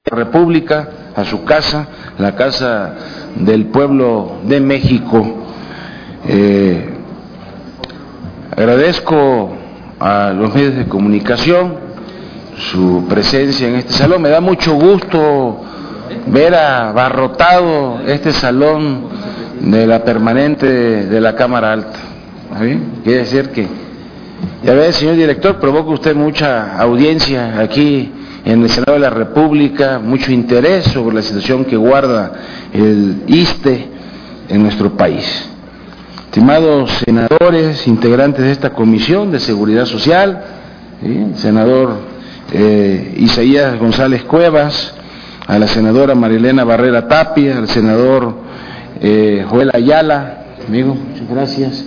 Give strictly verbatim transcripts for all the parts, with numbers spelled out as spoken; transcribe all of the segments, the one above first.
República, a su casa, la casa del pueblo de México. Eh, agradezco a los medios de comunicación su presencia en este salón. Me da mucho gusto ver abarrotado este salón de la permanente de la Cámara Alta. ¿Está bien? Quiere decir que, ya ve, señor director, provoca usted mucha audiencia aquí en el Senado de la República, mucho interés sobre la situación que guarda el ISSSTE en nuestro país. Estimados senadores, integrantes de esta Comisión de Seguridad Social, ¿sí? senador eh, Isaías González Cuevas, a la senadora Marilena Barrera Tapia, al senador eh, Joel Ayala, amigo, muchas gracias,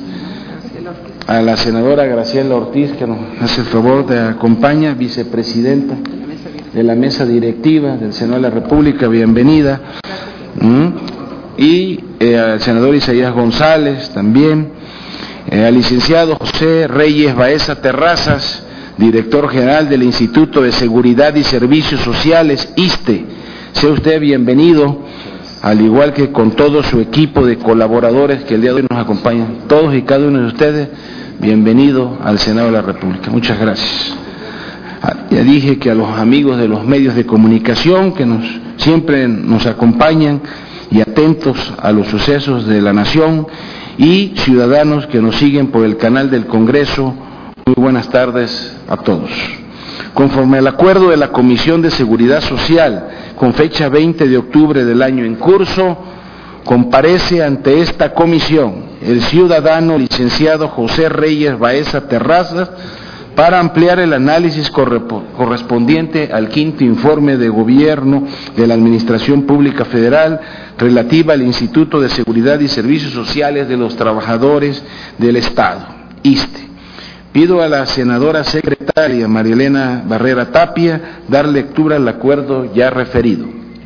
a la senadora Graciela Ortiz, que nos hace el favor de acompañar, vicepresidenta de la mesa directiva del Senado de la República, bienvenida, ¿Mm? y eh, al senador Isaías González también, eh, al licenciado José Reyes Baeza Terrazas, director general del Instituto de Seguridad y Servicios Sociales, ISSSTE. Sea usted bienvenido, al igual que con todo su equipo de colaboradores que el día de hoy nos acompañan, todos y cada uno de ustedes, bienvenido al Senado de la República. Muchas gracias. Ya dije que a los amigos de los medios de comunicación que nos siempre nos acompañan y atentos a los sucesos de la nación, y ciudadanos que nos siguen por el canal del Congreso, muy buenas tardes a todos. Conforme al acuerdo de la Comisión de Seguridad Social, con fecha veinte de octubre del año en curso, comparece ante esta comisión el ciudadano licenciado José Reyes Baeza Terrazas, para ampliar el análisis correspondiente al quinto informe de gobierno de la Administración Pública Federal relativa al Instituto de Seguridad y Servicios Sociales de los Trabajadores del Estado, ISSSTE. Pido a la senadora secretaria Marilena Barrera Tapia dar lectura al acuerdo ya referido.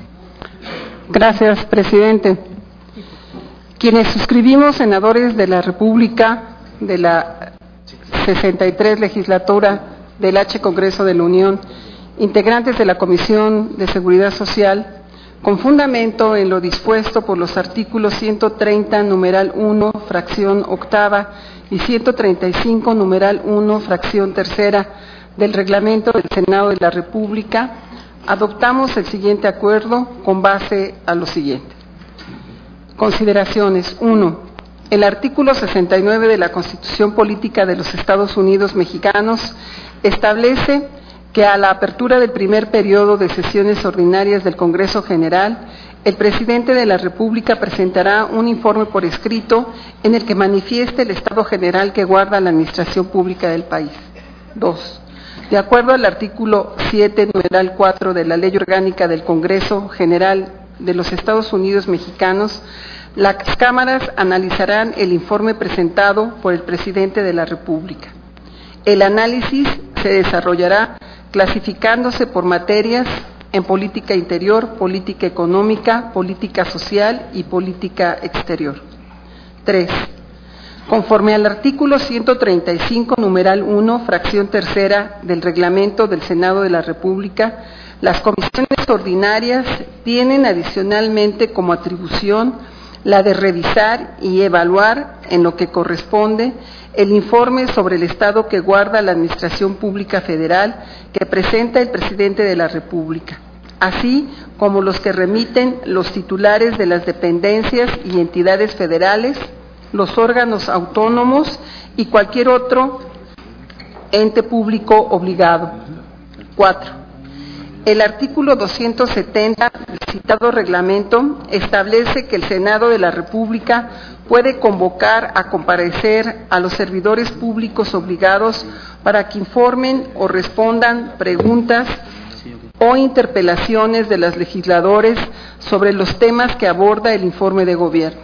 Gracias, presidente. Quienes suscribimos, senadores de la República, de la sesenta y tres legislatura del H Congreso de la Unión, integrantes de la Comisión de Seguridad Social, con fundamento en lo dispuesto por los artículos ciento treinta, numeral uno, fracción octava, y ciento treinta y cinco, numeral uno, fracción tercera, del Reglamento del Senado de la República, adoptamos el siguiente acuerdo con base a lo siguiente. Consideraciones. uno. El artículo sesenta y nueve de la Constitución Política de los Estados Unidos Mexicanos establece que a la apertura del primer periodo de sesiones ordinarias del Congreso General, el presidente de la República presentará un informe por escrito en el que manifieste el estado general que guarda la administración pública del país. Dos. De acuerdo al artículo siete, numeral cuatro de la Ley Orgánica del Congreso General de los Estados Unidos Mexicanos, las cámaras analizarán el informe presentado por el presidente de la República. El análisis se desarrollará clasificándose por materias en política interior, política económica, política social y política exterior. Tres. Conforme al artículo ciento treinta y cinco, numeral uno, fracción tercera del Reglamento del Senado de la República, las comisiones ordinarias tienen adicionalmente como atribución la de revisar y evaluar, en lo que corresponde, el informe sobre el estado que guarda la Administración Pública Federal que presenta el presidente de la República, así como los que remiten los titulares de las dependencias y entidades federales, los órganos autónomos y cualquier otro ente público obligado. Cuatro. El artículo doscientos setenta del citado reglamento establece que el Senado de la República puede convocar a comparecer a los servidores públicos obligados para que informen o respondan preguntas o interpelaciones de los legisladores sobre los temas que aborda el informe de gobierno.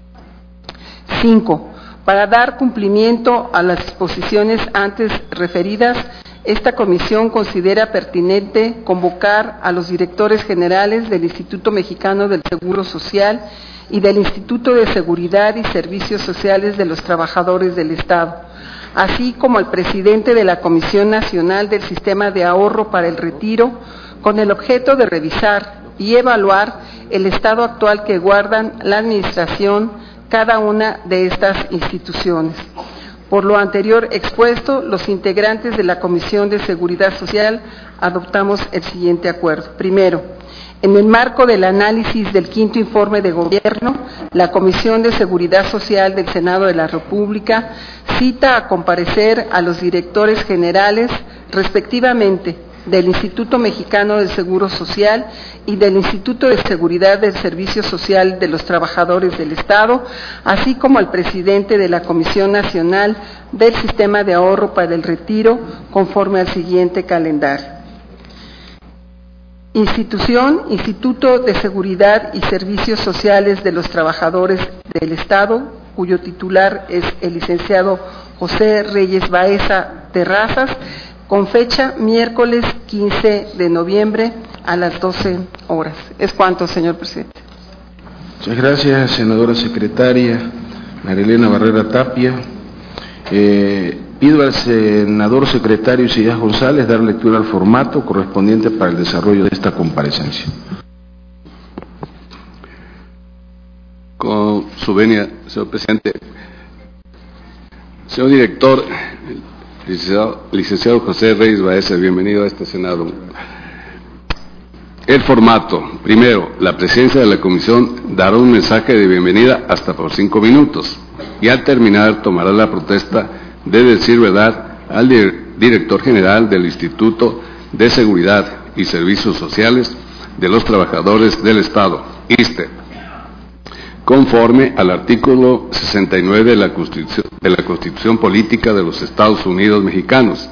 Cinco. Para dar cumplimiento a las disposiciones antes referidas, esta comisión considera pertinente convocar a los directores generales del Instituto Mexicano del Seguro Social y del Instituto de Seguridad y Servicios Sociales de los Trabajadores del Estado, así como al presidente de la Comisión Nacional del Sistema de Ahorro para el Retiro, con el objeto de revisar y evaluar el estado actual que guardan la administración cada una de estas instituciones. Por lo anterior expuesto, los integrantes de la Comisión de Seguridad Social adoptamos el siguiente acuerdo. Primero, en el marco del análisis del quinto informe de gobierno, la Comisión de Seguridad Social del Senado de la República cita a comparecer a los directores generales, respectivamente, del Instituto Mexicano del Seguro Social y del Instituto de Seguridad del Servicio Social de los Trabajadores del Estado, así como al presidente de la Comisión Nacional del Sistema de Ahorro para el Retiro, conforme al siguiente calendario. Institución, Instituto de Seguridad y Servicios Sociales de los Trabajadores del Estado, cuyo titular es el licenciado José Reyes Baeza Terrazas, con fecha miércoles quince de noviembre a las doce horas. Es cuanto, señor presidente. Muchas gracias, senadora secretaria Marilena Barrera Tapia. Eh, pido al senador secretario Isaías González dar lectura al formato correspondiente para el desarrollo de esta comparecencia. Con su venia, señor presidente. Señor director, licenciado, licenciado José Reyes Baeza, bienvenido a este Senado. El formato. Primero, la presidencia de la comisión dará un mensaje de bienvenida hasta por cinco minutos y al terminar tomará la protesta de decir verdad al director general del Instituto de Seguridad y Servicios Sociales de los Trabajadores del Estado, I S S S T E, conforme al artículo sesenta y nueve de la Constitución, de la Constitución Política de los Estados Unidos Mexicanos.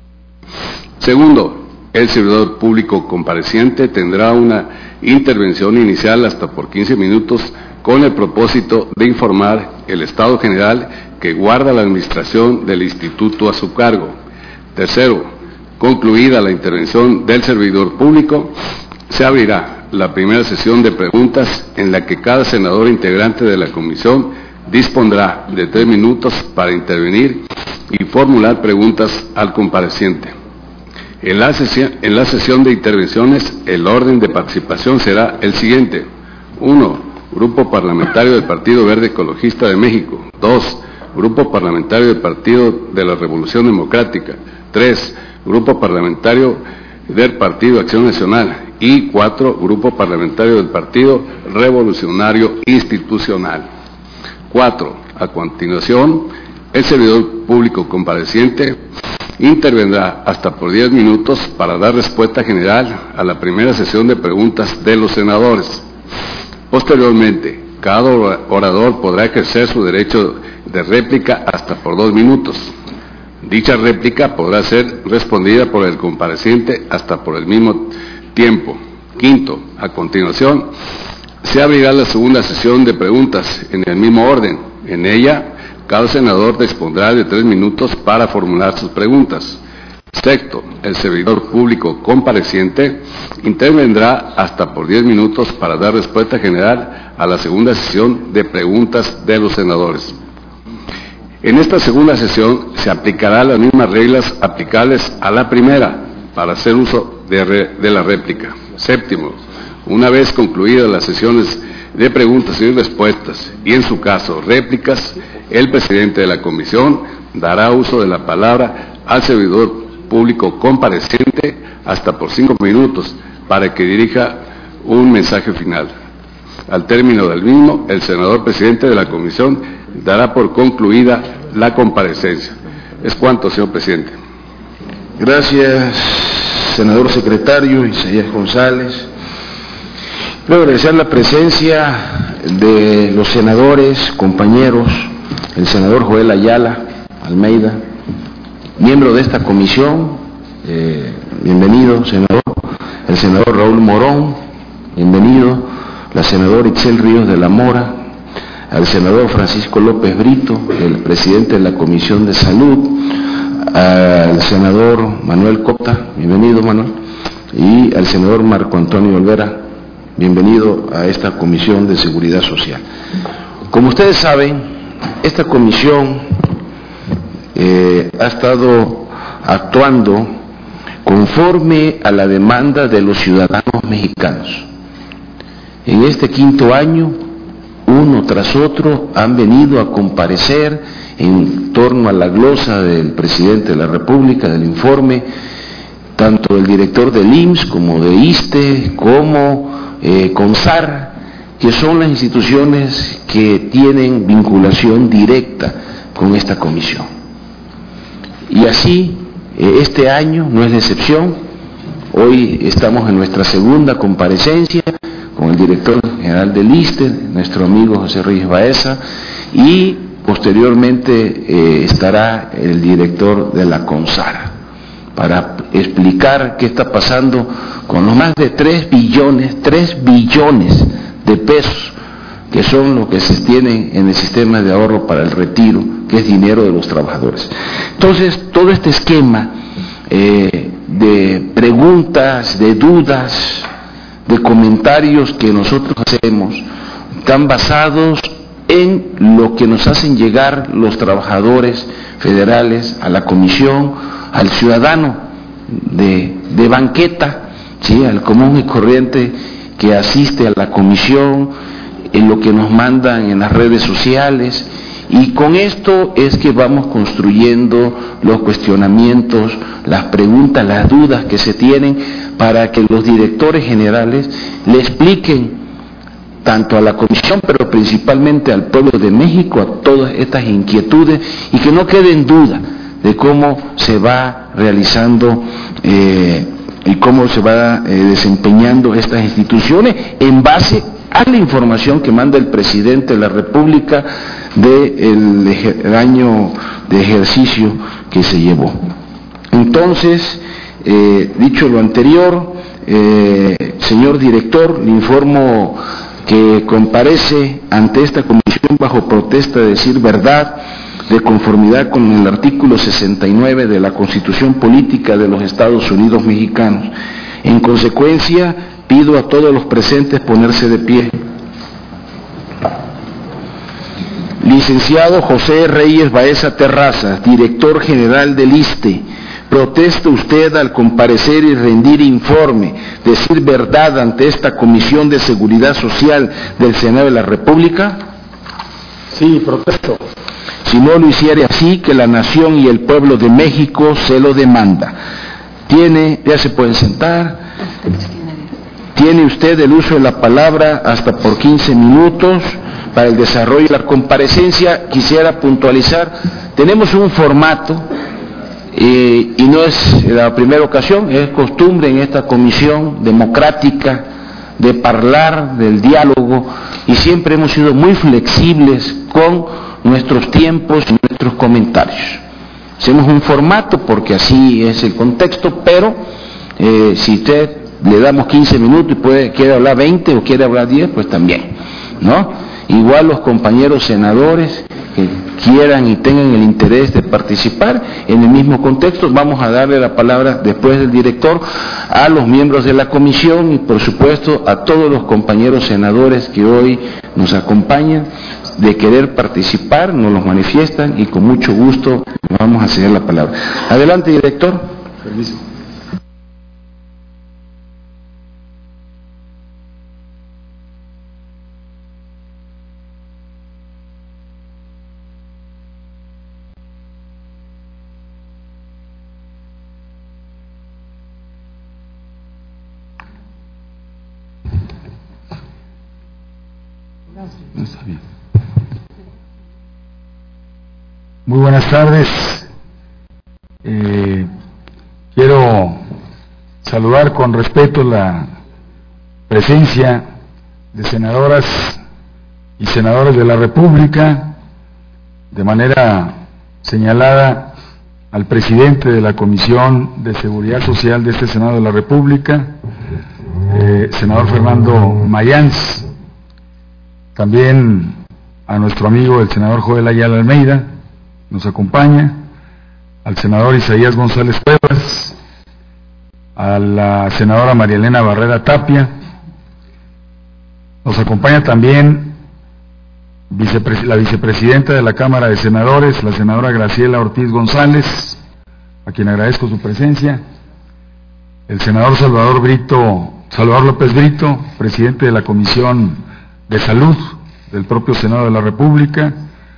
Segundo, el servidor público compareciente tendrá una intervención inicial hasta por quince minutos con el propósito de informar el estado general que guarda la administración del instituto a su cargo. Tercero, concluida la intervención del servidor público, se abrirá la primera sesión de preguntas en la que cada senador integrante de la comisión dispondrá de tres minutos para intervenir y formular preguntas al compareciente. En la sesión, en la sesión de intervenciones, el orden de participación será el siguiente. uno. Grupo Parlamentario del Partido Verde Ecologista de México. dos. Grupo Parlamentario del Partido de la Revolución Democrática. tres. Grupo Parlamentario del Partido Acción Nacional. Y cuatro. Grupo Parlamentario del Partido Revolucionario Institucional. cuatro. A continuación, el servidor público compareciente intervendrá hasta por diez minutos para dar respuesta general a la primera sesión de preguntas de los senadores. Posteriormente, cada orador podrá ejercer su derecho de réplica hasta por dos minutos. Dicha réplica podrá ser respondida por el compareciente hasta por el mismo tiempo. Quinto, a continuación, se abrirá la segunda sesión de preguntas en el mismo orden. En ella, cada senador dispondrá de tres minutos para formular sus preguntas. Sexto, el servidor público compareciente intervendrá hasta por diez minutos para dar respuesta general a la segunda sesión de preguntas de los senadores. En esta segunda sesión se aplicarán las mismas reglas aplicables a la primera para hacer uso de, re, de la réplica. Séptimo, una vez concluidas las sesiones de preguntas y respuestas, y en su caso réplicas, el presidente de la comisión dará uso de la palabra al servidor público compareciente hasta por cinco minutos para que dirija un mensaje final. Al término del mismo, el senador presidente de la comisión dará por concluida la comparecencia. Es cuanto, señor presidente. Gracias, senador secretario Isaías González. Quiero agradecer la presencia de los senadores, compañeros, el senador Joel Ayala Almeida, miembro de esta comisión, eh, bienvenido, senador, el senador Raúl Morón, bienvenido, la senadora Itzel Ríos de la Mora, al senador Francisco López Brito, el presidente de la Comisión de Salud, al senador Manuel Copta, bienvenido Manuel, y al senador Marco Antonio Olvera, bienvenido a esta Comisión de Seguridad Social. Como ustedes saben, esta comisión eh, ha estado actuando conforme a la demanda de los ciudadanos mexicanos. En este quinto año, uno tras otro han venido a comparecer en torno a la glosa del presidente de la República, del informe, tanto el director del I M S S como de ISSSTE, como eh, CONSAR, que son las instituciones que tienen vinculación directa con esta comisión. Y así, eh, este año no es la excepción. Hoy estamos en nuestra segunda comparecencia con el director general del ISSSTE, nuestro amigo José Reyes Baeza, y posteriormente eh, estará el director de la CONSAR, para explicar qué está pasando con los más de tres billones, tres billones de pesos, que son lo que se tienen en el sistema de ahorro para el retiro, que es dinero de los trabajadores. Entonces, todo este esquema eh, de preguntas, de dudas, de comentarios que nosotros hacemos, están basados en lo que nos hacen llegar los trabajadores federales a la comisión, al ciudadano de, de banqueta, ¿sí?, al común y corriente que asiste a la comisión, en lo que nos mandan en las redes sociales, y con esto es que vamos construyendo los cuestionamientos, las preguntas, las dudas que se tienen, para que los directores generales le expliquen tanto a la comisión, pero principalmente al pueblo de México, a todas estas inquietudes, y que no quede en duda de cómo se va realizando eh, y cómo se va eh, desempeñando estas instituciones en base a la información que manda el presidente de la República del de año de ejercicio que se llevó. Entonces, eh, dicho lo anterior, eh, señor director, le informo que comparece ante esta comisión bajo protesta de decir verdad, de conformidad con el artículo sesenta y nueve de la Constitución Política de los Estados Unidos Mexicanos. En consecuencia, pido a todos los presentes ponerse de pie. Licenciado José Reyes Baeza Terrazas, director general del ISSSTE, ¿protesta usted al comparecer y rendir informe, decir verdad ante esta Comisión de Seguridad Social del Senado de la República? Sí, protesto. Si no lo hiciere así, que la nación y el pueblo de México se lo demanda. Tiene, ya se pueden sentar, tiene usted el uso de la palabra hasta por quince minutos para el desarrollo de la comparecencia. Quisiera puntualizar, tenemos un formato, eh, y no es la primera ocasión, es costumbre en esta comisión democrática de hablar del diálogo, y siempre hemos sido muy flexibles con nuestros tiempos y nuestros comentarios. Hacemos un formato porque así es el contexto, pero eh, si usted le damos quince minutos y puede, quiere hablar veinte o quiere hablar diez, pues también, ¿no? Igual los compañeros senadores que quieran y tengan el interés de participar en el mismo contexto, vamos a darle la palabra después del director a los miembros de la comisión y por supuesto a todos los compañeros senadores que hoy nos acompañan. De querer participar, nos los manifiestan y con mucho gusto vamos a ceder la palabra. Adelante, director. Permiso. Está bien. Muy buenas tardes. Eh, quiero saludar con respeto la presencia de senadoras y senadores de la República, de manera señalada al presidente de la Comisión de Seguridad Social de este Senado de la República, eh, senador Fernando Mayans, también a nuestro amigo el senador Joel Ayala Almeida, nos acompaña, al senador Isaías González Cuevas, a la senadora María Elena Barrera Tapia, nos acompaña también vicepres- la vicepresidenta de la Cámara de Senadores, la senadora Graciela Ortiz González, a quien agradezco su presencia, el senador Salvador Brito, Salvador López Brito, presidente de la Comisión de Salud del propio Senado de la República,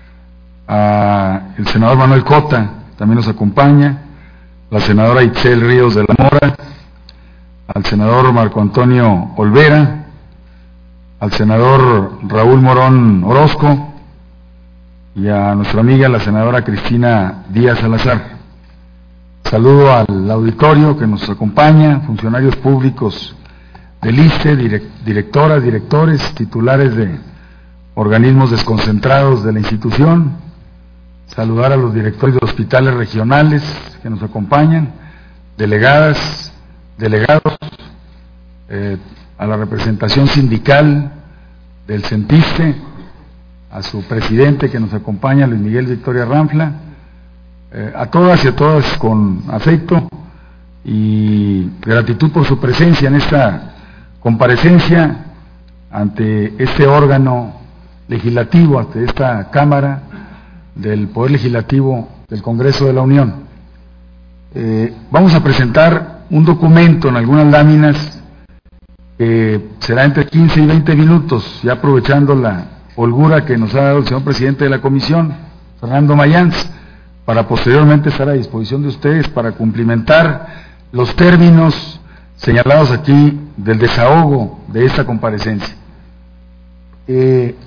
a el senador Manuel Cota, también nos acompaña, la senadora Itzel Ríos de la Mora, al senador Marco Antonio Olvera, al senador Raúl Morón Orozco y a nuestra amiga la senadora Cristina Díaz Salazar. Saludo al auditorio que nos acompaña, funcionarios públicos del I S S S E, directoras, directores, titulares de organismos desconcentrados de la institución, saludar a los directores de hospitales regionales que nos acompañan, delegadas, delegados, eh, a la representación sindical del CENTISTE, a su presidente que nos acompaña, Luis Miguel Victoria Ranfla, eh, a todas y a todas con afecto y gratitud por su presencia en esta comparecencia ante este órgano legislativo, ante esta Cámara del Poder Legislativo del Congreso de la Unión. Eh, vamos a presentar un documento en algunas láminas que será entre quince y veinte minutos, ya aprovechando la holgura que nos ha dado el señor presidente de la Comisión, Fernando Mayans, para posteriormente estar a disposición de ustedes para cumplimentar los términos señalados aquí del desahogo de esta comparecencia. Eh,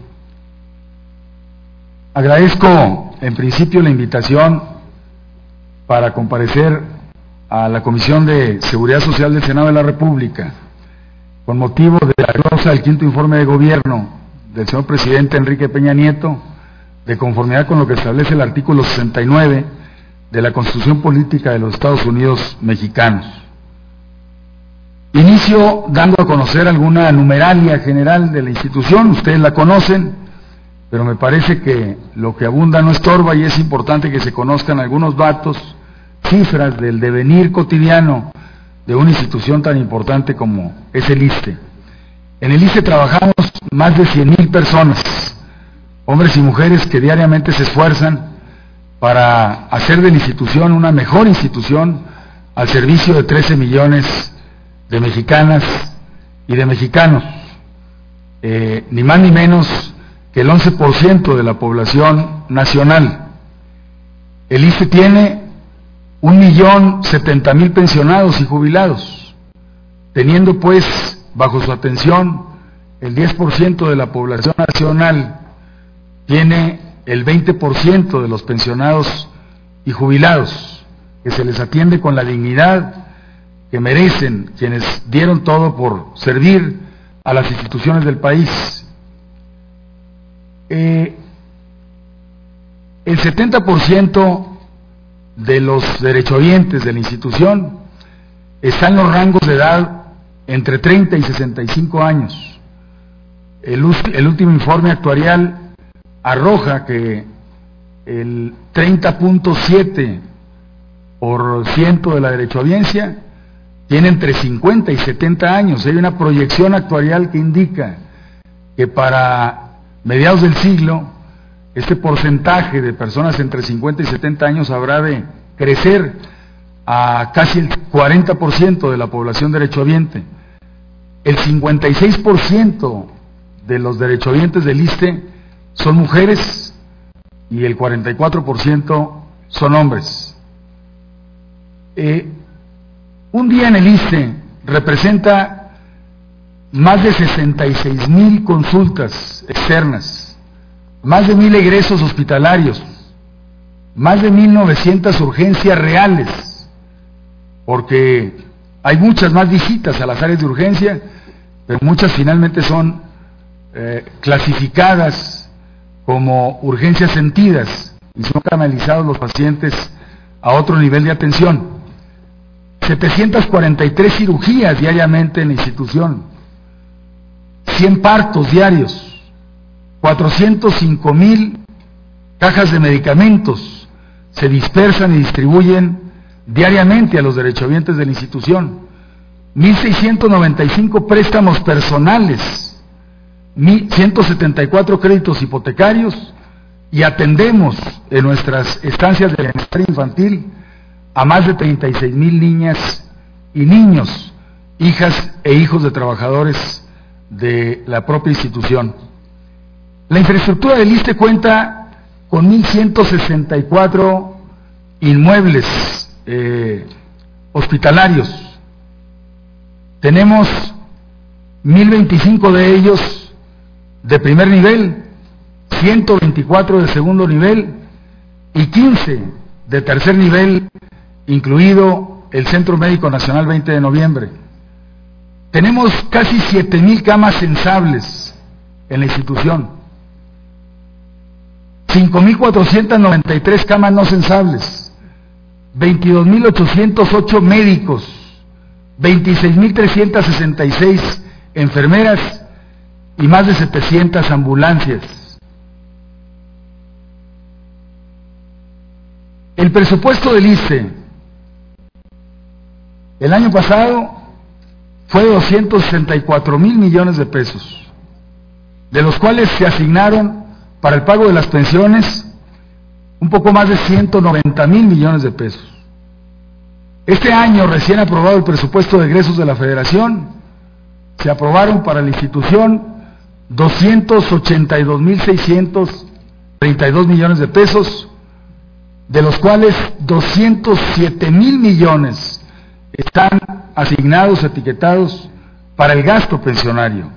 agradezco en principio la invitación para comparecer a la Comisión de Seguridad Social del Senado de la República con motivo de la glosa del quinto informe de gobierno del señor presidente Enrique Peña Nieto, de conformidad con lo que establece el artículo sesenta y nueve de la Constitución Política de los Estados Unidos Mexicanos. Inicio dando a conocer alguna numeralia general de la institución, ustedes la conocen, pero me parece que lo que abunda no estorba y es importante que se conozcan algunos datos, cifras del devenir cotidiano de una institución tan importante como es el I S S S E. En el I S S S E trabajamos más de cien mil personas, hombres y mujeres que diariamente se esfuerzan para hacer de la institución una mejor institución al servicio de trece millones de mexicanas y de mexicanos, eh, ni más ni menos que el once por ciento de la población nacional. El I S S S E tiene un millón setenta mil pensionados y jubilados, teniendo pues bajo su atención el diez por ciento de la población nacional, tiene el veinte por ciento de los pensionados y jubilados, que se les atiende con la dignidad que merecen quienes dieron todo por servir a las instituciones del país. Eh, el setenta por ciento de los derechohabientes de la institución están en los rangos de edad entre treinta y sesenta y cinco años. El, el último informe actuarial arroja que el treinta punto siete por ciento de la derechohabiencia tiene entre cincuenta y setenta años. Hay una proyección actuarial que indica que para mediados del siglo este porcentaje de personas entre cincuenta y setenta años habrá de crecer a casi el cuarenta por ciento de la población derechohabiente. El cincuenta y seis por ciento de los derechohabientes del I S S S E son mujeres y el cuarenta y cuatro por ciento son hombres. Eh, un día en el I S S S E representa más de sesenta y seis mil consultas externas, más de mil egresos hospitalarios, más de mil novecientas urgencias reales, porque hay muchas más visitas a las áreas de urgencia, pero muchas finalmente son eh, clasificadas como urgencias sentidas y son canalizados los pacientes a otro nivel de atención. setecientas cuarenta y tres cirugías diariamente en la institución, cien partos diarios, cuatrocientos cinco mil cajas de medicamentos se dispersan y distribuyen diariamente a los derechohabientes de la institución, mil seiscientos noventa y cinco préstamos personales, ciento setenta y cuatro créditos hipotecarios, y atendemos en nuestras estancias de bienestar infantil a más de treinta y seis mil niñas y y niños, hijas e hijos de trabajadores de la propia institución. La infraestructura del ISSSTE cuenta con mil ciento sesenta y cuatro inmuebles eh, hospitalarios. Tenemos mil veinticinco de ellos de primer nivel, ciento veinticuatro de segundo nivel y quince de tercer nivel, incluido el Centro Médico Nacional veinte de noviembre. Tenemos casi siete mil camas sensables en la institución, cinco mil cuatrocientas noventa y tres camas no sensables, veintidós mil ochocientos ocho médicos, veintiséis mil trescientas sesenta y seis enfermeras y más de setecientas ambulancias. El presupuesto del ISSSTE el año pasado fue de doscientos sesenta y cuatro mil millones de pesos, de los cuales se asignaron para el pago de las pensiones un poco más de ciento noventa mil millones de pesos. Este año, recién aprobado el presupuesto de egresos de la Federación, se aprobaron para la institución doscientos ochenta y dos mil seiscientos treinta y dos millones de pesos, de los cuales doscientos siete mil millones están asignados, etiquetados para el gasto pensionario.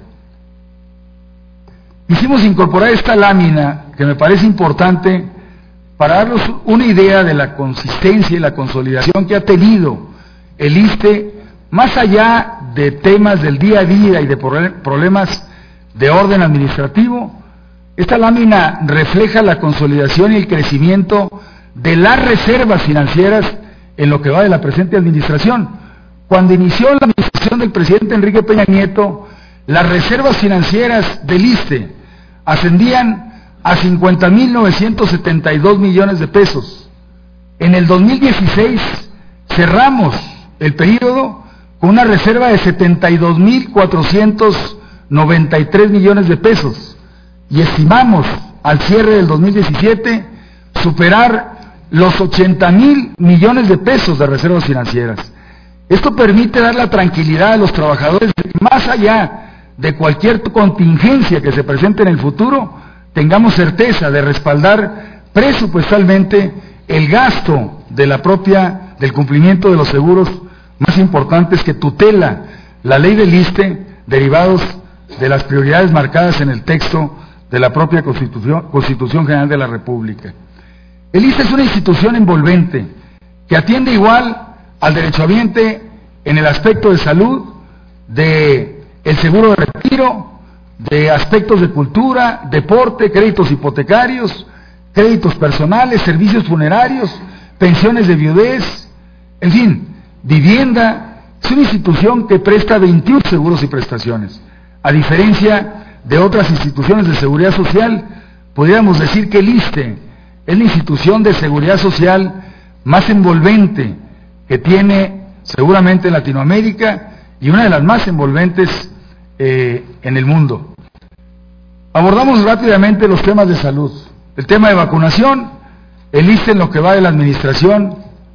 Quisimos incorporar esta lámina que me parece importante para darnos una idea de la consistencia y la consolidación que ha tenido el ISSSTE, más allá de temas del día a día y de problemas de orden administrativo. Esta lámina refleja la consolidación y el crecimiento de las reservas financieras en lo que va de la presente administración. Cuando inició la administración del presidente Enrique Peña Nieto, las reservas financieras del ISSSTE ascendían a cincuenta mil novecientos setenta y dos millones de pesos. En el dos mil dieciséis cerramos el periodo con una reserva de setenta y dos mil cuatrocientos noventa y tres millones de pesos y estimamos al cierre del dos mil diecisiete superar los ochenta mil millones de pesos de reservas financieras. Esto permite dar la tranquilidad a los trabajadores de que más allá de cualquier contingencia que se presente en el futuro, tengamos certeza de respaldar presupuestalmente el gasto de la propia, del cumplimiento de los seguros más importantes que tutela la ley del ISSSTE, derivados de las prioridades marcadas en el texto de la propia Constitución, Constitución General de la República. El ISSSTE es una institución envolvente que atiende igual al derechohabiente en el aspecto de salud, de el seguro de retiro, de aspectos de cultura, deporte, créditos hipotecarios, créditos personales, servicios funerarios, pensiones de viudez, en fin, vivienda. Es una institución que presta veintiún seguros y prestaciones. A diferencia de otras instituciones de seguridad social, podríamos decir que el ISSSTE es la institución de seguridad social más envolvente que tiene seguramente en Latinoamérica y una de las más envolventes eh, en el mundo. Abordamos rápidamente los temas de salud. El tema de vacunación, el ISSSTE en lo que va de la administración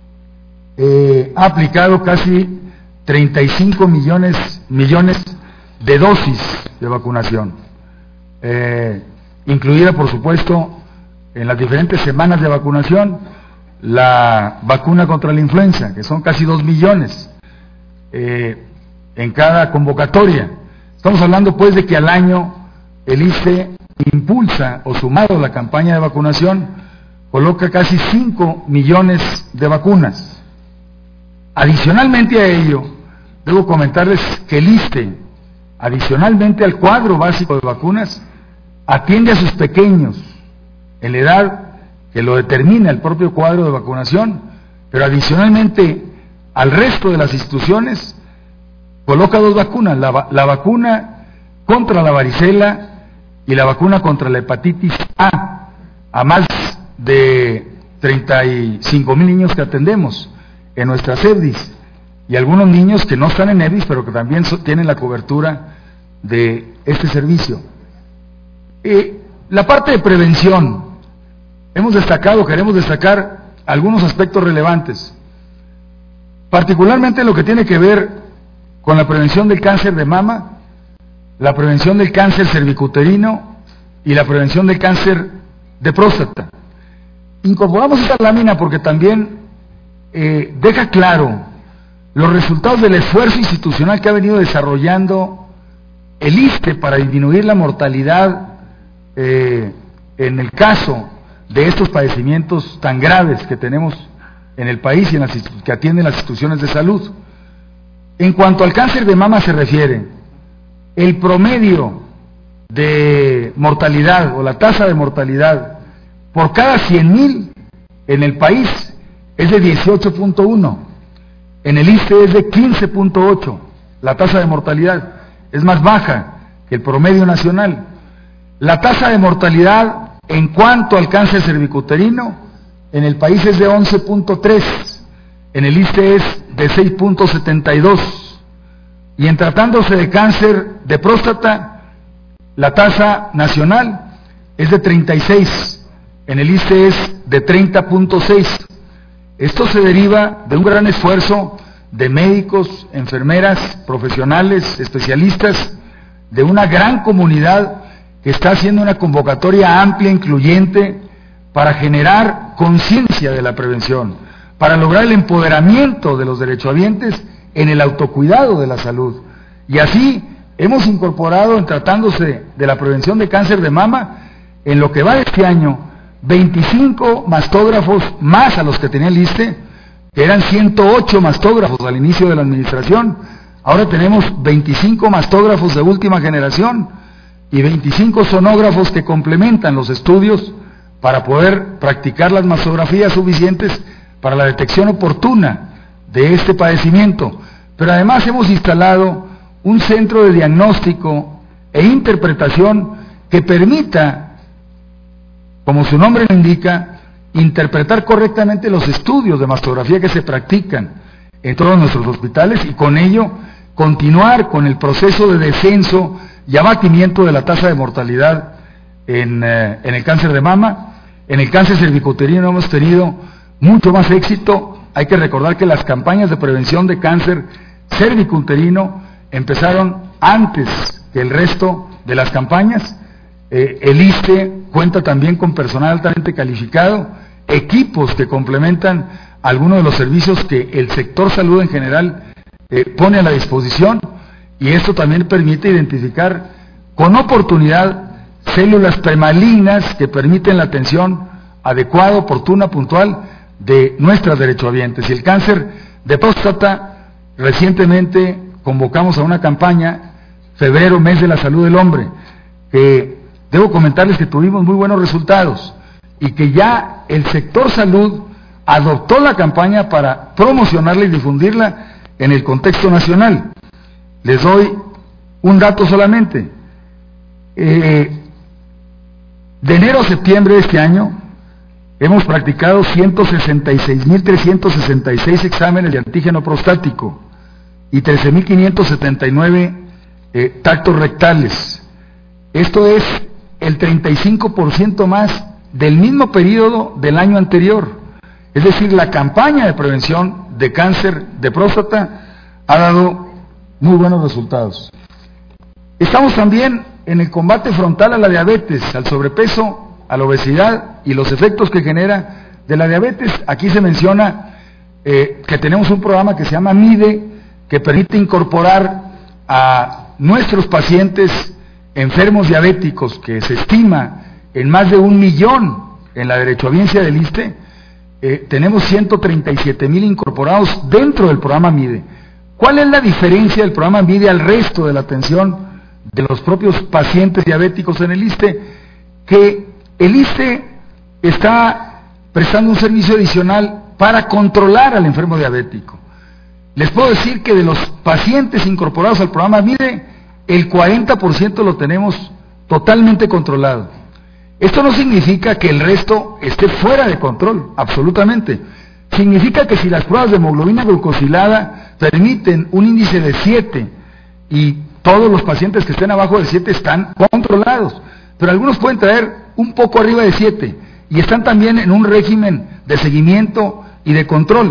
eh, ha aplicado casi treinta y cinco millones, millones de dosis de vacunación, eh, incluida por supuesto en las diferentes semanas de vacunación la vacuna contra la influenza, que son casi dos millones eh, en cada convocatoria. Estamos hablando pues de que al año el ISSSTE impulsa, o sumado a la campaña de vacunación, coloca casi cinco millones de vacunas. Adicionalmente a ello, debo comentarles que el ISSSTE, adicionalmente al cuadro básico de vacunas, atiende a sus pequeños en la edad que lo determina el propio cuadro de vacunación, pero adicionalmente al resto de las instituciones coloca dos vacunas, la, la vacuna contra la varicela y la vacuna contra la hepatitis A, a más de treinta y cinco mil niños que atendemos en nuestras E B D I S, y algunos niños que no están en E B D I S, pero que también so, tienen la cobertura de este servicio. Eh, la parte de prevención, hemos destacado, queremos destacar algunos aspectos relevantes. particularmente lo que tiene que ver con la prevención del cáncer de mama, la prevención del cáncer cervicuterino y la prevención del cáncer de próstata. Incorporamos esta lámina porque también eh, deja claro los resultados del esfuerzo institucional que ha venido desarrollando el I S S S S T E para disminuir la mortalidad eh, en el caso de estos padecimientos tan graves que tenemos en el país y en las, que atienden las instituciones de salud. En cuanto al cáncer de mama se refiere, el promedio de mortalidad o la tasa de mortalidad por cada cien mil en el país es de dieciocho punto uno, en el I S S S es de quince punto ocho, la tasa de mortalidad es más baja que el promedio nacional. La tasa de mortalidad en cuanto al cáncer cervicuterino en el país es de once punto tres, en el I S S S es de seis punto setenta y dos, y en tratándose de cáncer de próstata, la tasa nacional es de treinta y seis, en el I S S S es de treinta punto seis. Esto se deriva de un gran esfuerzo de médicos, enfermeras, profesionales, especialistas, de una gran comunidad que está haciendo una convocatoria amplia, incluyente, para generar conciencia de la prevención, para lograr el empoderamiento de los derechohabientes en el autocuidado de la salud. Y así hemos incorporado, en tratándose de la prevención de cáncer de mama, en lo que va de este año, veinticinco mastógrafos más a los que tenía el I S S S T E, que eran ciento ocho mastógrafos al inicio de la administración. Ahora tenemos veinticinco mastógrafos de última generación y veinticinco sonógrafos que complementan los estudios para poder practicar las mastografías suficientes para la detección oportuna de este padecimiento. Pero además hemos instalado un centro de diagnóstico e interpretación que permita, como su nombre lo indica, interpretar correctamente los estudios de mastografía que se practican en todos nuestros hospitales y con ello continuar con el proceso de descenso y abatimiento de la tasa de mortalidad en, eh, en el cáncer de mama. En el cáncer cervicuterino hemos tenido mucho más éxito. Hay que recordar que las campañas de prevención de cáncer cervicuterino empezaron antes que el resto de las campañas. Eh, el I S S S T E cuenta también con personal altamente calificado, equipos que complementan algunos de los servicios que el sector salud en general eh, pone a la disposición, y esto también permite identificar con oportunidad células premalignas que permiten la atención adecuada, oportuna, puntual de nuestras derechohabientes. Y el cáncer de próstata, recientemente convocamos a una campaña, febrero, mes de la salud del hombre, que debo comentarles que tuvimos muy buenos resultados y que ya el sector salud adoptó la campaña para promocionarla y difundirla en el contexto nacional. Les doy un dato solamente. Eh, de enero a septiembre de este año hemos practicado ciento sesenta y seis mil trescientos sesenta y seis exámenes de antígeno prostático y trece mil quinientos setenta y nueve eh, tactos rectales. Esto es el treinta y cinco por ciento más del mismo periodo del año anterior. Es decir, la campaña de prevención de cáncer de próstata ha dado muy buenos resultados. Estamos también en el combate frontal a la diabetes, al sobrepeso, a la obesidad y los efectos que genera de la diabetes. Aquí se menciona eh, que tenemos un programa que se llama MIDE, que permite incorporar a nuestros pacientes enfermos diabéticos, que se estima en más de un millón en la derechohabiencia del I S S S T E. Eh, tenemos ciento treinta y siete mil incorporados dentro del programa MIDE. ¿Cuál es la diferencia del programa MIDE al resto de la atención de los propios pacientes diabéticos en el I S S S T E? Que el I S S S T E está prestando un servicio adicional para controlar al enfermo diabético. Les puedo decir que de los pacientes incorporados al programa MIDE, el cuarenta por ciento lo tenemos totalmente controlado. Esto no significa que el resto esté fuera de control, absolutamente. Significa que si las pruebas de hemoglobina glucosilada permiten un índice de siete y todos los pacientes que estén abajo de siete están controlados, pero algunos pueden traer un poco arriba de siete y están también en un régimen de seguimiento y de control.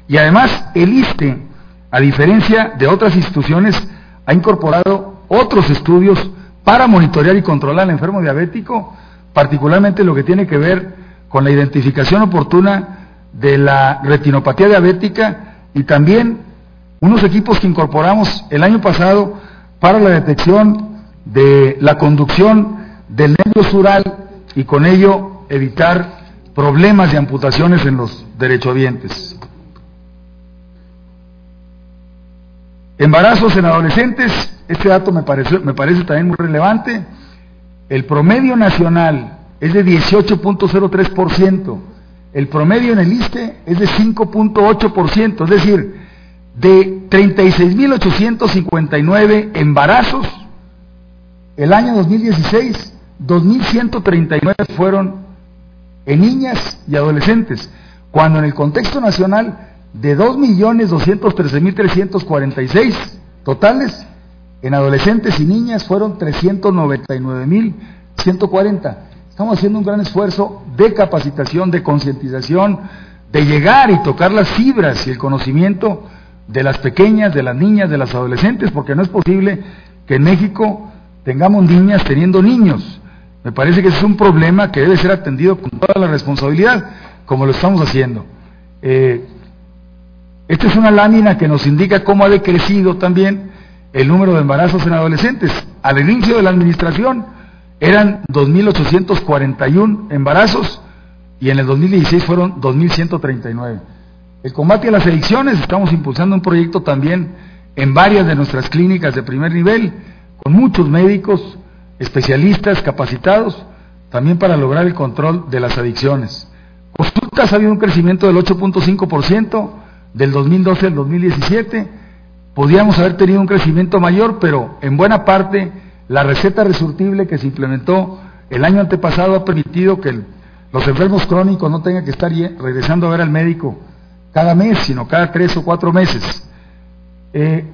Y además el ISSSTE, a diferencia de otras instituciones, ha incorporado otros estudios para monitorear y controlar al enfermo diabético, particularmente lo que tiene que ver con la identificación oportuna de la retinopatía diabética y también unos equipos que incorporamos el año pasado para la detección de la conducción del nervio sural y con ello evitar problemas de amputaciones en los derechohabientes. Embarazos en adolescentes, este dato me parece, me parece también muy relevante. El promedio nacional es de dieciocho punto cero tres por ciento, el promedio en el ISSSTE es de cinco punto ocho por ciento, es decir, de treinta y seis mil ochocientos cincuenta y nueve embarazos, el año dos mil dieciséis, dos mil ciento treinta y nueve fueron en niñas y adolescentes, cuando en el contexto nacional de dos millones doscientos trece mil trescientos cuarenta y seis totales, en adolescentes y niñas fueron trescientos noventa y nueve mil ciento cuarenta. Estamos haciendo un gran esfuerzo de capacitación, de concientización, de llegar y tocar las fibras y el conocimiento de las pequeñas, de las niñas, de las adolescentes, porque no es posible que en México tengamos niñas teniendo niños. Me parece que ese es un problema que debe ser atendido con toda la responsabilidad, como lo estamos haciendo. Eh, esta es una lámina que nos indica cómo ha decrecido también el número de embarazos en adolescentes. Al inicio de la administración eran dos mil ochocientos cuarenta y uno embarazos y en el dos mil dieciséis fueron dos mil ciento treinta y nueve. El combate a las adicciones, estamos impulsando un proyecto también en varias de nuestras clínicas de primer nivel, con muchos médicos, especialistas capacitados, también para lograr el control de las adicciones. Consultas ha habido un crecimiento del ocho punto cinco por ciento del dos mil doce al dos mil diecisiete, podíamos haber tenido un crecimiento mayor, pero en buena parte la receta resurtible que se implementó el año antepasado ha permitido que el, los enfermos crónicos no tengan que estar regresando a ver al médico cada mes, sino cada tres o cuatro meses. Eh,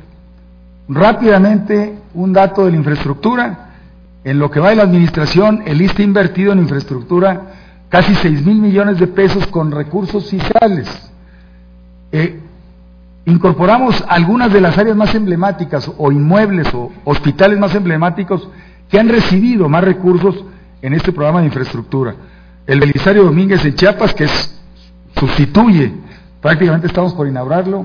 rápidamente, un dato de la infraestructura. En lo que va de la administración, el ISSSTE ha invertido en infraestructura casi seis mil millones de pesos con recursos fiscales. Eh, incorporamos algunas de las áreas más emblemáticas o inmuebles o hospitales más emblemáticos que han recibido más recursos en este programa de infraestructura. El Belisario Domínguez en Chiapas, que es, sustituye, prácticamente estamos por inaugurarlo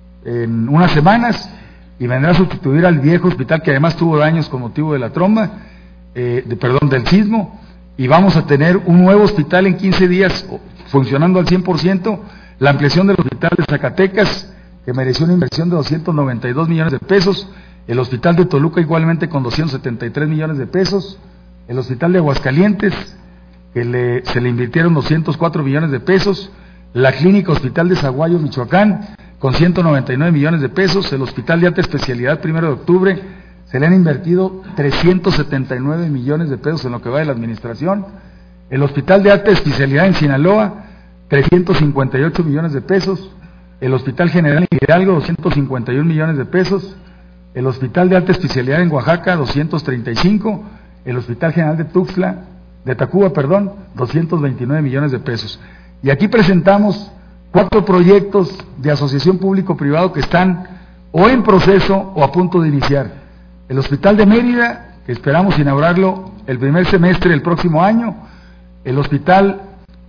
en unas semanas y vendrá a sustituir al viejo hospital que además tuvo daños con motivo de la tromba, eh, de, perdón, del sismo, y vamos a tener un nuevo hospital en quince días funcionando al cien por ciento, la ampliación del hospital de Zacatecas, que mereció una inversión de doscientos noventa y dos millones de pesos, el hospital de Toluca igualmente con doscientos setenta y tres millones de pesos, el hospital de Aguascalientes, que le, se le invirtieron doscientos cuatro millones de pesos, la clínica hospital de Zaguayo, Michoacán, con ciento noventa y nueve millones de pesos, el hospital de alta especialidad primero de octubre, se le han invertido trescientos setenta y nueve millones de pesos en lo que va de la administración, el hospital de alta especialidad en Sinaloa, trescientos cincuenta y ocho millones de pesos, el hospital general en Hidalgo, doscientos cincuenta y uno millones de pesos, el hospital de alta especialidad en Oaxaca, doscientos treinta y cinco, el hospital general de Tuxtla, de Tacuba, perdón, doscientos veintinueve millones de pesos. Y aquí presentamos cuatro proyectos de asociación público-privado que están o en proceso o a punto de iniciar. El hospital de Mérida, que esperamos inaugurarlo el primer semestre del próximo año, el hospital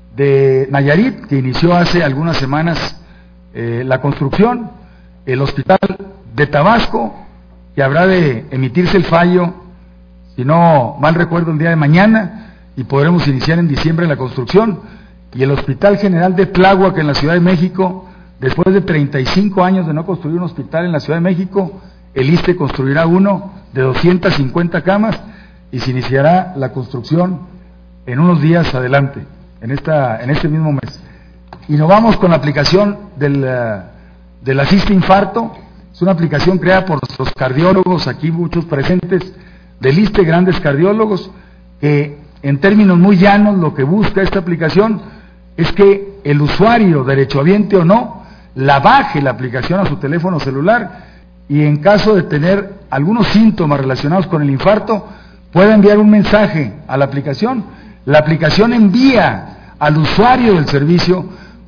de Nayarit, que inició hace algunas semanas eh, la construcción, el hospital de Tabasco, que habrá de emitirse el fallo, si no mal recuerdo, el día de mañana, y podremos iniciar en diciembre la construcción, y el Hospital General de Tláhuac en la Ciudad de México, después de treinta y cinco años de no construir un hospital en la Ciudad de México, el ISSSTE construirá uno de doscientas cincuenta camas y se iniciará la construcción en unos días adelante, en, esta, en este mismo mes. Innovamos con la aplicación del, uh, del Asiste Infarto, es una aplicación creada por nuestros cardiólogos, aquí muchos presentes, del ISSSTE, grandes cardiólogos, que en términos muy llanos lo que busca esta aplicación es que el usuario, derechohabiente o no, la baje la aplicación a su teléfono celular y en caso de tener algunos síntomas relacionados con el infarto, pueda enviar un mensaje a la aplicación. La aplicación envía al usuario del servicio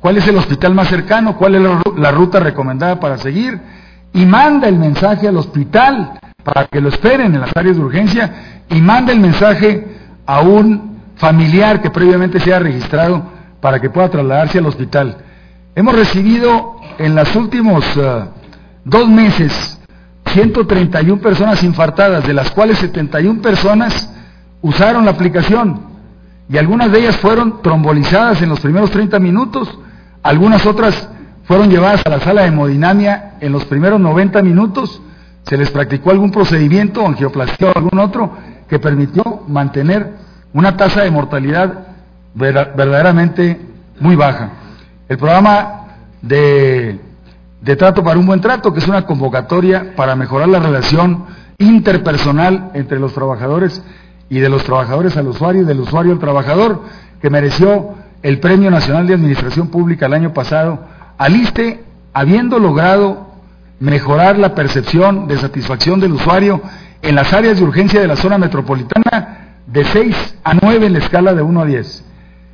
cuál es el hospital más cercano, cuál es la ruta recomendada para seguir, y manda el mensaje al hospital para que lo esperen en las áreas de urgencia, y manda el mensaje a un familiar que previamente se haya registrado para que pueda trasladarse al hospital. Hemos recibido en los últimos uh, dos meses ciento treinta y una personas infartadas, de las cuales setenta y una personas usaron la aplicación, y algunas de ellas fueron trombolizadas en los primeros treinta minutos, algunas otras fueron llevadas a la sala de hemodinamia en los primeros noventa minutos, se les practicó algún procedimiento, angioplastia o algún otro, que permitió mantener una tasa de mortalidad verdaderamente muy baja. El programa de, de Trato para un Buen Trato, que es una convocatoria para mejorar la relación interpersonal entre los trabajadores y de los trabajadores al usuario y del usuario al trabajador, que mereció el Premio Nacional de Administración Pública el año pasado, al ISSSTE, habiendo logrado mejorar la percepción de satisfacción del usuario en las áreas de urgencia de la zona metropolitana de seis a nueve en la escala de uno a diez.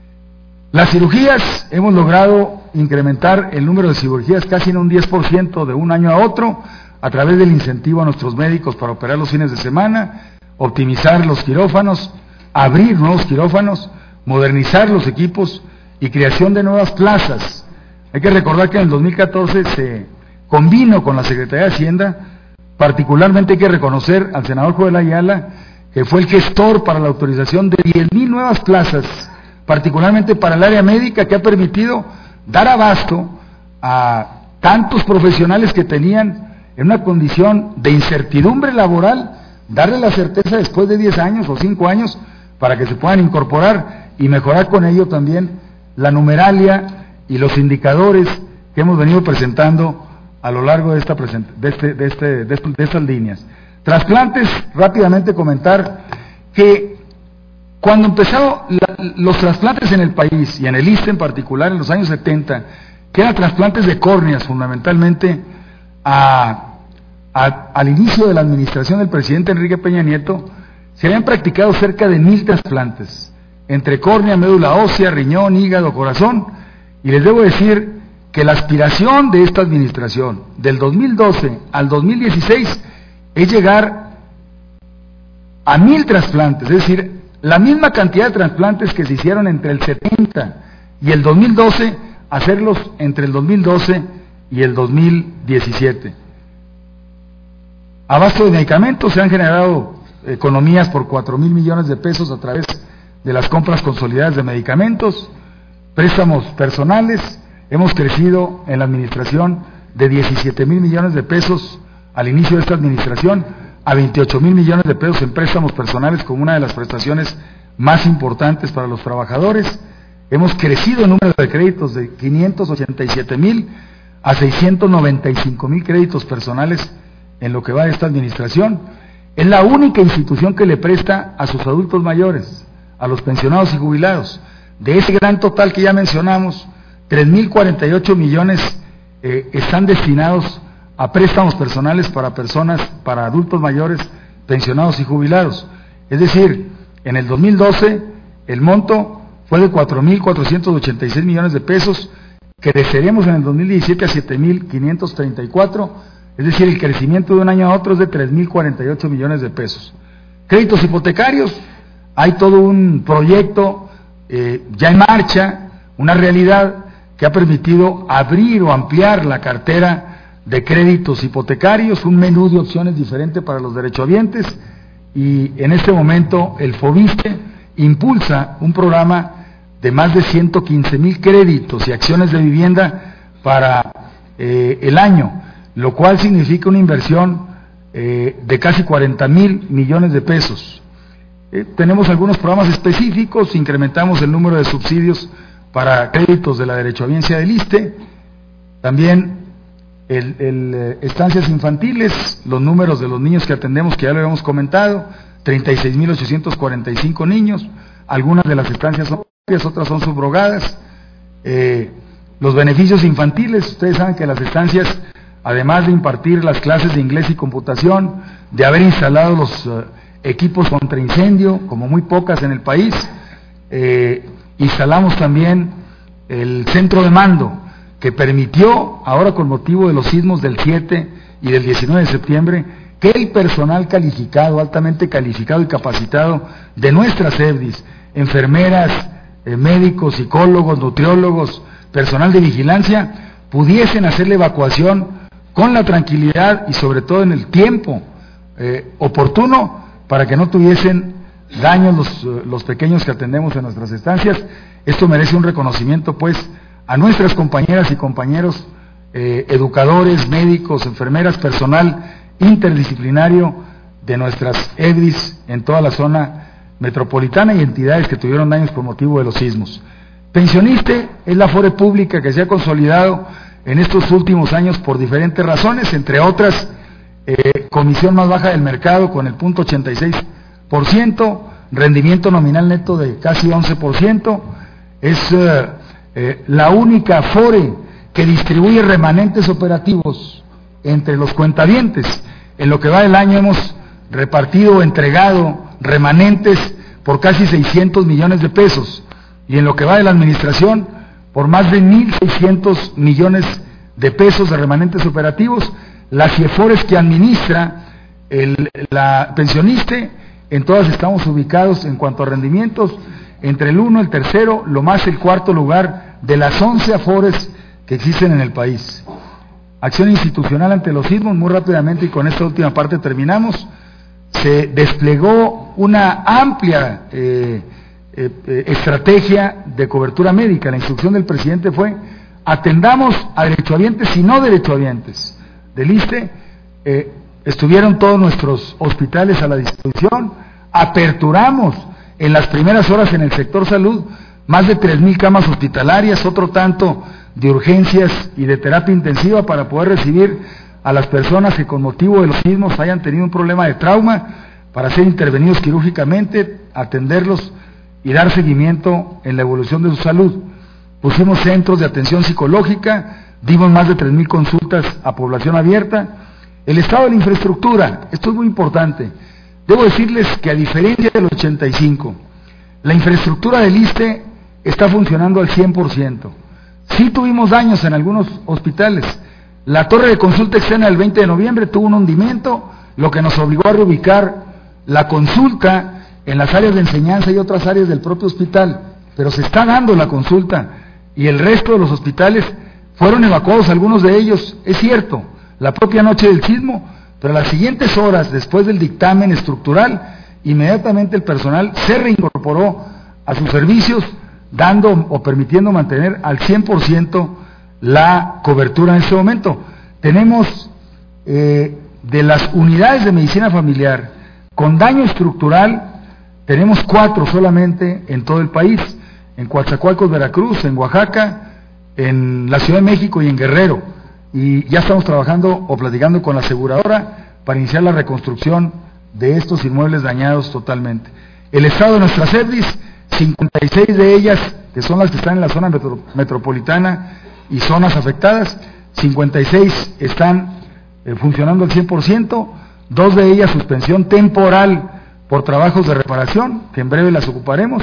Las cirugías, hemos logrado incrementar el número de cirugías casi en un diez por ciento de un año a otro, a través del incentivo a nuestros médicos para operar los fines de semana, optimizar los quirófanos, abrir nuevos quirófanos, modernizar los equipos y creación de nuevas plazas. Hay que recordar que en el dos mil catorce se convino con la Secretaría de Hacienda, particularmente hay que reconocer al senador Joel Ayala, que fue el gestor para la autorización de diez mil nuevas plazas, particularmente para el área médica, que ha permitido dar abasto a tantos profesionales que tenían en una condición de incertidumbre laboral, darle la certeza después de diez años o cinco años para que se puedan incorporar y mejorar con ello también la numeralia y los indicadores que hemos venido presentando a lo largo de, esta present de, este, de, este, de, este, de estas líneas. Trasplantes, rápidamente comentar que cuando empezaron la, los trasplantes en el país, y en el ISSSTE en particular, en los años setenta, que eran trasplantes de córneas fundamentalmente, a, a, al inicio de la administración del presidente Enrique Peña Nieto, se habían practicado cerca de mil trasplantes, entre córnea, médula ósea, riñón, hígado, corazón, y les debo decir que la aspiración de esta administración, del dos mil doce al dos mil dieciséis, es llegar a mil trasplantes, es decir, la misma cantidad de trasplantes que se hicieron entre el setenta y el dos mil doce, hacerlos entre el dos mil doce y el dos mil diecisiete. Abasto de medicamentos, se han generado economías por cuatro mil millones de pesos a través de las compras consolidadas de medicamentos, préstamos personales, hemos crecido en la administración de diecisiete mil millones de pesos al inicio de esta administración a veintiocho mil millones de pesos en préstamos personales, como una de las prestaciones más importantes para los trabajadores. Hemos crecido el número de créditos de quinientos ochenta y siete mil a seiscientos noventa y cinco mil créditos personales en lo que va de esta administración. Es la única institución que le presta a sus adultos mayores, a los pensionados y jubilados. De ese gran total que ya mencionamos, tres mil cuarenta y ocho millones eh, están destinados a préstamos personales para personas, para adultos mayores, pensionados y jubilados. Es decir, en el dos mil doce el monto fue de cuatro mil cuatrocientos ochenta y seis millones de pesos, creceremos en el dos mil diecisiete a siete mil quinientos treinta y cuatro, es decir, el crecimiento de un año a otro es de tres mil cuarenta y ocho millones de pesos. Créditos hipotecarios, hay todo un proyecto eh, ya en marcha, una realidad que ha permitido abrir o ampliar la cartera de créditos hipotecarios, un menú de opciones diferente para los derechohabientes, y en este momento el FOBISTE impulsa un programa de más de ciento quince mil créditos y acciones de vivienda para eh, el año, lo cual significa una inversión eh, de casi cuarenta mil millones de pesos. Eh, tenemos algunos programas específicos, incrementamos el número de subsidios para créditos de la derechohabiencia del ISSSTE, también el, el, eh, estancias infantiles, los números de los niños que atendemos, que ya lo habíamos comentado, treinta y seis mil ochocientos cuarenta y cinco niños, algunas de las estancias son propias, otras son subrogadas. Eh, los beneficios infantiles, ustedes saben que las estancias, además de impartir las clases de inglés y computación, de haber instalado los uh, equipos contra incendio, como muy pocas en el país, eh, instalamos también el centro de mando, que permitió, ahora con motivo de los sismos del siete y del diecinueve de septiembre, que el personal calificado, altamente calificado y capacitado de nuestras E V D Is, enfermeras, eh, médicos, psicólogos, nutriólogos, personal de vigilancia, pudiesen hacer la evacuación con la tranquilidad y sobre todo en el tiempo eh, oportuno para que no tuviesen daños los, los pequeños que atendemos en nuestras estancias. Esto merece un reconocimiento pues a nuestras compañeras y compañeros eh, educadores, médicos, enfermeras, personal interdisciplinario de nuestras E V D Is en toda la zona metropolitana y entidades que tuvieron daños por motivo de los sismos. Pensioniste es la afore pública que se ha consolidado en estos últimos años por diferentes razones, entre otras, eh, comisión más baja del mercado con el punto ochenta y seis por ciento, rendimiento nominal neto de casi once por ciento, es eh, eh, la única afore que distribuye remanentes operativos entre los cuentavientes. En lo que va del año hemos repartido o entregado remanentes por casi seiscientos millones de pesos, y en lo que va de la administración por más de mil seiscientos millones de pesos de remanentes operativos. Las CIEFORES que administra el, la pensioniste, en todas estamos ubicados en cuanto a rendimientos entre el uno, el tercero, lo más el cuarto lugar de las once afores que existen en el país. Acción institucional ante los sismos, muy rápidamente, y con esta última parte terminamos. Se desplegó una amplia eh, eh, eh, estrategia de cobertura médica. La instrucción del presidente fue: atendamos a derechohabientes y no derechohabientes. Del ISSSTE eh, estuvieron todos nuestros hospitales a la disposición. Aperturamos en las primeras horas en el sector salud más de tres mil camas hospitalarias, otro tanto de urgencias y de terapia intensiva para poder recibir a las personas que con motivo de los sismos hayan tenido un problema de trauma, para ser intervenidos quirúrgicamente, atenderlos y dar seguimiento en la evolución de su salud. Pusimos centros de atención psicológica, dimos más de tres mil consultas a población abierta. El estado de la infraestructura, esto es muy importante. Debo decirles que, a diferencia del ochenta y cinco, la infraestructura del ISSSTE está funcionando al cien por ciento. Sí tuvimos daños en algunos hospitales. La torre de consulta externa del veinte de noviembre tuvo un hundimiento, lo que nos obligó a reubicar la consulta en las áreas de enseñanza y otras áreas del propio hospital, pero se está dando la consulta, y el resto de los hospitales fueron evacuados, algunos de ellos, es cierto, la propia noche del sismo, pero a las siguientes horas, después del dictamen estructural, inmediatamente el personal se reincorporó a sus servicios, dando o permitiendo mantener al cien por ciento la cobertura en este momento. Tenemos eh, de las unidades de medicina familiar con daño estructural, tenemos cuatro solamente en todo el país: en Coatzacoalcos, Veracruz, en Oaxaca, en la Ciudad de México y en Guerrero, y ya estamos trabajando o platicando con la aseguradora para iniciar la reconstrucción de estos inmuebles dañados totalmente. El estado de nuestras E V D Is, cincuenta y seis de ellas, que son las que están en la zona metro, metropolitana y zonas afectadas, cincuenta y seis están eh, funcionando al cien por ciento, dos de ellas suspensión temporal por trabajos de reparación, que en breve las ocuparemos,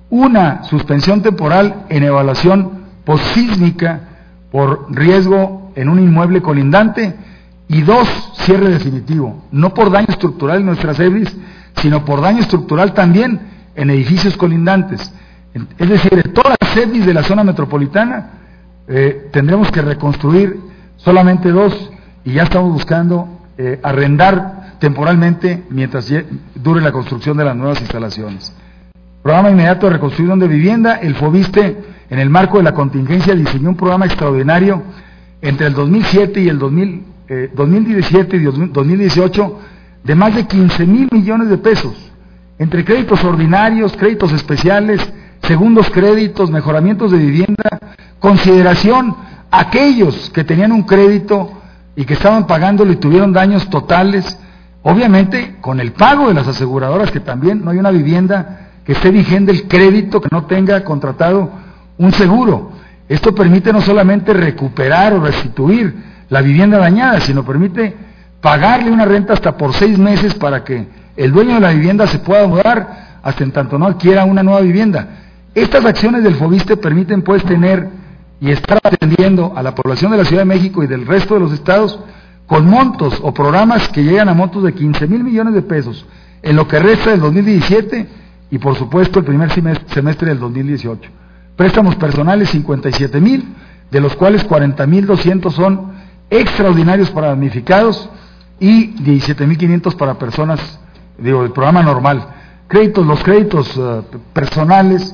una suspensión temporal en evaluación postsísmica por riesgo en un inmueble colindante, y dos, cierre definitivo, no por daño estructural en nuestras E V D Is, sino por daño estructural también en edificios colindantes. Es decir, de todas las E V D Is de la zona metropolitana, eh, tendremos que reconstruir solamente dos, y ya estamos buscando eh, arrendar temporalmente mientras dure la construcción de las nuevas instalaciones. Programa inmediato de reconstrucción de vivienda. El FOBISSSTE, en el marco de la contingencia, diseñó un programa extraordinario entre el dos mil siete y el dos mil, eh, dos mil diecisiete y dos mil dieciocho de más de quince mil millones de pesos, entre créditos ordinarios, créditos especiales, segundos créditos, mejoramientos de vivienda, consideración a aquellos que tenían un crédito y que estaban pagándolo y tuvieron daños totales, obviamente con el pago de las aseguradoras, que también no hay una vivienda que esté vigente el crédito que no tenga contratado un seguro. Esto permite no solamente recuperar o restituir la vivienda dañada, sino permite pagarle una renta hasta por seis meses para que el dueño de la vivienda se pueda mudar hasta en tanto no adquiera una nueva vivienda. Estas acciones del FOBISTE permiten pues tener y estar atendiendo a la población de la Ciudad de México y del resto de los estados con montos o programas que llegan a montos de quince mil millones de pesos en lo que resta del dos mil diecisiete y por supuesto el primer semestre del dos mil dieciocho. Préstamos personales cincuenta y siete mil, de los cuales cuarenta mil doscientos son extraordinarios para damnificados y diecisiete mil quinientos para personas, digo, el programa normal. Créditos, los créditos uh, personales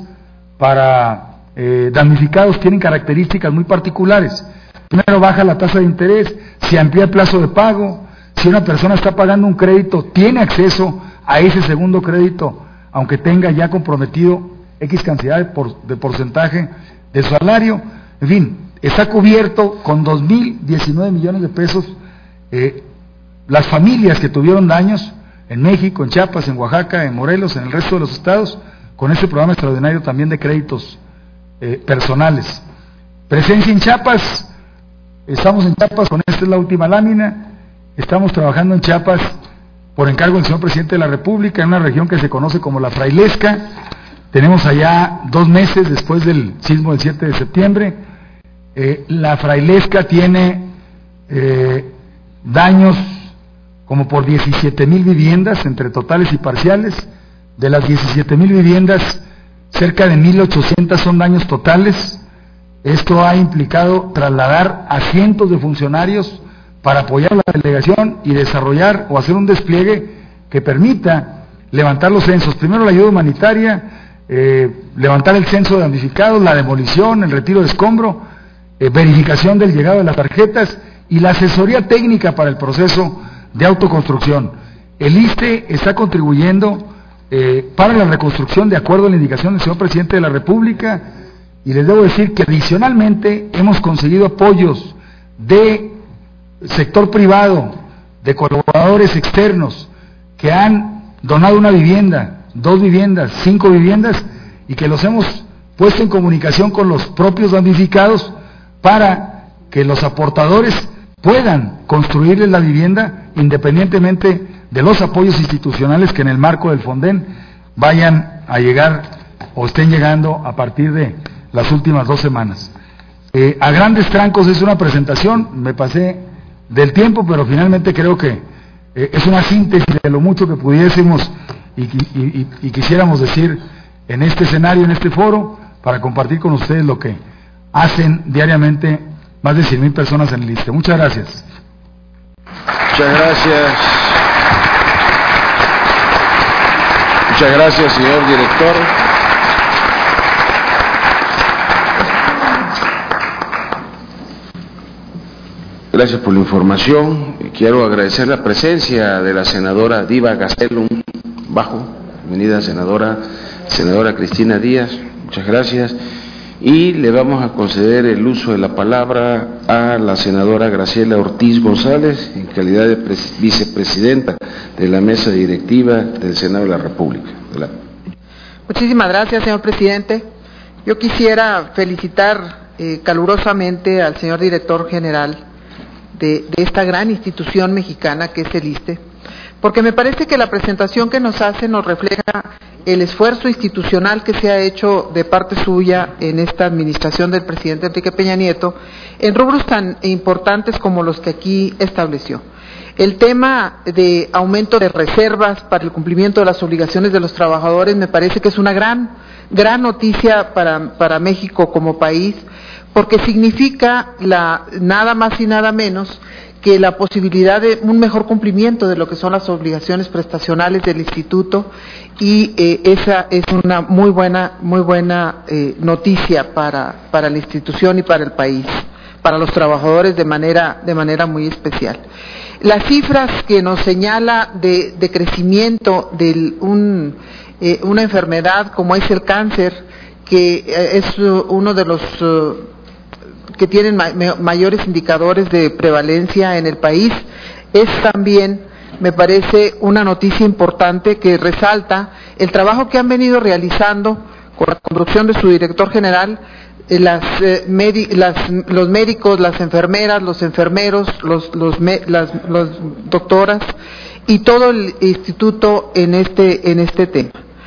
para eh, damnificados tienen características muy particulares. Primero, baja la tasa de interés, se amplía el plazo de pago. Si una persona está pagando un crédito, tiene acceso a ese segundo crédito, aunque tenga ya comprometido X cantidad de, por, de porcentaje de su salario. En fin, está cubierto con dos mil diecinueve millones de pesos eh, las familias que tuvieron daños en México, en Chiapas, en Oaxaca, en Morelos, en el resto de los estados, con este programa extraordinario también de créditos eh, personales. Presencia en Chiapas, estamos en Chiapas, con esta es la última lámina, estamos trabajando en Chiapas por encargo del señor Presidente de la República, en una región que se conoce como la Frailesca. Tenemos allá dos meses después del sismo del siete de septiembre. Eh, la Frailesca tiene eh, daños como por diecisiete mil viviendas, entre totales y parciales. De las diecisiete mil viviendas, cerca de mil ochocientas son daños totales. Esto ha implicado trasladar a cientos de funcionarios para apoyar a la delegación y desarrollar o hacer un despliegue que permita levantar los censos. Primero la ayuda humanitaria, eh, levantar el censo de damnificados, la demolición, el retiro de escombro, eh, verificación del llegado de las tarjetas y la asesoría técnica para el proceso de autoconstrucción. El ISSSTE está contribuyendo eh, para la reconstrucción de acuerdo a la indicación del señor Presidente de la República, y les debo decir que adicionalmente hemos conseguido apoyos de sector privado, de colaboradores externos que han donado una vivienda, dos viviendas, cinco viviendas, y que los hemos puesto en comunicación con los propios damnificados para que los aportadores puedan construirles la vivienda independientemente de los apoyos institucionales que en el marco del Fonden vayan a llegar o estén llegando a partir de las últimas dos semanas. Eh, a grandes trancos es una presentación, me pasé del tiempo, pero finalmente creo que eh, es una síntesis de lo mucho que pudiésemos y, y, y, y quisiéramos decir en este escenario, en este foro, para compartir con ustedes lo que hacen diariamente más de cien mil personas en el ISSSTE. Muchas gracias. Muchas gracias. Muchas gracias, señor director. Gracias por la información. Quiero agradecer la presencia de la senadora Diva Gastelum Bajo. Bienvenida, senadora, senadora Cristina Díaz. Muchas gracias. Y le vamos a conceder el uso de la palabra a la senadora Graciela Ortiz González, en calidad de vicepresidenta de la mesa directiva del Senado de la República. Adelante. Muchísimas gracias, señor presidente. Yo quisiera felicitar eh, calurosamente al señor director general de, de esta gran institución mexicana que es el ISSSTE, porque me parece que la presentación que nos hace nos refleja el esfuerzo institucional que se ha hecho de parte suya en esta administración del presidente Enrique Peña Nieto en rubros tan importantes como los que aquí estableció. El tema de aumento de reservas para el cumplimiento de las obligaciones de los trabajadores me parece que es una gran, gran noticia para, para México como país, porque significa la, nada más y nada menos que la posibilidad de un mejor cumplimiento de lo que son las obligaciones prestacionales del instituto, y eh, esa es una muy buena, muy buena eh, noticia para, para la institución y para el país, para los trabajadores de manera, de manera muy especial. Las cifras que nos señala de, de crecimiento de un, eh, una enfermedad como es el cáncer, que eh, es uh, uno de los uh, que tienen ma mayores indicadores de prevalencia en el país, es también, me parece, una noticia importante que resalta el trabajo que han venido realizando con la conducción de su director general, eh, las, eh, las, los médicos, las enfermeras, los enfermeros, los, los, me las los doctoras y todo el instituto en este, en este tema.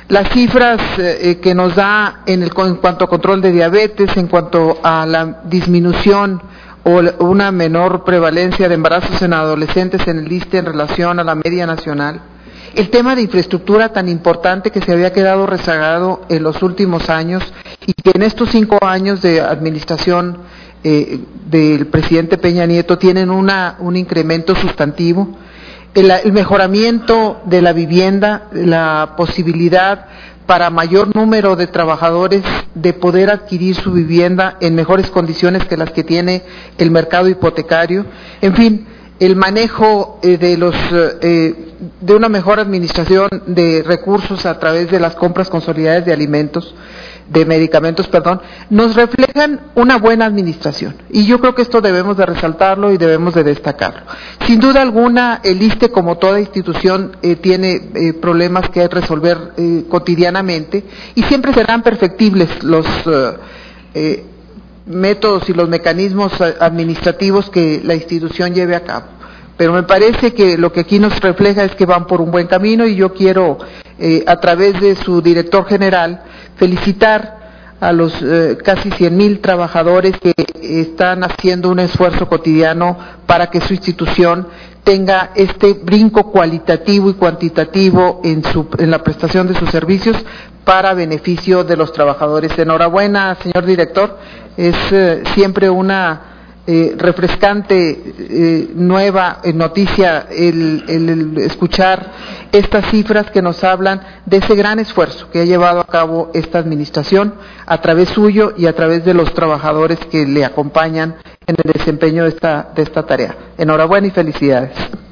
Las cifras eh, que nos da en, el, en cuanto a control de diabetes, en cuanto a la disminución o una menor prevalencia de embarazos en adolescentes en el ISSSTE en relación a la media nacional, el tema de infraestructura tan importante que se había quedado rezagado en los últimos años y que en estos cinco años de administración eh, del presidente Peña Nieto tienen una, un incremento sustantivo, el, el mejoramiento de la vivienda, la posibilidad para mayor número de trabajadores de poder adquirir su vivienda en mejores condiciones que las que tiene el mercado hipotecario, en fin, el manejo eh, de los eh, de una mejor administración de recursos a través de las compras consolidadas de alimentos, de medicamentos, perdón, nos reflejan una buena administración. Y yo creo que esto debemos de resaltarlo y debemos de destacarlo. Sin duda alguna, el ISSSTE, como toda institución, eh, tiene eh, problemas que resolver eh, cotidianamente y siempre serán perfectibles los eh, eh, métodos y los mecanismos administrativos que la institución lleve a cabo. Pero me parece que lo que aquí nos refleja es que van por un buen camino y yo quiero, eh, a través de su director general, felicitar a los eh, casi cien mil trabajadores que están haciendo un esfuerzo cotidiano para que su institución tenga este brinco cualitativo y cuantitativo en, su, en la prestación de sus servicios para beneficio de los trabajadores. Enhorabuena, señor director, es eh, siempre una eh, refrescante, eh, nueva eh, noticia el, el, el escuchar estas cifras que nos hablan de ese gran esfuerzo que ha llevado a cabo esta administración a través suyo y a través de los trabajadores que le acompañan en el desempeño de esta, de esta tarea. Enhorabuena y felicidades.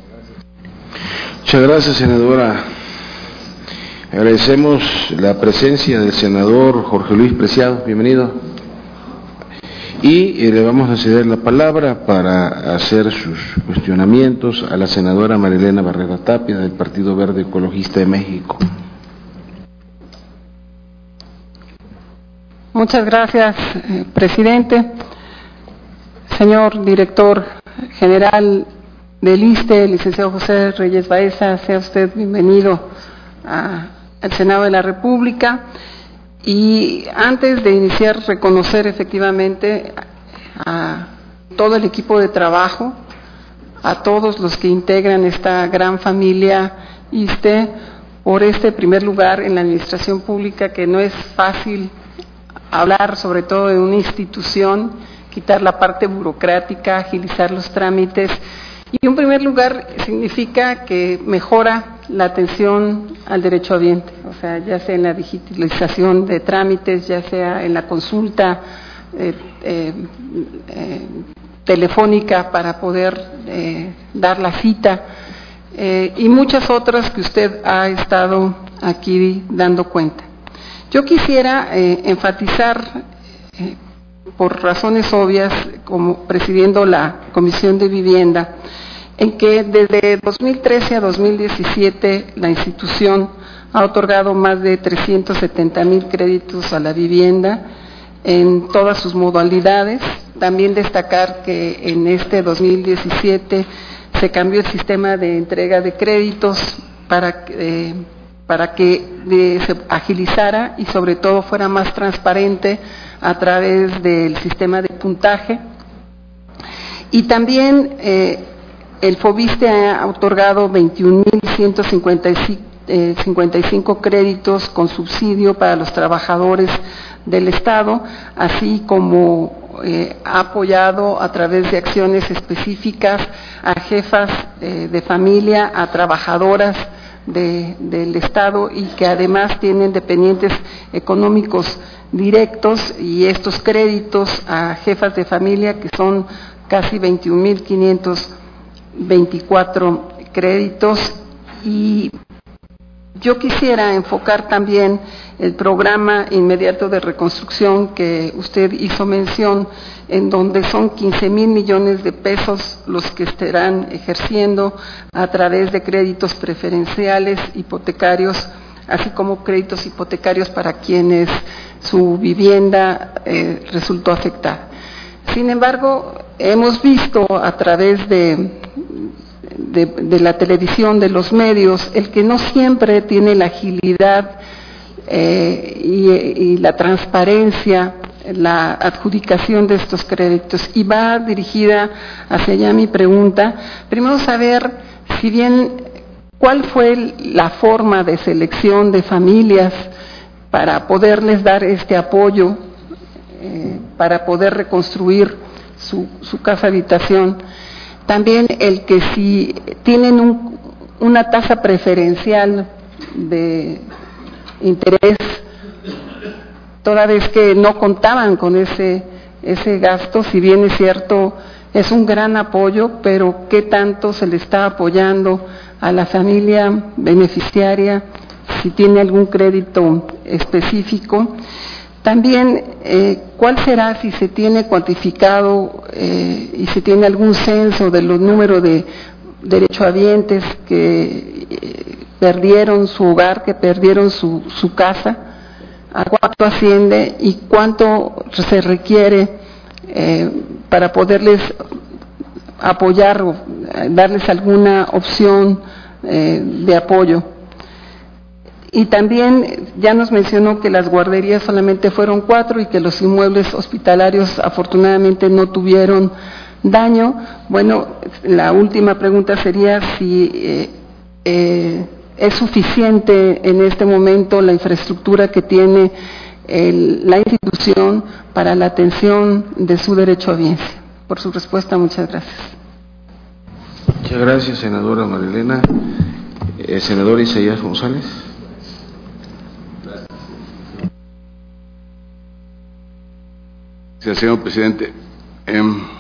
Muchas gracias, senadora. Agradecemos la presencia del senador Jorge Luis Preciado, bienvenido. Y eh, le vamos a ceder la palabra para hacer sus cuestionamientos a la senadora Marielena Barrera Tapia del Partido Verde Ecologista de México. Muchas gracias, eh, presidente. Señor director general del ISSSTE, licenciado José Reyes Baeza, sea usted bienvenido a, al Senado de la República. Y antes de iniciar, reconocer efectivamente a todo el equipo de trabajo, a todos los que integran esta gran familia ISSSTE, por este primer lugar en la administración pública, que no es fácil hablar sobre todo de una institución, quitar la parte burocrática, agilizar los trámites. Y en primer lugar significa que mejora la atención al derechohabiente, o sea, ya sea en la digitalización de trámites, ya sea en la consulta eh, eh, eh, telefónica para poder eh, dar la cita, eh, y muchas otras que usted ha estado aquí dando cuenta. Yo quisiera eh, enfatizar, eh, por razones obvias, como presidiendo la Comisión de Vivienda, en que desde dos mil trece a dos mil diecisiete la institución ha otorgado más de trescientos setenta mil créditos a la vivienda en todas sus modalidades. También destacar que en este dos mil diecisiete se cambió el sistema de entrega de créditos para, eh, para que eh, se agilizara y sobre todo fuera más transparente a través del sistema de puntaje. Y también eh, el FOBISSSTE ha otorgado veintiún mil ciento cincuenta y cinco créditos con subsidio para los trabajadores del Estado, así como eh, ha apoyado a través de acciones específicas a jefas eh, de familia, a trabajadoras de, del Estado y que además tienen dependientes económicos directos, y estos créditos a jefas de familia, que son casi veintiún mil quinientos veinticuatro créditos. Y yo quisiera enfocar también el programa inmediato de reconstrucción que usted hizo mención, en donde son quince mil millones de pesos los que estarán ejerciendo a través de créditos preferenciales hipotecarios, así como créditos hipotecarios para quienes su vivienda eh, resultó afectada. Sin embargo, hemos visto a través de, de, de la televisión, de los medios, el que no siempre tiene la agilidad eh, y, y la transparencia, la adjudicación de estos créditos. Y va dirigida hacia allá mi pregunta. Primero saber, si bien, cuál fue la forma de selección de familias para poderles dar este apoyo, eh, para poder reconstruir su, su casa habitación. También el que si tienen un, una tasa preferencial de interés, toda vez que no contaban con ese, ese gasto, si bien es cierto, es un gran apoyo, pero ¿qué tanto se le está apoyando a la familia beneficiaria? Si tiene algún crédito específico. También, eh, ¿cuál será, si se tiene cuantificado eh, y se tiene algún censo de los números de derechohabientes que eh, perdieron su hogar, que perdieron su, su casa? ¿A cuánto asciende y cuánto se requiere eh, para poderles apoyar o darles alguna opción eh, de apoyo? Y también ya nos mencionó que las guarderías solamente fueron cuatro y que los inmuebles hospitalarios afortunadamente no tuvieron daño. Bueno, la última pregunta sería si eh, eh, es suficiente en este momento la infraestructura que tiene el, la institución para la atención de su derecho a audiencia. Por su respuesta, muchas gracias. Muchas gracias, senadora Marilena. Eh, senador Isaías González. Gracias, señor presidente. Eh,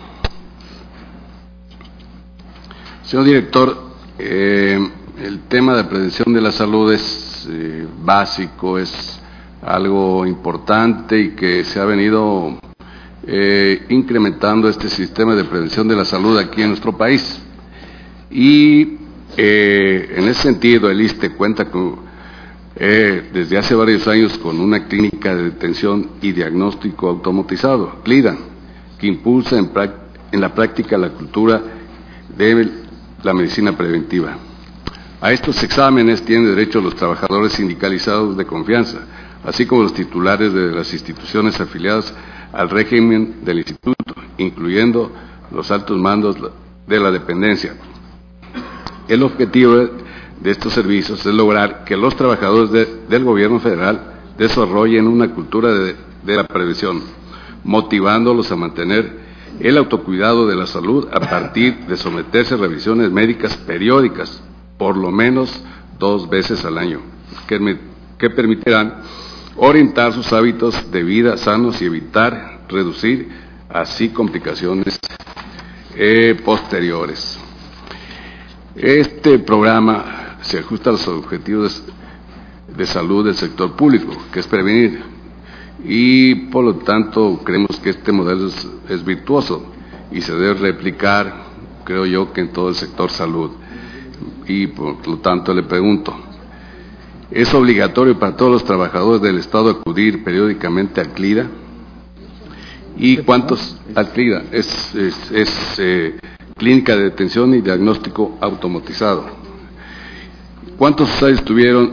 señor director, eh, el tema de prevención de la salud es eh, básico, es algo importante y que se ha venido eh, incrementando este sistema de prevención de la salud aquí en nuestro país. Y eh, en ese sentido, el I S S S T E cuenta con Eh, desde hace varios años con una clínica de detención y diagnóstico automatizado, CLIDA, que impulsa en, en la práctica la cultura de la medicina preventiva. A estos exámenes tienen derecho los trabajadores sindicalizados de confianza, así como los titulares de las instituciones afiliadas al régimen del instituto, incluyendo los altos mandos de la dependencia. El objetivo de estos servicios es lograr que los trabajadores de, del gobierno federal desarrollen una cultura de, de la prevención, motivándolos a mantener el autocuidado de la salud a partir de someterse a revisiones médicas periódicas, por lo menos dos veces al año, que, me, que permitirán orientar sus hábitos de vida sanos y evitar, reducir así complicaciones eh, posteriores. Este programa se ajusta a los objetivos de salud del sector público, que es prevenir, y por lo tanto creemos que este modelo es, es virtuoso y se debe replicar, creo yo, que en todo el sector salud. Y por lo tanto le pregunto, ¿es obligatorio para todos los trabajadores del Estado acudir periódicamente al CLIDA? ¿Y cuántos al CLIDA? Es, es, es eh, Clínica de Detención y Diagnóstico Automatizado. ¿Cuántos ustedes tuvieron,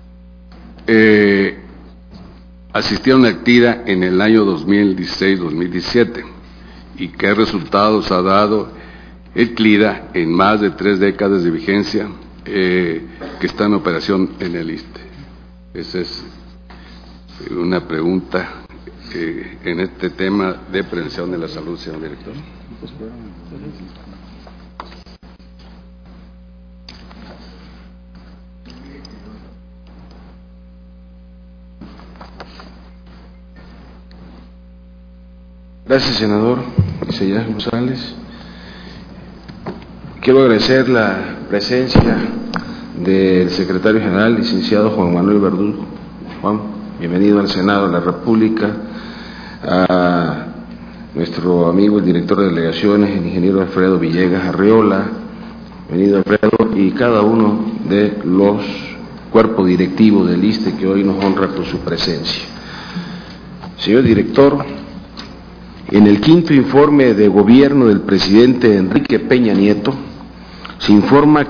eh, asistieron a CLIDA en el año dos mil dieciséis dos mil diecisiete? ¿Y qué resultados ha dado el CLIDA en más de tres décadas de vigencia eh, que está en operación en el I S S S T E? Esa es una pregunta eh, en este tema de prevención de la salud, señor director. Gracias, senador Isaías González. Quiero agradecer la presencia del secretario general, licenciado Juan Manuel Verdugo. Juan, bienvenido al Senado de la República. A nuestro amigo, el director de delegaciones, el ingeniero Alfredo Villegas Arreola. Bienvenido, Alfredo, y cada uno de los cuerpos directivos del I S S S T E que hoy nos honra con su presencia. Señor director, en el quinto informe de gobierno del presidente Enrique Peña Nieto, se informa que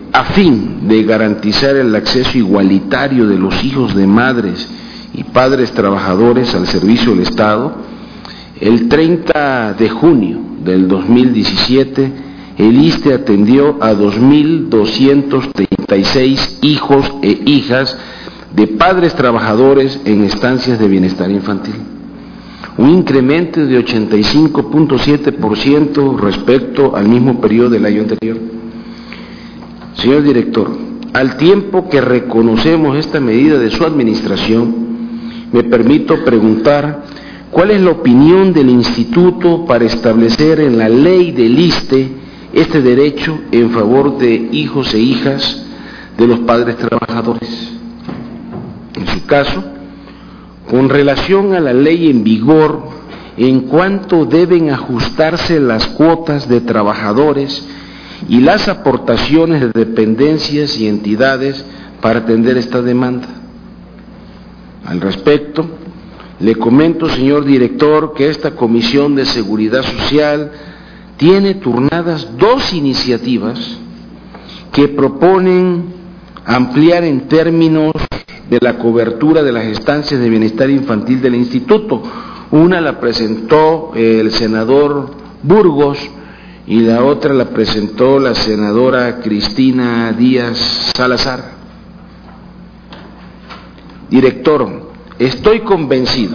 a fin de garantizar el acceso igualitario de los hijos de madres y padres trabajadores al servicio del Estado, el treinta de junio del dos mil diecisiete, el I S S S T E atendió a dos mil doscientos treinta y seis hijos e hijas de padres trabajadores en estancias de bienestar infantil, un incremento de ochenta y cinco punto siete por ciento respecto al mismo periodo del año anterior. Señor director, al tiempo que reconocemos esta medida de su administración, me permito preguntar cuál es la opinión del Instituto para establecer en la ley del I S S S T E este derecho en favor de hijos e hijas de los padres trabajadores. En su caso, con relación a la ley en vigor, en cuánto deben ajustarse las cuotas de trabajadores y las aportaciones de dependencias y entidades para atender esta demanda. Al respecto, le comento, señor director, que esta Comisión de Seguridad Social tiene turnadas dos iniciativas que proponen ampliar en términos de la cobertura de las estancias de bienestar infantil del Instituto. Una la presentó el senador Burgos y la otra la presentó la senadora Cristina Díaz Salazar. Director, estoy convencido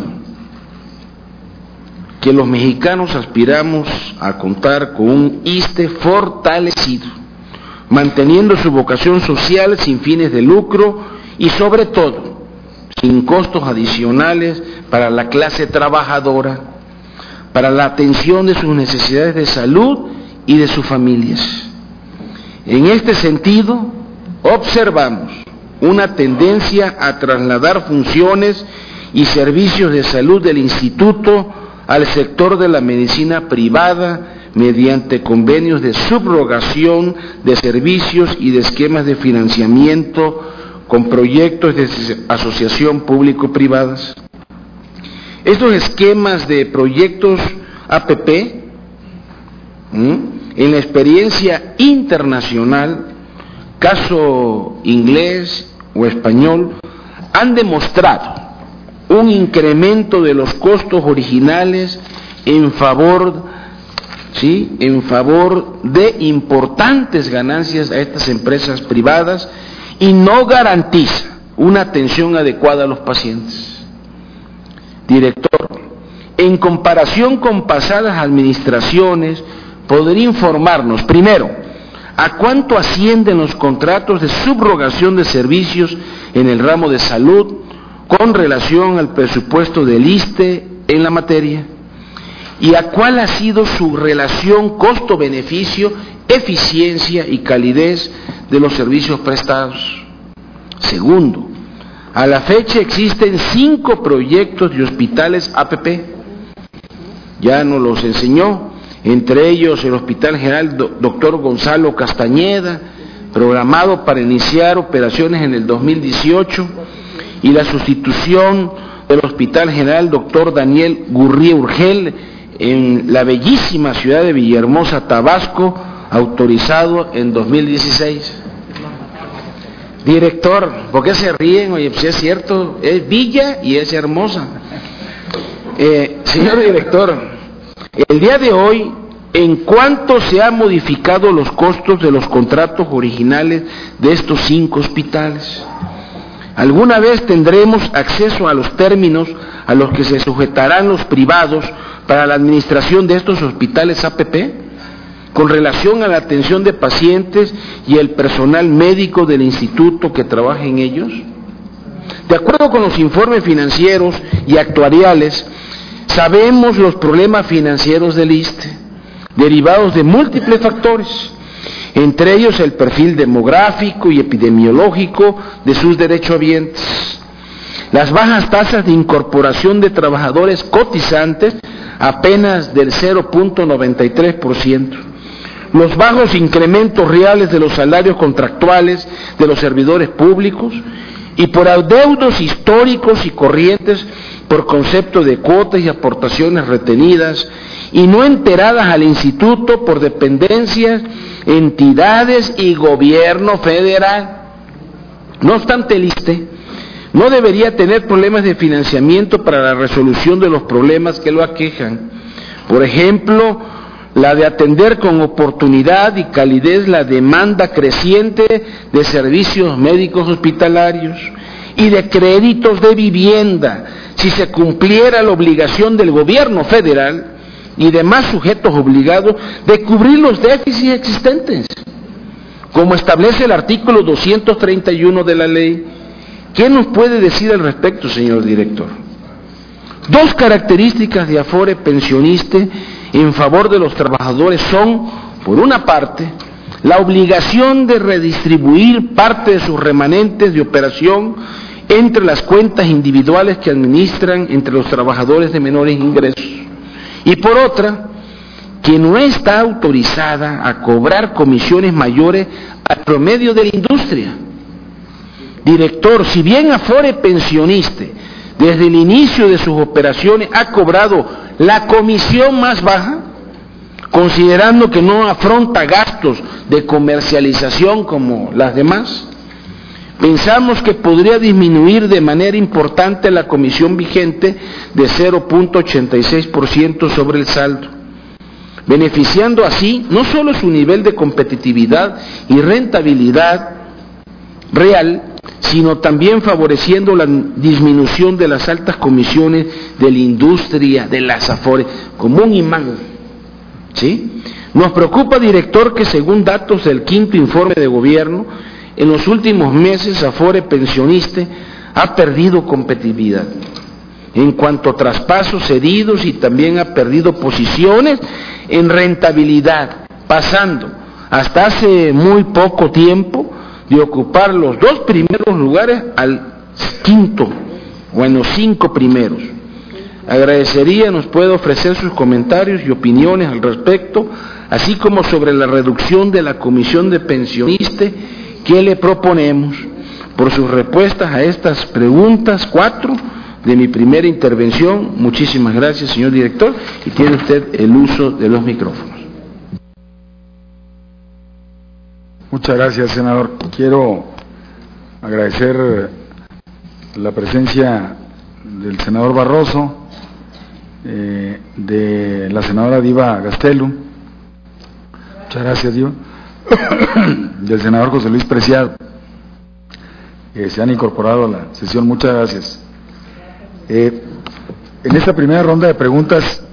que los mexicanos aspiramos a contar con un I S S S T E fortalecido, manteniendo su vocación social sin fines de lucro y sobre todo sin costos adicionales para la clase trabajadora, para la atención de sus necesidades de salud y de sus familias. En este sentido, observamos una tendencia a trasladar funciones y servicios de salud del Instituto al sector de la medicina privada mediante convenios de subrogación de servicios y de esquemas de financiamiento con proyectos de asociación público-privadas. Estos esquemas de proyectos A P P, ¿m? en la experiencia internacional, caso inglés o español, han demostrado un incremento de los costos originales en favor, ¿sí? en favor de importantes ganancias a estas empresas privadas y no garantiza una atención adecuada a los pacientes. Director, en comparación con pasadas administraciones, ¿podría informarnos, primero, a cuánto ascienden los contratos de subrogación de servicios en el ramo de salud con relación al presupuesto del I S S S T E en la materia? ¿Y a cuál ha sido su relación costo-beneficio, eficiencia y calidez de los servicios prestados? Segundo, a la fecha existen cinco proyectos de hospitales A P P, ya nos los enseñó, entre ellos el Hospital General Doctor Gonzalo Castañeda, programado para iniciar operaciones en el dos mil dieciocho, y la sustitución del Hospital General Doctor Daniel Gurría Urgel en la bellísima ciudad de Villahermosa, Tabasco, autorizado en dos mil dieciséis. Director, ¿por qué se ríen? Oye, pues es cierto, es Villa y es Hermosa. Eh, señor director, el día de hoy, ¿en cuánto se han modificado los costos de los contratos originales de estos cinco hospitales? ¿Alguna vez tendremos acceso a los términos a los que se sujetarán los privados para la administración de estos hospitales A P P, con relación a la atención de pacientes y el personal médico del instituto que trabaja en ellos? De acuerdo con los informes financieros y actuariales, sabemos los problemas financieros del I S S S T E, derivados de múltiples factores, entre ellos el perfil demográfico y epidemiológico de sus derechohabientes, las bajas tasas de incorporación de trabajadores cotizantes, apenas del cero punto noventa y tres por ciento, los bajos incrementos reales de los salarios contractuales de los servidores públicos y por adeudos históricos y corrientes por concepto de cuotas y aportaciones retenidas y no enteradas al instituto por dependencias entidades y gobierno federal. No obstante, el ISSSTE no debería tener problemas de financiamiento para la resolución de los problemas que lo aquejan. Por ejemplo, la de atender con oportunidad y calidez la demanda creciente de servicios médicos hospitalarios y de créditos de vivienda, si se cumpliera la obligación del gobierno federal y demás sujetos obligados de cubrir los déficits existentes, como establece el artículo doscientos treinta y uno de la ley. ¿Qué nos puede decir al respecto, señor director? Dos características de Afore Pensioniste en favor de los trabajadores son, por una parte, la obligación de redistribuir parte de sus remanentes de operación entre las cuentas individuales que administran entre los trabajadores de menores ingresos, y por otra, que no está autorizada a cobrar comisiones mayores al promedio de la industria. Director, si bien Afore Pensioniste desde el inicio de sus operaciones ha cobrado la comisión más baja, considerando que no afronta gastos de comercialización como las demás, pensamos que podría disminuir de manera importante la comisión vigente de cero punto ochenta y seis por ciento sobre el saldo, beneficiando así no solo su nivel de competitividad y rentabilidad real, sino también favoreciendo la disminución de las altas comisiones de la industria de las Afores, como un imán. ¿Sí? Nos preocupa, director, que según datos del quinto informe de gobierno, en los últimos meses Afore Pensioniste ha perdido competitividad en cuanto a traspasos cedidos y también ha perdido posiciones en rentabilidad, pasando hasta hace muy poco tiempo de ocupar los dos primeros lugares al quinto o en los cinco primeros. Agradecería nos pueda ofrecer sus comentarios y opiniones al respecto, así como sobre la reducción de la comisión de pensionistas que le proponemos, por sus respuestas a estas preguntas cuatro de mi primera intervención. Muchísimas gracias, señor director, y tiene usted el uso de los micrófonos. Muchas gracias, senador. Quiero agradecer la presencia del senador Barroso, eh, de la senadora Diva Gastelu, muchas gracias, Diva, del senador José Luis Preciado, que se han incorporado a la sesión. Muchas gracias. Eh, en esta primera ronda de preguntas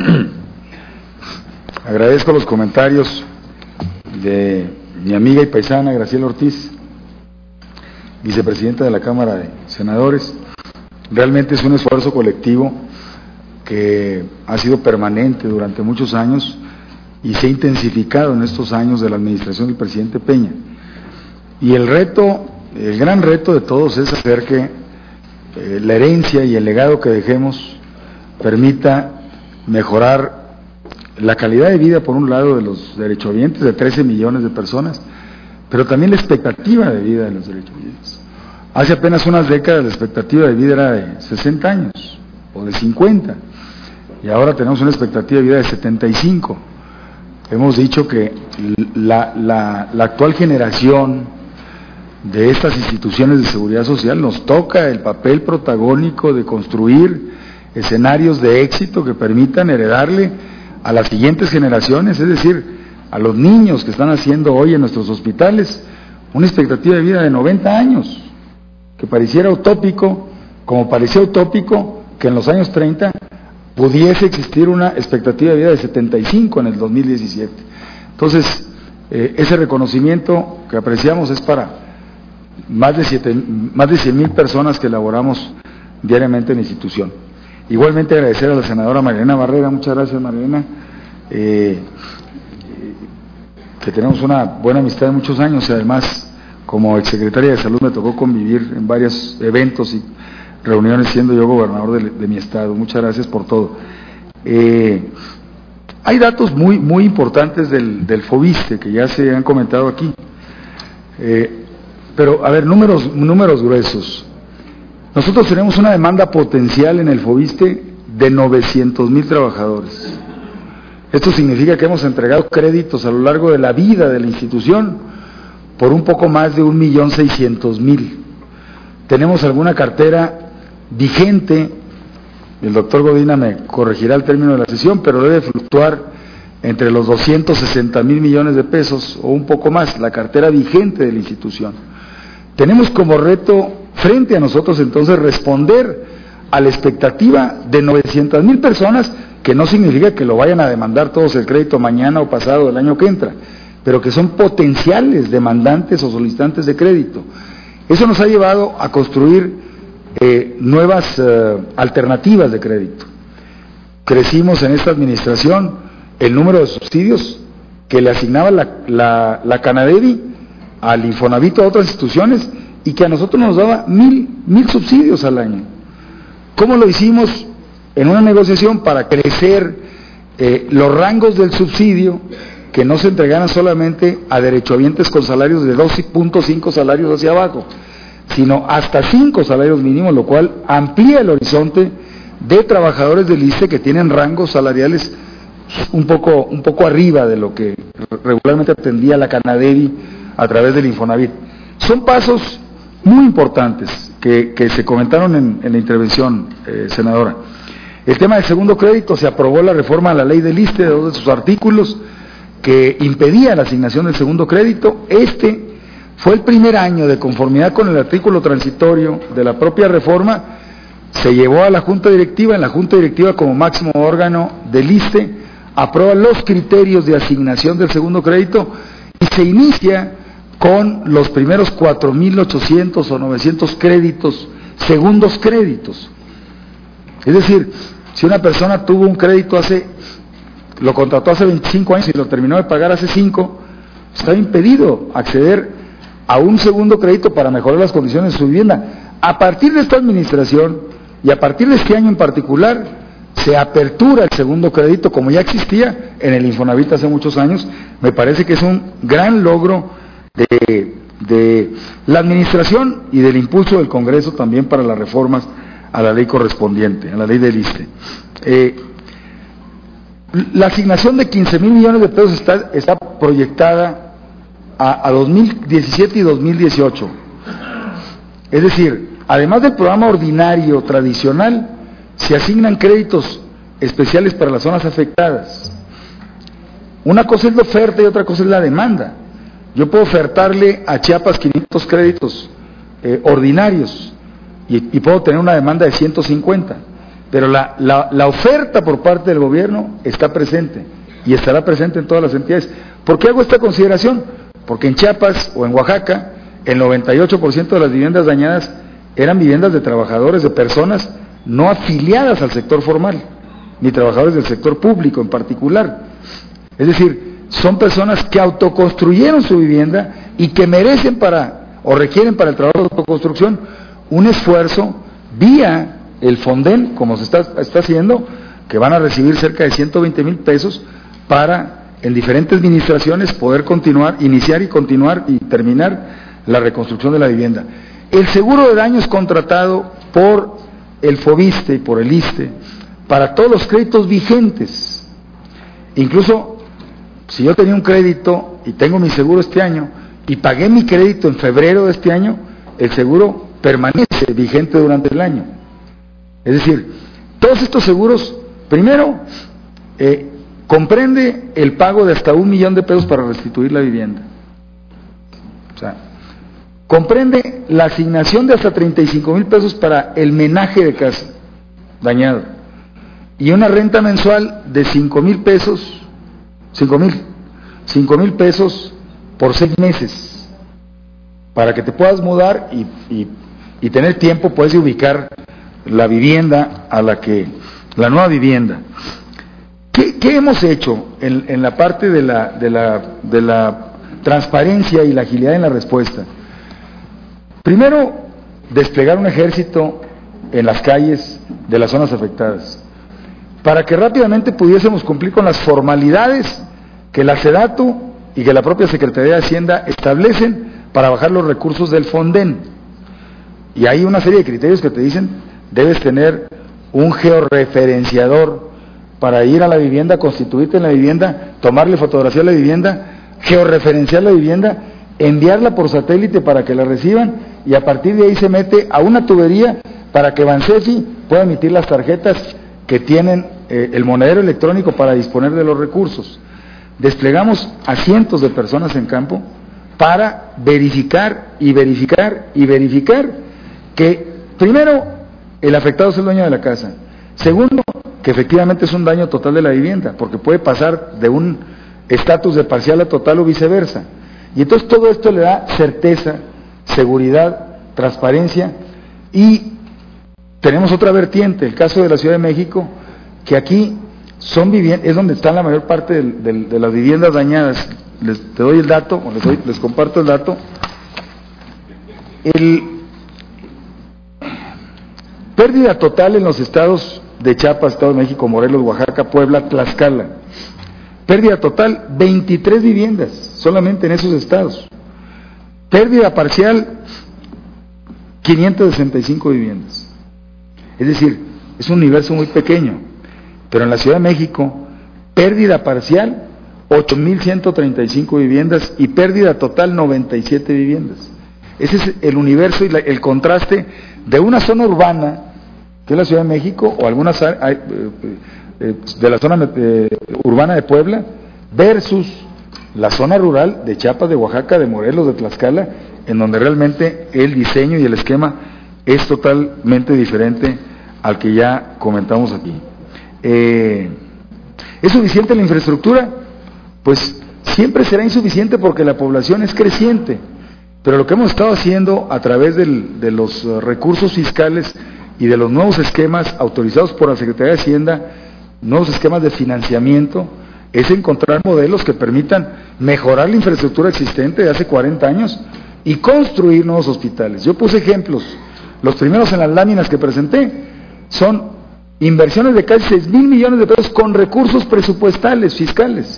agradezco los comentarios de mi amiga y paisana Graciela Ortiz, vicepresidenta de la Cámara de Senadores. Realmente es un esfuerzo colectivo que ha sido permanente durante muchos años y se ha intensificado en estos años de la administración del presidente Peña. Y el reto, el gran reto de todos es hacer que eh, la herencia y el legado que dejemos permita mejorar la calidad de vida, por un lado, de los derechohabientes, de trece millones de personas, pero también la expectativa de vida de los derechohabientes. Hace apenas unas décadas la expectativa de vida era de sesenta años, o de cincuenta, y ahora tenemos una expectativa de vida de setenta y cinco. Hemos dicho que la, la, la actual generación de estas instituciones de seguridad social nos toca el papel protagónico de construir escenarios de éxito que permitan heredarle a las siguientes generaciones, es decir, a los niños que están haciendo hoy en nuestros hospitales, una expectativa de vida de noventa años, que pareciera utópico, como parecía utópico que en los años treinta pudiese existir una expectativa de vida de setenta y cinco en el dos mil diecisiete. Entonces, eh, ese reconocimiento que apreciamos es para más de, siete, más de cien mil personas que elaboramos diariamente en la institución. Igualmente agradecer a la senadora Marielena Barrera, muchas gracias, Marielena, eh, que tenemos una buena amistad de muchos años, y además como exsecretaria de Salud me tocó convivir en varios eventos y reuniones siendo yo gobernador de, de mi estado. Muchas gracias por todo. Eh, hay datos muy, muy importantes del, del FOBISTE que ya se han comentado aquí, eh, pero a ver, números, números gruesos. Nosotros tenemos una demanda potencial en el FOBISTE de novecientos mil trabajadores. Esto significa que hemos entregado créditos a lo largo de la vida de la institución por un poco más de un millón seiscientos mil. Tenemos alguna cartera vigente, el doctor Godina me corregirá el término de la sesión, pero debe fluctuar entre los doscientos sesenta mil millones de pesos o un poco más, la cartera vigente de la institución. Tenemos como reto frente a nosotros entonces responder a la expectativa de novecientas mil personas, que no significa que lo vayan a demandar todos el crédito mañana o pasado el año que entra, pero que son potenciales demandantes o solicitantes de crédito. Eso nos ha llevado a construir eh, nuevas eh, alternativas de crédito. Crecimos en esta administración el número de subsidios que le asignaba la, la, la Canadevi al Infonavit a otras instituciones y que a nosotros nos daba mil, mil subsidios al año. ¿Cómo lo hicimos? En una negociación para crecer eh, los rangos del subsidio, que no se entregaran solamente a derechohabientes con salarios de dos punto cinco salarios hacia abajo, sino hasta cinco salarios mínimos, lo cual amplía el horizonte de trabajadores del I S S S T E que tienen rangos salariales un poco, un poco arriba de lo que regularmente atendía la Canadevi a través del Infonavit. Son pasos muy importantes que, que se comentaron en, en la intervención, eh, senadora. El tema del segundo crédito: se aprobó la reforma a la ley del I S S S T E de dos de sus artículos que impedía la asignación del segundo crédito. Este fue el primer año de conformidad con el artículo transitorio de la propia reforma. Se llevó a la Junta Directiva, en la Junta Directiva como máximo órgano del I S S S T E aprueba los criterios de asignación del segundo crédito y se inicia con los primeros cuatro mil ochocientos o novecientos créditos, segundos créditos. Es decir, si una persona tuvo un crédito hace, lo contrató hace veinticinco años y lo terminó de pagar hace cinco, está impedido acceder a un segundo crédito para mejorar las condiciones de su vivienda. A partir de esta administración y a partir de este año en particular, se apertura el segundo crédito como ya existía en el Infonavit hace muchos años. Me parece que es un gran logro de, de la administración y del impulso del Congreso también para las reformas a la ley correspondiente, a la ley del I S S S T E. Eh, la asignación de quince mil millones de pesos está, está proyectada a, a dos mil diecisiete y dos mil dieciocho. Es decir, además del programa ordinario tradicional, se asignan créditos especiales para las zonas afectadas. Una cosa es la oferta y otra cosa es la demanda. Yo puedo ofertarle a Chiapas quinientos créditos eh, ordinarios y, y puedo tener una demanda de ciento cincuenta, pero la, la, la oferta por parte del gobierno está presente y estará presente en todas las entidades. ¿Por qué hago esta consideración? Porque en Chiapas o en Oaxaca el noventa y ocho por ciento de las viviendas dañadas eran viviendas de trabajadores, de personas no afiliadas al sector formal, ni trabajadores del sector público en particular. Es decir, son personas que autoconstruyeron su vivienda y que merecen para, o requieren para el trabajo de autoconstrucción, un esfuerzo vía el Fonden, como se está, está haciendo, que van a recibir cerca de ciento veinte mil pesos para, en diferentes administraciones, poder continuar, iniciar y continuar y terminar la reconstrucción de la vivienda. El seguro de daños contratado por el FOBISTE y por el I S S S T E para todos los créditos vigentes. Incluso si yo tenía un crédito y tengo mi seguro este año y pagué mi crédito en febrero de este año, el seguro permanece vigente durante el año. Es decir, todos estos seguros, primero, eh, comprende el pago de hasta un millón de pesos para restituir la vivienda. O sea, comprende la asignación de hasta treinta y cinco mil pesos para el menaje de casa dañado y una renta mensual de cinco mil pesos, cinco mil, cinco mil pesos por seis meses para que te puedas mudar y, y, y tener tiempo, puedes ubicar la vivienda a la que, la nueva vivienda. ¿Qué, qué hemos hecho en, en la parte de la, de la, de la transparencia y la agilidad en la respuesta? Primero, desplegar un ejército en las calles de las zonas afectadas, para que rápidamente pudiésemos cumplir con las formalidades que la SEDATU y que la propia Secretaría de Hacienda establecen para bajar los recursos del Fonden. Y hay una serie de criterios que te dicen, debes tener un georreferenciador para ir a la vivienda, constituirte en la vivienda, tomarle fotografía a la vivienda, georreferenciar la vivienda, enviarla por satélite para que la reciban y a partir de ahí se mete a una tubería para que Bansefi pueda emitir las tarjetas que tienen eh, el monedero electrónico para disponer de los recursos. Desplegamos a cientos de personas en campo para verificar y verificar y verificar que, primero, el afectado es el dueño de la casa. Segundo, que efectivamente es un daño total de la vivienda, porque puede pasar de un estatus de parcial a total o viceversa. Y entonces todo esto le da certeza, seguridad, transparencia. Y tenemos otra vertiente, el caso de la Ciudad de México, que aquí son viviendas, es donde está la mayor parte de, de, de las viviendas dañadas. Les te doy el dato, o les, doy, les comparto el dato. El pérdida total en los estados de Chiapas, Estado de México, Morelos, Oaxaca, Puebla, Tlaxcala. Pérdida total, veintitrés viviendas, solamente en esos estados. Pérdida parcial, quinientas sesenta y cinco viviendas. Es decir, es un universo muy pequeño. Pero en la Ciudad de México, pérdida parcial, ocho mil ciento treinta y cinco viviendas y pérdida total, noventa y siete viviendas. Ese es el universo y la, el contraste de una zona urbana, que es la Ciudad de México, o algunas eh, eh, de la zona eh, urbana de Puebla, versus la zona rural de Chiapas, de Oaxaca, de Morelos, de Tlaxcala, en donde realmente el diseño y el esquema es totalmente diferente al que ya comentamos aquí. Eh, ¿Es suficiente la infraestructura? Pues siempre será insuficiente porque la población es creciente, pero lo que hemos estado haciendo a través del, de los recursos fiscales y de los nuevos esquemas autorizados por la Secretaría de Hacienda, nuevos esquemas de financiamiento, es encontrar modelos que permitan mejorar la infraestructura existente de hace cuarenta años y construir nuevos hospitales. Yo puse ejemplos, los primeros en las láminas que presenté son inversiones de casi seis mil millones de pesos con recursos presupuestales, fiscales.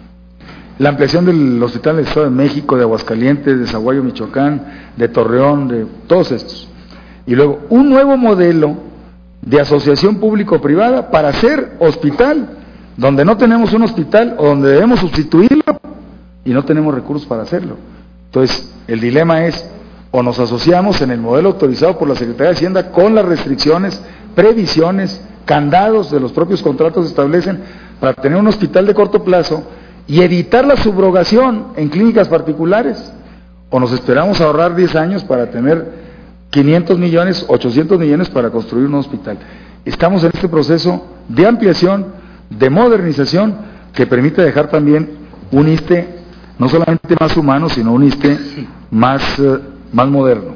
La ampliación del Hospital del Estado de México, de Aguascalientes, de Zaguayo, Michoacán, de Torreón, de todos estos. Y luego, un nuevo modelo de asociación público-privada para hacer hospital, donde no tenemos un hospital o donde debemos sustituirlo y no tenemos recursos para hacerlo. Entonces, el dilema es, o nos asociamos en el modelo autorizado por la Secretaría de Hacienda con las restricciones, previsiones, candados de los propios contratos establecen para tener un hospital de corto plazo y evitar la subrogación en clínicas particulares, o nos esperamos a ahorrar diez años para tener quinientos millones, ochocientos millones para construir un hospital. Estamos en este proceso de ampliación, de modernización, que permite dejar también un I S S S T E no solamente más humano, sino un I S S S T E más, uh, más moderno.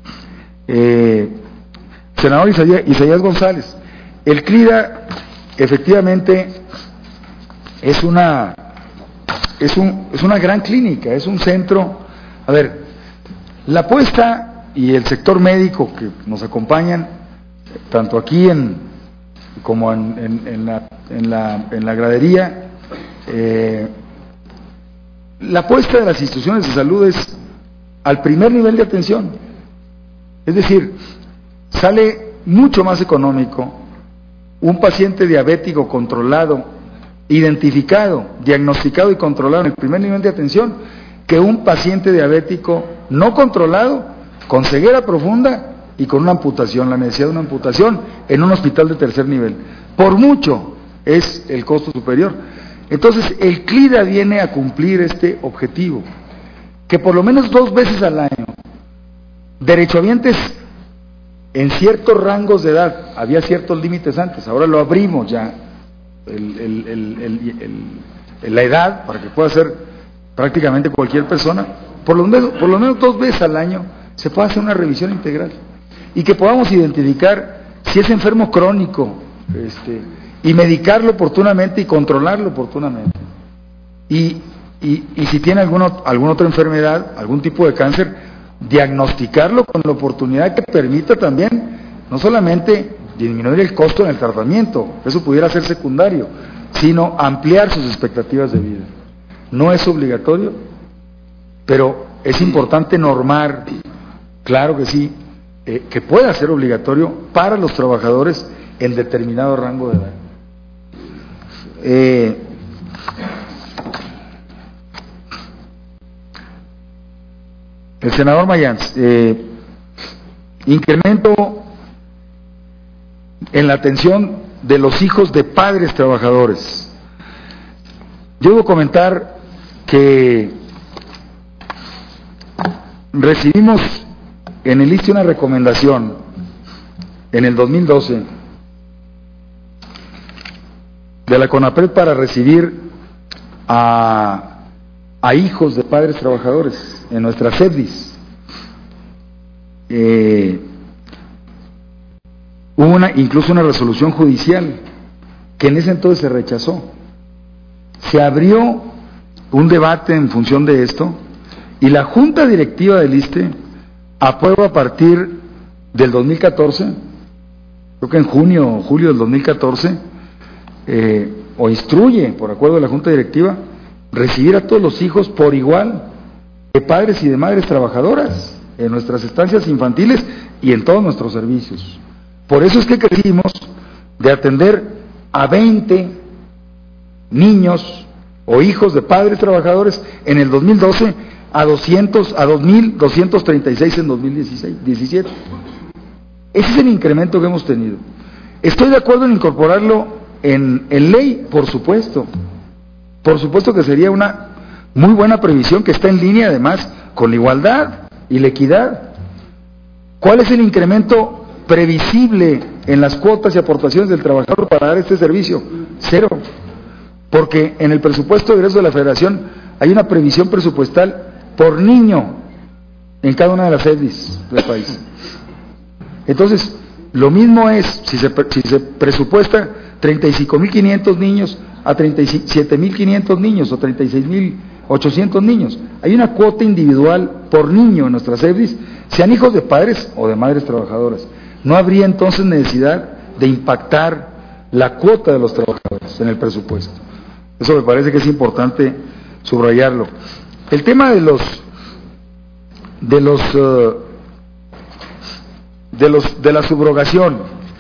Eh, senador Isaías, Isaías González, el CLIDA efectivamente es una, es, un, es una gran clínica, es un centro. A ver, la apuesta y el sector médico que nos acompañan, tanto aquí en, como en, en, en, la, en, la, en la gradería, eh, la apuesta de las instituciones de salud es al primer nivel de atención. Es decir, sale mucho más económico un paciente diabético controlado, identificado, diagnosticado y controlado en el primer nivel de atención, que un paciente diabético no controlado, con ceguera profunda y con una amputación, la necesidad de una amputación en un hospital de tercer nivel. Por mucho es el costo superior. Entonces, el CLIDA viene a cumplir este objetivo, que por lo menos dos veces al año, derechohabientes en ciertos rangos de edad, había ciertos límites antes, ahora lo abrimos ya, el, el, el, el, el, la edad, para que pueda ser prácticamente cualquier persona, por lo menos, por lo menos dos veces al año, se puede hacer una revisión integral y que podamos identificar si es enfermo crónico este, y medicarlo oportunamente y controlarlo oportunamente y, y, y si tiene alguna, alguna otra enfermedad, algún tipo de cáncer, diagnosticarlo con la oportunidad que permita también no solamente disminuir el costo en el tratamiento, eso pudiera ser secundario, sino ampliar sus expectativas de vida. No es obligatorio, pero es importante normar. Claro que sí, eh, que pueda ser obligatorio para los trabajadores en determinado rango de edad. eh, el senador Mayans, eh, incremento en la atención de los hijos de padres trabajadores. Yo debo comentar que recibimos en el I S S S T E una recomendación en el dos mil doce de la CONAPRED para recibir a, a hijos de padres trabajadores en nuestra SEDVIS. Eh, hubo una, incluso una resolución judicial que en ese entonces se rechazó. Se abrió un debate en función de esto y la Junta Directiva del I S S S T E aprueba a partir del dos mil catorce, creo que en junio o julio del dos mil catorce, eh, o instruye, por acuerdo de la Junta Directiva, recibir a todos los hijos por igual, de padres y de madres trabajadoras, en nuestras estancias infantiles y en todos nuestros servicios. Por eso es que crecimos de atender a veinte niños o hijos de padres trabajadores en el dos mil doce a doscientos, a dos mil doscientos treinta y seis en dos mil diecisiete. Ese es el incremento que hemos tenido. Estoy de acuerdo en incorporarlo en, en ley, por supuesto. Por supuesto que sería una muy buena previsión que está en línea además con la igualdad y la equidad. ¿Cuál es el incremento previsible en las cuotas y aportaciones del trabajador para dar este servicio? Cero. Porque en el presupuesto de egreso de la Federación hay una previsión presupuestal por niño en cada una de las SEDVIS del país. Entonces, lo mismo es, si se, si se presupuesta treinta y cinco mil quinientos niños a treinta y siete mil quinientos niños o treinta y seis mil ochocientos niños, hay una cuota individual por niño en nuestras SEDVIS, sean hijos de padres o de madres trabajadoras. No habría entonces necesidad de impactar la cuota de los trabajadores en el presupuesto. Eso me parece que es importante subrayarlo. El tema de los de los uh, de los de la subrogación.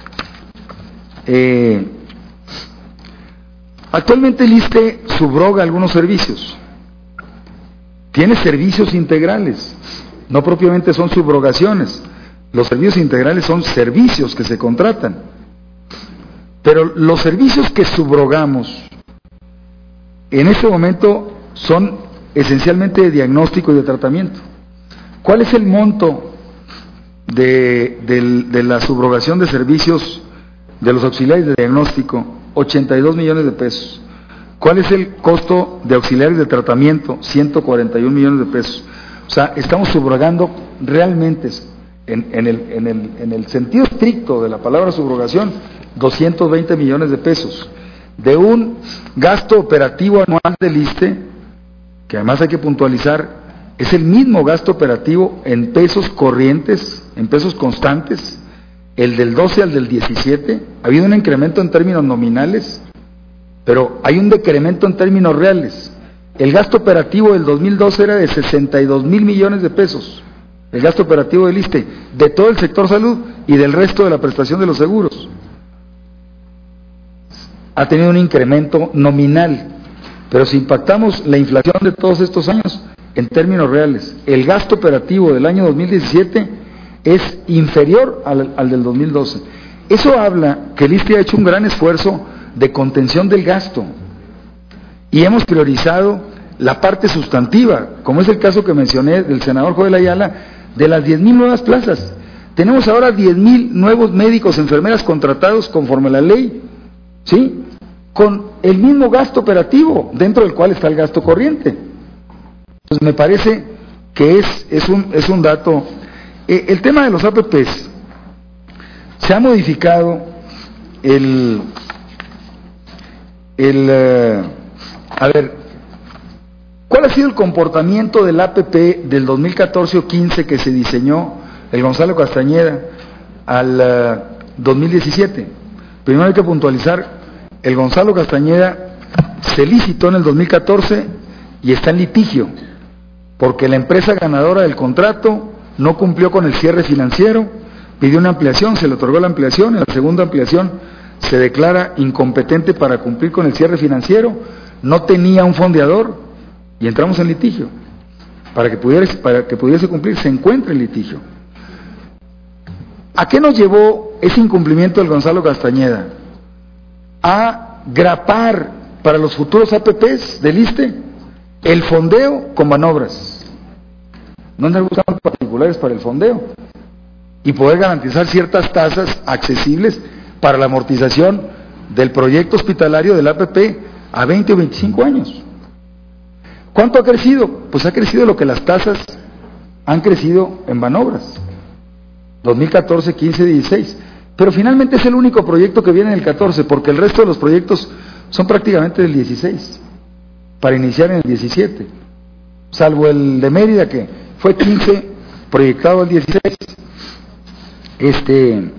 Eh, actualmente el I S S S T E subroga algunos servicios. Tiene servicios integrales, no propiamente son subrogaciones. Los servicios integrales son servicios que se contratan. Pero los servicios que subrogamos en este momento son esencialmente de diagnóstico y de tratamiento. ¿Cuál es el monto de, de, de la subrogación de servicios de los auxiliares de diagnóstico? ochenta y dos millones de pesos. ¿Cuál es el costo de auxiliares de tratamiento? ciento cuarenta y un millones de pesos. O sea, estamos subrogando realmente, en, en, el, en, el, en el sentido estricto de la palabra subrogación, doscientos veinte millones de pesos. De un gasto operativo anual del I S S S T E, que además hay que puntualizar, es el mismo gasto operativo en pesos corrientes, en pesos constantes, el del doce al del diecisiete, ha habido un incremento en términos nominales, pero hay un decremento en términos reales. El gasto operativo del dos mil doce era de sesenta y dos mil millones de pesos, el gasto operativo del I S S S T E, de todo el sector salud y del resto de la prestación de los seguros. Ha tenido un incremento nominal, pero si impactamos la inflación de todos estos años en términos reales, el gasto operativo del año dos mil diecisiete es inferior al, al del dos mil doce. Eso habla que el I S S S T E ha hecho un gran esfuerzo de contención del gasto y hemos priorizado la parte sustantiva, como es el caso que mencioné del senador Joel Ayala, de las diez mil nuevas plazas. Tenemos ahora diez mil nuevos médicos, enfermeras contratados conforme a la ley, ¿sí? Con el mismo gasto operativo, dentro del cual está el gasto corriente. Pues me parece que es, es, un, es un dato. Eh, el tema de los A P Pes, se ha modificado el, el uh, a ver, ¿cuál ha sido el comportamiento del A P P del dos mil catorce o quince que se diseñó el Gonzalo Castañeda al uh, dos mil diecisiete? Primero hay que puntualizar, el Gonzalo Castañeda se licitó en el dos mil catorce y está en litigio, porque la empresa ganadora del contrato no cumplió con el cierre financiero, pidió una ampliación, se le otorgó la ampliación, en la segunda ampliación se declara incompetente para cumplir con el cierre financiero, no tenía un fondeador y entramos en litigio. Para que pudiese, para que pudiese cumplir, se encuentra en litigio. ¿A qué nos llevó ese incumplimiento del Gonzalo Castañeda? A grapar para los futuros A P Pes del ISSSTE el fondeo con manobras. No andar buscando particulares para el fondeo y poder garantizar ciertas tasas accesibles para la amortización del proyecto hospitalario del A P P a veinte o veinticinco años. ¿Cuánto ha crecido? Pues ha crecido lo que las tasas han crecido en manobras, dos mil catorce, quince, dieciséis, pero finalmente es el único proyecto que viene en el catorce, porque el resto de los proyectos son prácticamente del dieciséis, para iniciar en el diecisiete, salvo el de Mérida, que fue quince, proyectado al dieciséis. Este...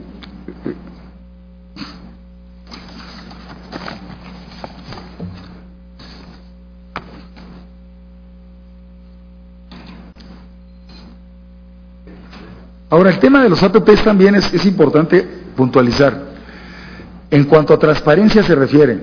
Ahora, el tema de los A P Pes también es, es importante puntualizar. En cuanto a transparencia se refiere,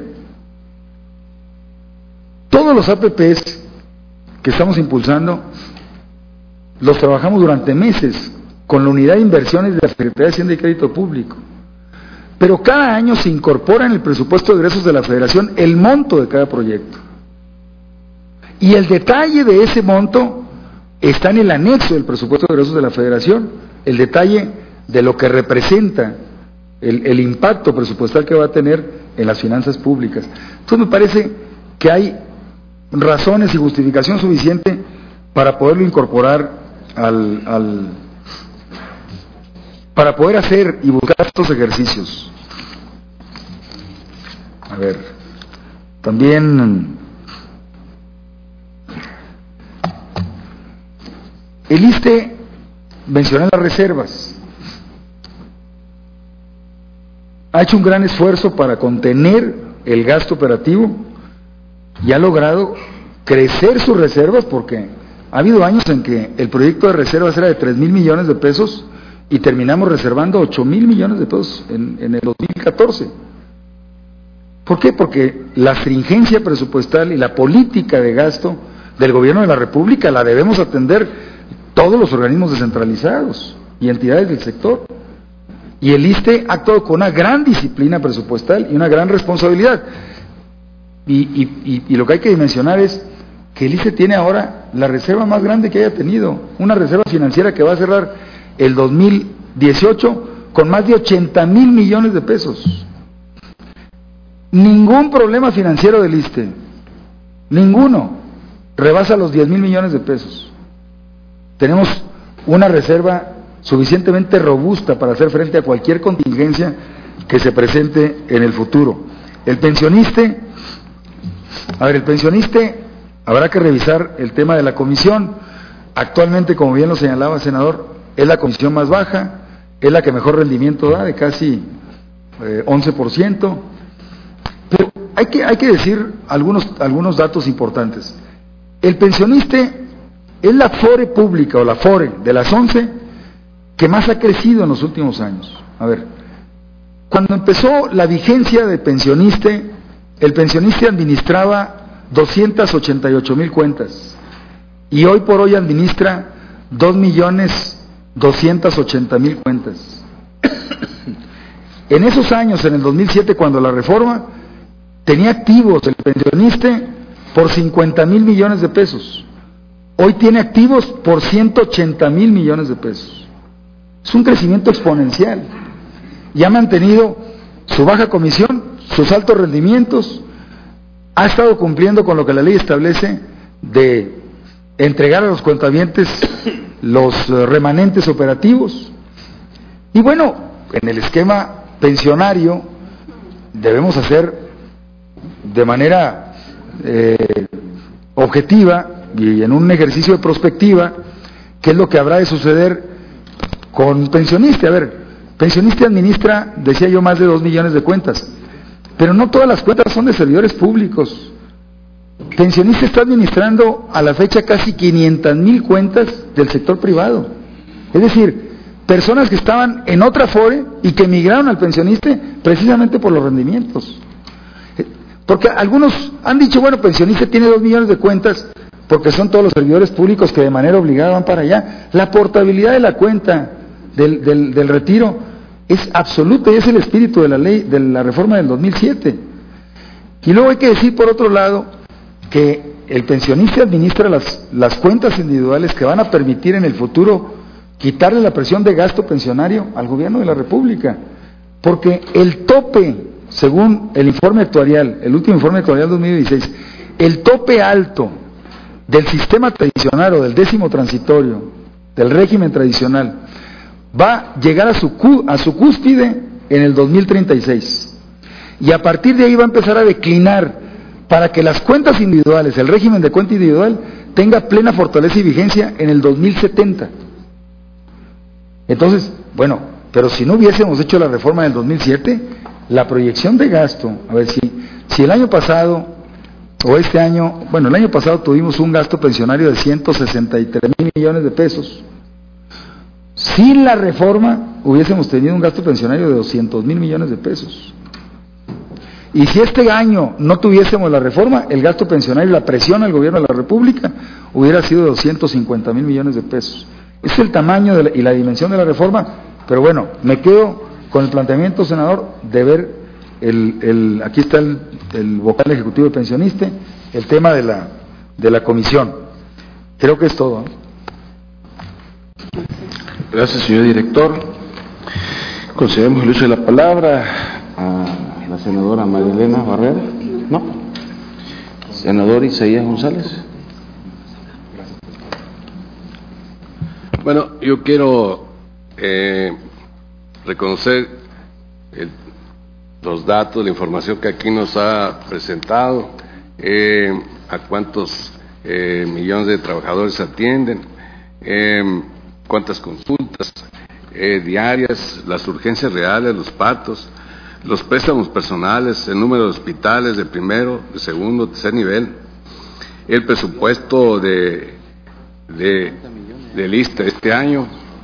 todos los A P Pes que estamos impulsando los trabajamos durante meses con la unidad de inversiones de la Secretaría de Hacienda y Crédito Público. Pero cada año se incorpora en el presupuesto de egresos de la Federación el monto de cada proyecto. Y el detalle de ese monto está en el anexo del presupuesto de egresos de la Federación. El detalle de lo que representa el, el impacto presupuestal que va a tener en las finanzas públicas. Entonces me parece que hay razones y justificación suficiente para poderlo incorporar al, al para poder hacer y buscar estos ejercicios. A ver, también el ISSSTE mencioné las reservas. Ha hecho un gran esfuerzo para contener el gasto operativo y ha logrado crecer sus reservas, porque ha habido años en que el proyecto de reservas era de tres mil millones de pesos y terminamos reservando ocho mil millones de pesos en, en el dos mil catorce. ¿Por qué? Porque la stringencia presupuestal y la política de gasto del gobierno de la República la debemos atender todos los organismos descentralizados y entidades del sector. Y el ISSSTE ha actuado con una gran disciplina presupuestal y una gran responsabilidad. Y, y, y, y lo que hay que dimensionar es que el ISSSTE tiene ahora la reserva más grande que haya tenido, una reserva financiera que va a cerrar el dos mil dieciocho con más de ochenta mil millones de pesos. Ningún problema financiero del ISSSTE, ninguno, rebasa los diez mil millones de pesos. Tenemos una reserva suficientemente robusta para hacer frente a cualquier contingencia que se presente en el futuro. El pensionista, a ver, el pensionista habrá que revisar el tema de la comisión. Actualmente, como bien lo señalaba el senador, es la comisión más baja, es la que mejor rendimiento da, de casi eh, once por ciento. Pero hay que, hay que decir algunos, algunos datos importantes. El pensionista es la FORE pública, o la FORE de las once, que más ha crecido en los últimos años. A ver, cuando empezó la vigencia de pensionista, el pensionista administraba doscientas ochenta y ocho mil cuentas, y hoy por hoy administra dos millones doscientas ochenta mil cuentas. En esos años, en el dos mil siete, cuando la reforma, tenía activos el pensionista por cincuenta mil millones de pesos. Hoy tiene activos por ciento ochenta mil millones de pesos. Es un crecimiento exponencial. Y ha mantenido su baja comisión, sus altos rendimientos, ha estado cumpliendo con lo que la ley establece de entregar a los cuentavientes los remanentes operativos. Y bueno, en el esquema pensionario debemos hacer de manera eh, objetiva y en un ejercicio de prospectiva qué es lo que habrá de suceder con pensionista. A ver, pensionista administra, decía yo, más de dos millones de cuentas, pero no todas las cuentas son de servidores públicos. Pensionista está administrando a la fecha casi quinientas mil cuentas del sector privado. Es decir, personas que estaban en otra Afore y que migraron al pensionista precisamente por los rendimientos. Porque algunos han dicho, bueno, pensionista tiene dos millones de cuentas porque son todos los servidores públicos que de manera obligada van para allá. La portabilidad de la cuenta del, del, del retiro es absoluta y es el espíritu de la ley, de la reforma del dos mil siete. Y luego hay que decir, por otro lado, que el pensionista administra las, las cuentas individuales que van a permitir en el futuro quitarle la presión de gasto pensionario al gobierno de la República. Porque el tope, según el informe actuarial, el último informe actuarial dos mil dieciséis, el tope alto del sistema tradicional o del décimo transitorio, del régimen tradicional, va a llegar a su, a su cúspide en el dos mil treinta y seis. Y a partir de ahí va a empezar a declinar para que las cuentas individuales, el régimen de cuenta individual, tenga plena fortaleza y vigencia en el dos mil setenta. Entonces, bueno, pero si no hubiésemos hecho la reforma del dos mil siete, la proyección de gasto, a ver si, si el año pasado o este año, bueno, el año pasado tuvimos un gasto pensionario de ciento sesenta y tres mil millones de pesos. Sin la reforma hubiésemos tenido un gasto pensionario de doscientos mil millones de pesos. Y si este año no tuviésemos la reforma, el gasto pensionario y la presión al gobierno de la República hubiera sido de doscientos cincuenta mil millones de pesos. Ese es el tamaño de la, y la dimensión de la reforma, pero bueno, me quedo con el planteamiento, senador, de ver, el, el, aquí está el, el vocal ejecutivo de pensionista, el tema de la, de la comisión. Creo que es todo, ¿eh? Gracias, señor director. Concedemos el uso de la palabra a la senadora Marielena Barrera. ¿No? Senador Isaías González. Bueno, yo quiero eh, reconocer el, los datos, la información que aquí nos ha presentado, eh, a cuántos eh, millones de trabajadores atienden, eh, cuántas consultas eh, diarias, las urgencias reales, los partos, los préstamos personales, el número de hospitales de primero, de segundo, tercer nivel, el presupuesto de, de, de lista este año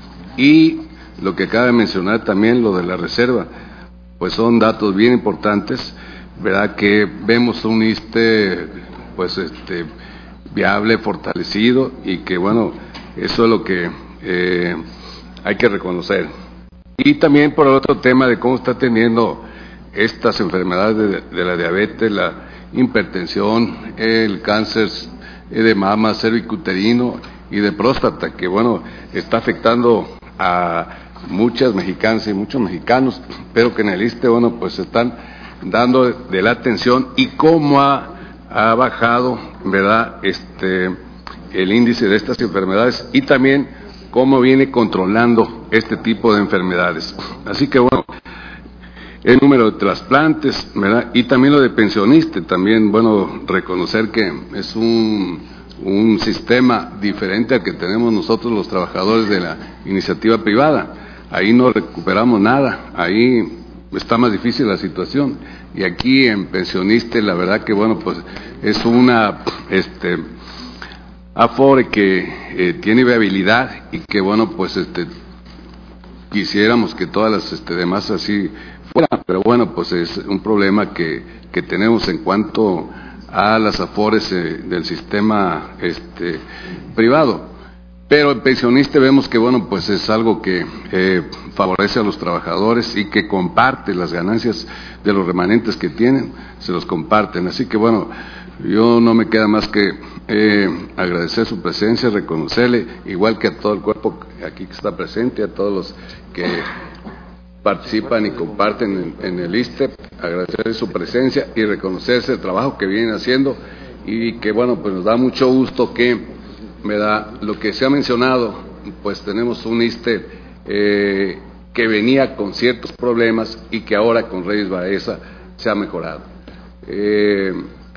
y lo que acaba de mencionar también, lo de la reserva, pues son datos bien importantes, ¿verdad? Que vemos un ISSSTE pues este viable, fortalecido y que bueno, eso es lo que eh, hay que reconocer. Y también por el otro tema de cómo está teniendo estas enfermedades de, de la diabetes, la hipertensión, el cáncer de mama, cervicuterino y de próstata, que bueno, está afectando a muchas mexicanas y muchos mexicanos, pero que en el ISSSTE, bueno, pues están dando de la atención y cómo ha, ha bajado, ¿verdad?, este, el índice de estas enfermedades y también cómo viene controlando este tipo de enfermedades. Así que bueno, el número de trasplantes, ¿verdad?, y también lo de pensionistas, también, bueno, reconocer que es un, un sistema diferente al que tenemos nosotros los trabajadores de la iniciativa privada. Ahí no recuperamos nada, ahí está más difícil la situación. Y aquí en pensionistas, la verdad que, bueno, pues es una este Afore que eh, tiene viabilidad y que, bueno, pues este quisiéramos que todas las este, demás así fueran, pero bueno, pues es un problema que, que tenemos en cuanto a las Afores eh, del sistema este privado. Pero el pensionista vemos que, bueno, pues es algo que eh, favorece a los trabajadores y que comparte las ganancias de los remanentes que tienen, se los comparten. Así que, bueno, yo no me queda más que eh, agradecer su presencia, reconocerle, igual que a todo el cuerpo aquí que está presente, a todos los que participan y comparten en, en el ISSSTE, agradecerle su presencia y reconocerse el trabajo que vienen haciendo y que, bueno, pues nos da mucho gusto que, me da lo que se ha mencionado, pues tenemos un ISSSTE eh, que venía con ciertos problemas y que ahora con Reyes Baeza se ha mejorado. Eh,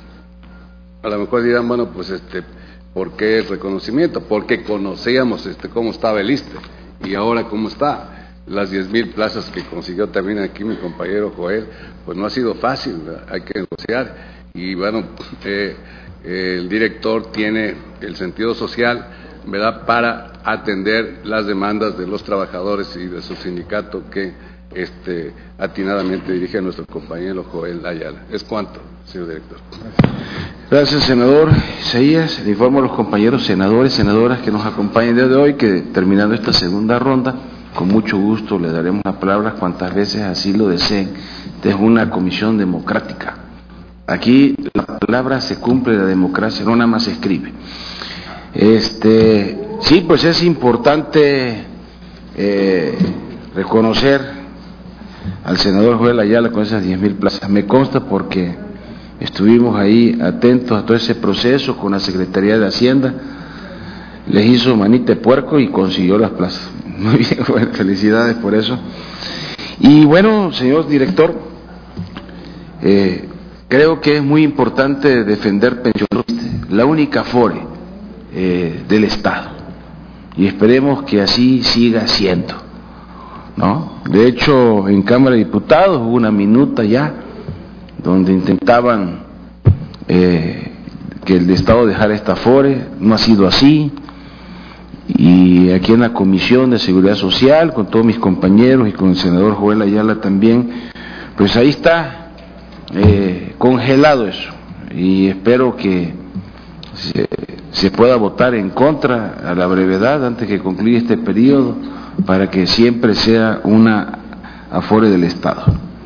a lo mejor dirán, bueno, pues este, ¿por qué el reconocimiento? Porque conocíamos este cómo estaba el ISSSTE y ahora cómo está. Las diez mil plazas que consiguió también aquí mi compañero Joel, pues no ha sido fácil, ¿verdad? Hay que negociar y bueno, eh, el director tiene el sentido social, ¿verdad?, para atender las demandas de los trabajadores y de su sindicato que este, atinadamente dirige a nuestro compañero Joel Ayala. Es cuanto, señor director. Gracias, senador Isaías. Le informo a los compañeros senadores, senadoras que nos acompañan el día de hoy que terminando esta segunda ronda, con mucho gusto le daremos la palabra cuantas veces así lo deseen. Esta es una comisión democrática. Aquí la palabra se cumple, la democracia no nada más se escribe. Este, sí, pues es importante eh, reconocer al senador Joel Ayala con esas diez mil plazas. Me consta porque estuvimos ahí atentos a todo ese proceso con la Secretaría de Hacienda, les hizo manita de puerco y consiguió las plazas. Muy bien, bueno, felicidades por eso. Y bueno, señor director, eh, creo que es muy importante defender pensionistas, la única FORE eh, del Estado, y esperemos que así siga siendo, ¿no? De hecho, en Cámara de Diputados hubo una minuta ya donde intentaban eh, que el Estado dejara esta FORE, no ha sido así, y aquí en la Comisión de Seguridad Social, con todos mis compañeros y con el senador Joel Ayala también, pues ahí está eh, congelado eso, y espero que se, se pueda votar en contra a la brevedad antes que concluya este periodo, para que siempre sea una afore del Estado.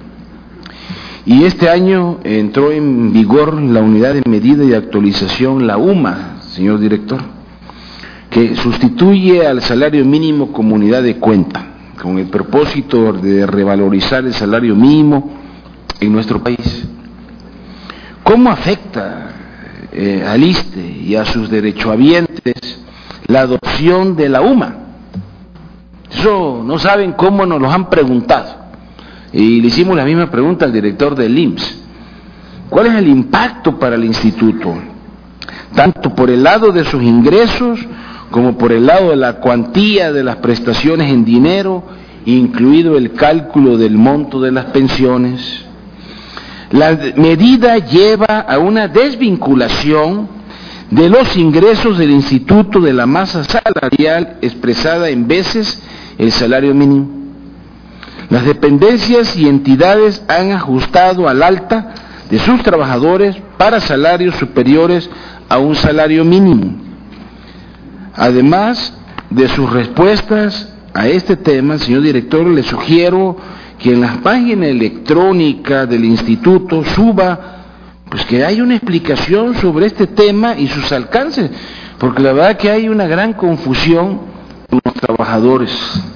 Y este año entró en vigor la unidad de medida y actualización, la U M A, señor director, que sustituye al salario mínimo como unidad de cuenta, con el propósito de revalorizar el salario mínimo en nuestro país. ¿Cómo afecta eh, al ISSSTE y a sus derechohabientes la adopción de la U M A? Eso no saben cómo nos lo han preguntado. Y le hicimos la misma pregunta al director del I M S S. ¿Cuál es el impacto para el instituto? Tanto por el lado de sus ingresos como por el lado de la cuantía de las prestaciones en dinero, incluido el cálculo del monto de las pensiones. La medida lleva a una desvinculación de los ingresos del instituto de la masa salarial expresada en veces el salario mínimo. Las dependencias y entidades han ajustado al alta de sus trabajadores para salarios superiores a un salario mínimo. Además de sus respuestas a este tema, señor director, le sugiero que en la página electrónica del instituto suba, pues que haya una explicación sobre este tema y sus alcances, porque la verdad que hay una gran confusión con los trabajadores.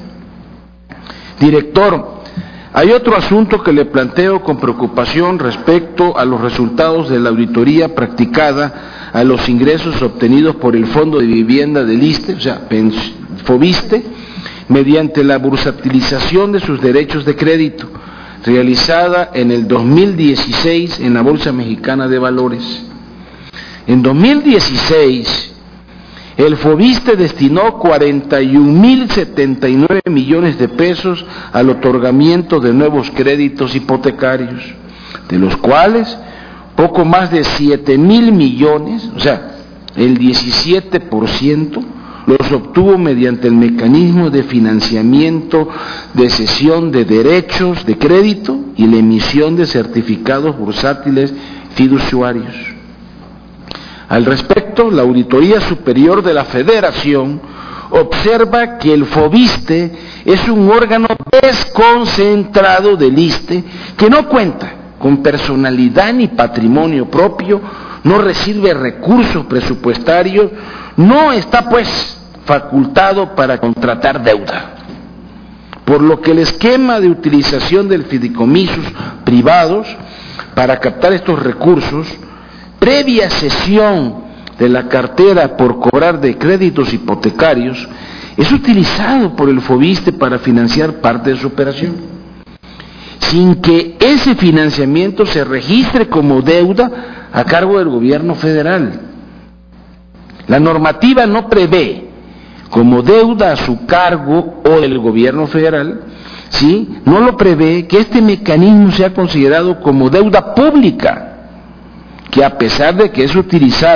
Director, hay otro asunto que le planteo con preocupación respecto a los resultados de la auditoría practicada a los ingresos obtenidos por el Fondo de Vivienda del ISSSTE, o sea, FOVISSSTE, mediante la bursatilización de sus derechos de crédito, realizada en el dos mil dieciséis en la Bolsa Mexicana de Valores. En dos mil dieciséis, el FOVISSSTE destinó cuarenta y un mil setenta y nueve millones de pesos al otorgamiento de nuevos créditos hipotecarios, de los cuales poco más de siete mil millones, o sea, el diecisiete por ciento, los obtuvo mediante el mecanismo de financiamiento de cesión de derechos de crédito y la emisión de certificados bursátiles fiduciarios. Al respecto, la Auditoría Superior de la Federación observa que el FOVISSSTE es un órgano desconcentrado del ISSSTE que no cuenta con personalidad ni patrimonio propio, no recibe recursos presupuestarios, no está pues facultado para contratar deuda, por lo que el esquema de utilización del fideicomisos privados para captar estos recursos, previa cesión de la cartera por cobrar de créditos hipotecarios, es utilizado por el FOVISSSTE para financiar parte de su operación, sin que ese financiamiento se registre como deuda a cargo del gobierno federal. La normativa no prevé como deuda a su cargo o del gobierno federal, ¿sí? No lo prevé que este mecanismo sea considerado como deuda pública, que a pesar de que es utilizado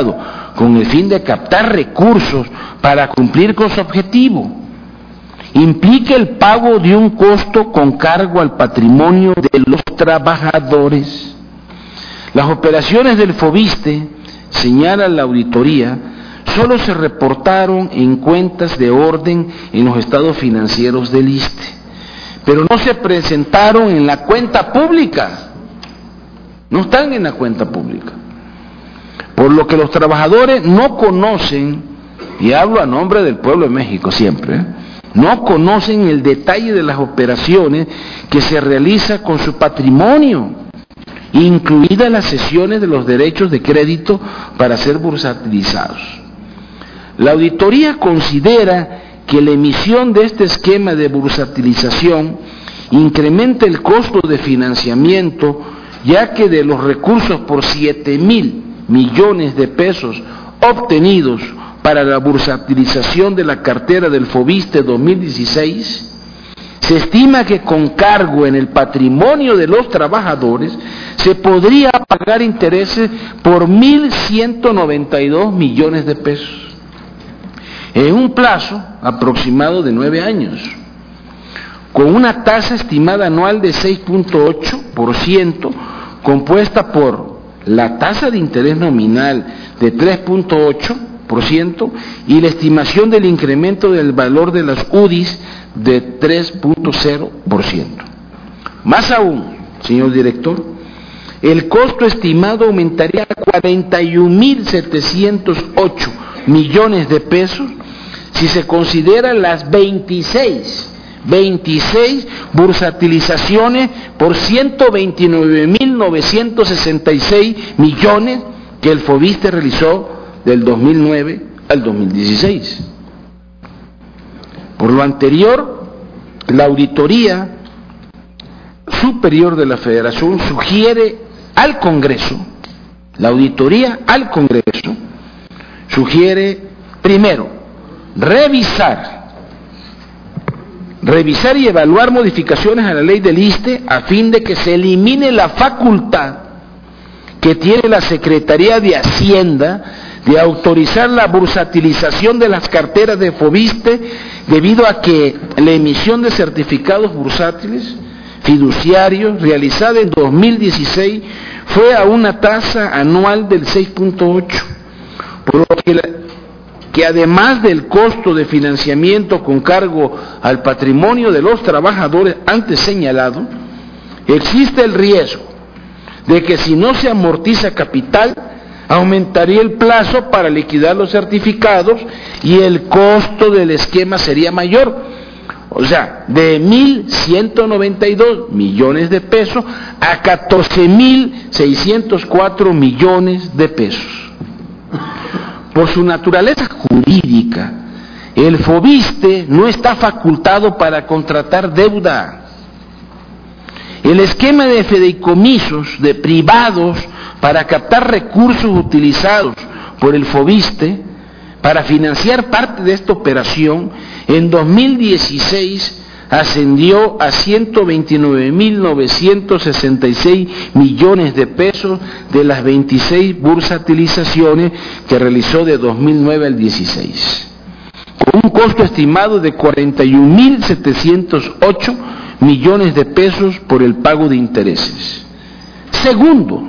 con el fin de captar recursos para cumplir con su objetivo. Implica el pago de un costo con cargo al patrimonio de los trabajadores. Las operaciones del FOBISTE, señala la auditoría, solo se reportaron en cuentas de orden en los estados financieros del ISSSTE, pero no se presentaron en la cuenta pública, no están en la cuenta pública, por lo que los trabajadores no conocen, y hablo a nombre del pueblo de México siempre, ¿eh? no conocen el detalle de las operaciones que se realiza con su patrimonio, incluidas las cesiones de los derechos de crédito para ser bursatilizados. La auditoría considera que la emisión de este esquema de bursatilización incrementa el costo de financiamiento, ya que de los recursos por siete mil millones de pesos obtenidos para la bursatilización de la cartera del FOBISTE dos mil dieciséis, se estima que con cargo en el patrimonio de los trabajadores se podría pagar intereses por mil ciento noventa y dos millones de pesos, en un plazo aproximado de nueve años, con una tasa estimada anual de seis punto ocho por ciento, compuesta por la tasa de interés nominal de tres punto ocho por ciento y la estimación del incremento del valor de las U D Is de tres punto cero por ciento. Más aún, señor director, el costo estimado aumentaría a cuarenta y un mil setecientos ocho millones de pesos si se consideran las veintiséis bursatilizaciones por ciento veintinueve mil novecientos sesenta y seis millones que el FOBISTE realizó del dos mil nueve al dos mil dieciséis. Por lo anterior, la Auditoría Superior de la Federación sugiere al Congreso, la Auditoría al Congreso sugiere, primero, revisar revisar y evaluar modificaciones a la ley del ISSSTE a fin de que se elimine la facultad que tiene la Secretaría de Hacienda de autorizar la bursatilización de las carteras de FOBISTE, debido a que la emisión de certificados bursátiles fiduciarios realizada en dos mil dieciséis fue a una tasa anual del seis punto ocho, por lo que, la, que además del costo de financiamiento con cargo al patrimonio de los trabajadores antes señalado, existe el riesgo de que si no se amortiza capital, aumentaría el plazo para liquidar los certificados y el costo del esquema sería mayor, o sea, de mil ciento noventa y dos millones de pesos a catorce mil seiscientos cuatro millones de pesos. Por su naturaleza jurídica, el FOBISTE no está facultado para contratar deuda. El esquema de fideicomisos de privados para captar recursos utilizados por el FOBISTE para financiar parte de esta operación en dos mil dieciséis ascendió a ciento veintinueve mil novecientos sesenta y seis millones de pesos de las veintiséis bursatilizaciones que realizó de dos mil nueve al dieciséis, con un costo estimado de cuarenta y un mil setecientos ocho millones de pesos por el pago de intereses. Segundo,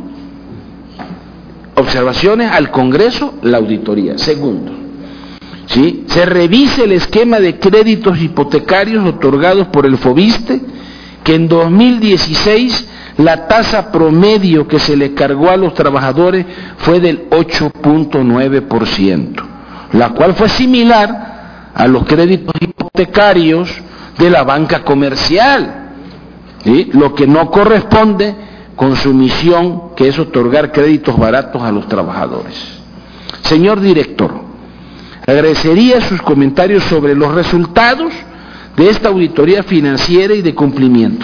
observaciones al Congreso, la auditoría. Segundo, ¿sí? Se revise el esquema de créditos hipotecarios otorgados por el FOBISTE, que en dos mil dieciséis la tasa promedio que se le cargó a los trabajadores fue del ocho punto nueve por ciento, la cual fue similar a los créditos hipotecarios de la banca comercial, ¿sí? Lo que no corresponde con su misión, que es otorgar créditos baratos a los trabajadores. Señor director, agradecería sus comentarios sobre los resultados de esta auditoría financiera y de cumplimiento,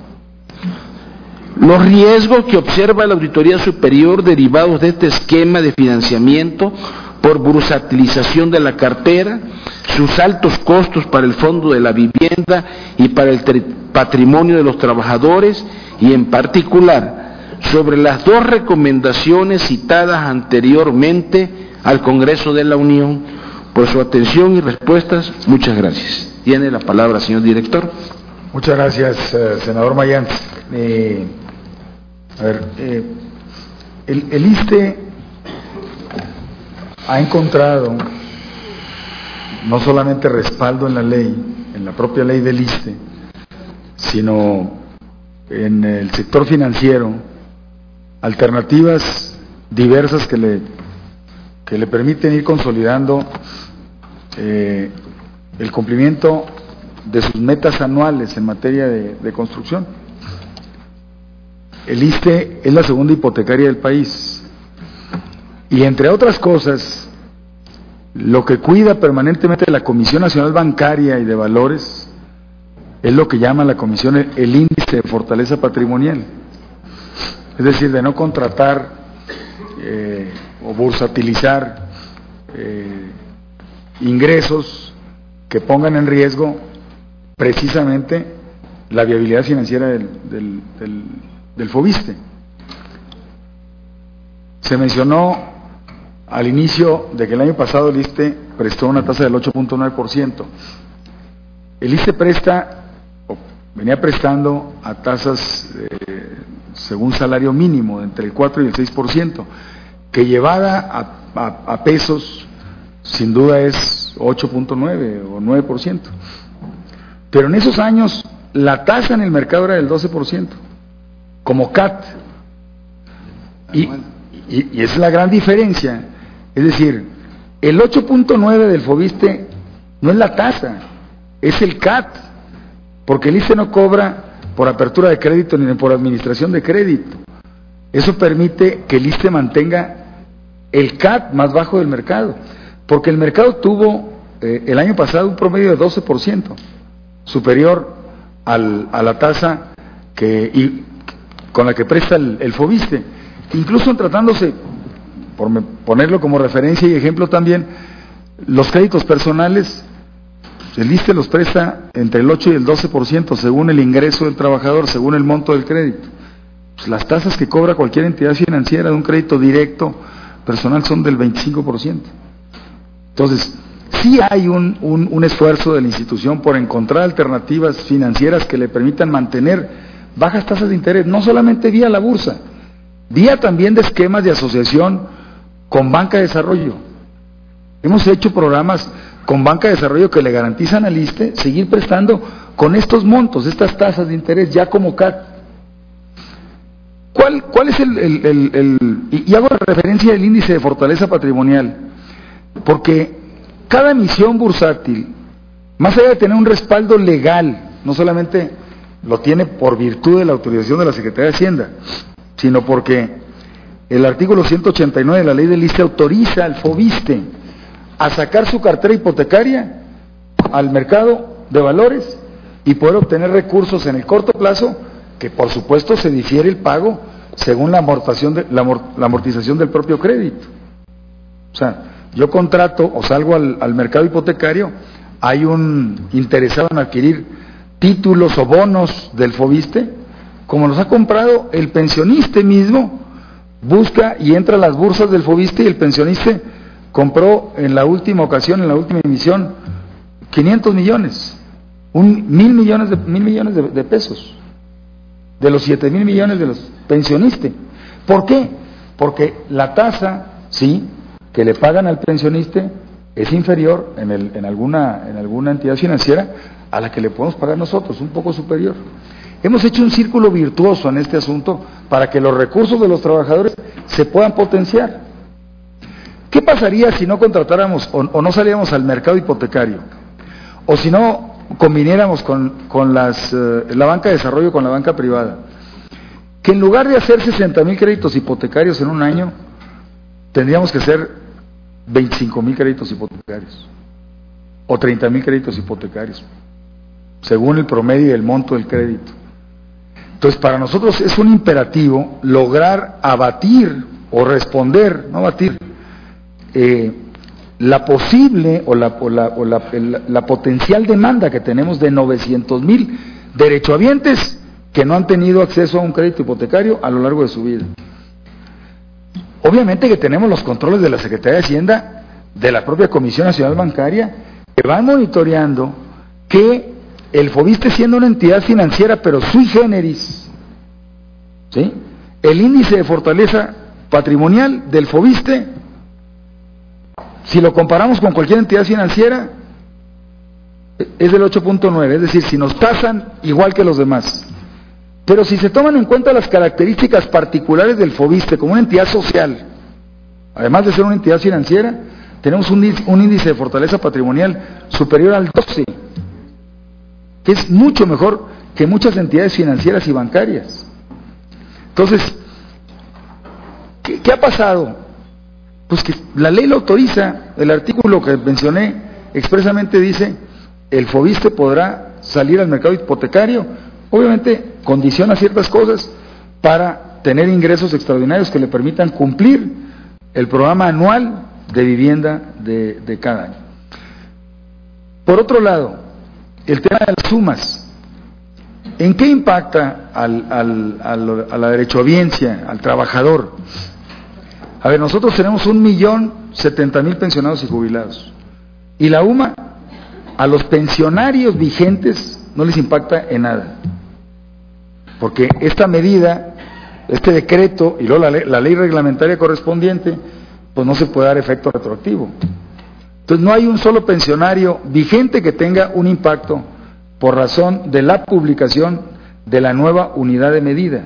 los riesgos que observa la Auditoría Superior derivados de este esquema de financiamiento por bursatilización de la cartera, sus altos costos para el Fondo de la Vivienda y para el patrimonio de los trabajadores, y en particular sobre las dos recomendaciones citadas anteriormente al Congreso de la Unión por su atención y respuestas. Muchas gracias. Tiene la palabra, señor director. Muchas gracias, eh, senador Mayans. Eh, a ver, eh, el, el I S S S T E ha encontrado no solamente respaldo en la ley, en la propia ley del I S S S T E, sino en el sector financiero, alternativas diversas que le, que le permiten ir consolidando eh, el cumplimiento de sus metas anuales en materia de, de construcción. El I S S S T E es la segunda hipotecaria del país y, entre otras cosas, lo que cuida permanentemente la Comisión Nacional Bancaria y de Valores es lo que llama la Comisión el índice de fortaleza patrimonial, es decir, de no contratar eh, o bursatilizar eh, ingresos que pongan en riesgo precisamente la viabilidad financiera del, del, del, del FOBISTE. Se mencionó al inicio de que el año pasado el I S S S T E prestó una tasa del ocho punto nueve por ciento. El I S S S T E presta, o venía prestando a tasas eh, según salario mínimo, entre el cuatro y el seis por ciento, que llevada a, a, a pesos, sin duda es ocho punto nueve o nueve por ciento. Pero en esos años la tasa en el mercado era del doce por ciento, como C A T. Y, y, y esa es la gran diferencia. Es decir, el ocho punto nueve del FOBISTE no es la tasa, es el C A T, porque el I S S S T E no cobra por apertura de crédito ni por administración de crédito. Eso permite que el I S S S T E mantenga el C A T más bajo del mercado, porque el mercado tuvo eh, el año pasado un promedio de doce por ciento, superior al, a la tasa que, y, con la que presta el, el FOBISTE. Incluso en tratándose, por ponerlo como referencia y ejemplo también, los créditos personales, el I S S S T E los presta entre el ocho y el doce por ciento según el ingreso del trabajador, según el monto del crédito. Pues las tasas que cobra cualquier entidad financiera de un crédito directo personal son del veinticinco por ciento. Entonces, sí hay un, un, un esfuerzo de la institución por encontrar alternativas financieras que le permitan mantener bajas tasas de interés, no solamente vía la bursa, vía también de esquemas de asociación con banca de desarrollo. Hemos hecho programas con banca de desarrollo que le garantizan al I S S S T E seguir prestando con estos montos, estas tasas de interés, ya como C A T. ¿Cuál, cuál es el, el, el, el y, y hago referencia al índice de fortaleza patrimonial? Porque cada emisión bursátil, más allá de tener un respaldo legal, no solamente lo tiene por virtud de la autorización de la Secretaría de Hacienda, sino porque el artículo ciento ochenta y nueve de la ley del I S S S T E autoriza al FOBISTE a sacar su cartera hipotecaria al mercado de valores y poder obtener recursos en el corto plazo, que por supuesto se difiere el pago según la amortización, de, la, la amortización del propio crédito. O sea, yo contrato o salgo al, al mercado hipotecario, hay un interesado en adquirir títulos o bonos del FOBISTE, como los ha comprado el pensionista mismo, busca y entra a las bursas del FOBISTE y el pensionista compró en la última ocasión, en la última emisión, quinientos millones, un mil millones de, mil millones de, de pesos, de los siete mil millones de los pensionistas. ¿Por qué? Porque la tasa, sí, que le pagan al pensionista es inferior en, el, en, alguna, en alguna entidad financiera a la que le podemos pagar nosotros, un poco superior. Hemos hecho un círculo virtuoso en este asunto para que los recursos de los trabajadores se puedan potenciar. ¿Qué pasaría si no contratáramos o, o no salíamos al mercado hipotecario? O si no combináramos con, con las, eh, la banca de desarrollo con la banca privada. Que en lugar de hacer sesenta mil créditos hipotecarios en un año, tendríamos que hacer veinticinco mil créditos hipotecarios o treinta mil créditos hipotecarios, según el promedio y el monto del crédito. Entonces, para nosotros es un imperativo lograr abatir o responder, no abatir, eh, la posible o, la, o, la, o la, la, la potencial demanda que tenemos de novecientos mil derechohabientes que no han tenido acceso a un crédito hipotecario a lo largo de su vida. Obviamente que tenemos los controles de la Secretaría de Hacienda, de la propia Comisión Nacional Bancaria, que van monitoreando que el FOBISTE, siendo una entidad financiera pero sui generis, ¿sí?, el índice de fortaleza patrimonial del FOBISTE, si lo comparamos con cualquier entidad financiera, es del ocho punto nueve, es decir, si nos tasan igual que los demás. Pero si se toman en cuenta las características particulares del FOBISTE como una entidad social, además de ser una entidad financiera, tenemos un índice, un índice de fortaleza patrimonial superior al doce, que es mucho mejor que muchas entidades financieras y bancarias. Entonces, ¿qué, qué ha pasado? Pues que la ley lo autoriza, el artículo que mencioné expresamente dice, el FOBISTE podrá salir al mercado hipotecario, obviamente condiciona ciertas cosas para tener ingresos extraordinarios que le permitan cumplir el programa anual de vivienda de, de cada año. Por otro lado, el tema de las sumas. ¿En qué impacta al, al, al, a la derechohabiencia, al trabajador? A ver, nosotros tenemos un millón setenta mil pensionados y jubilados. Y la U M A, a los pensionarios vigentes no les impacta en nada. Porque esta medida, este decreto y luego la ley, la ley reglamentaria correspondiente, pues no se puede dar efecto retroactivo. Entonces no hay un solo pensionario vigente que tenga un impacto por razón de la publicación de la nueva unidad de medida.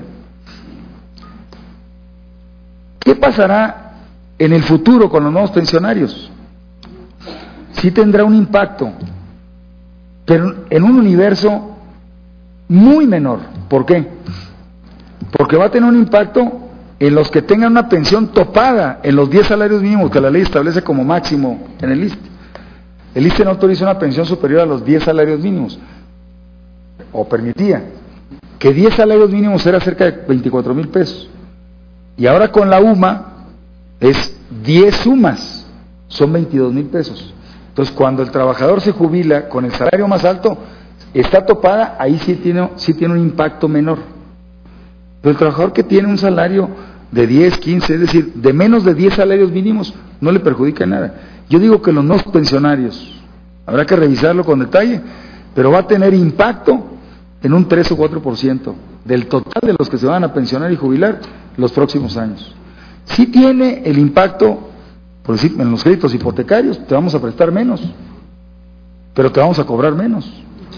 ¿Qué pasará en el futuro con los nuevos pensionarios? Sí tendrá un impacto, pero en un universo muy menor. ¿Por qué? Porque va a tener un impacto en los que tengan una pensión topada en los diez salarios mínimos que la ley establece como máximo en el ISSSTE. El ISSSTE no autoriza una pensión superior a los diez salarios mínimos, o permitía que diez salarios mínimos era cerca de veinticuatro mil pesos, y ahora con la U M A es diez sumas, son veintidós mil pesos. Entonces cuando el trabajador se jubila con el salario más alto, está topada, ahí sí tiene, sí tiene un impacto menor. Pero el trabajador que tiene un salario de diez, quince, es decir, de menos de diez salarios mínimos, no le perjudica en nada. Yo digo que los no pensionarios, habrá que revisarlo con detalle, pero va a tener impacto en un tres o cuatro por ciento del total de los que se van a pensionar y jubilar los próximos años. Sí tiene el impacto, por decir, en los créditos hipotecarios, te vamos a prestar menos, pero te vamos a cobrar menos.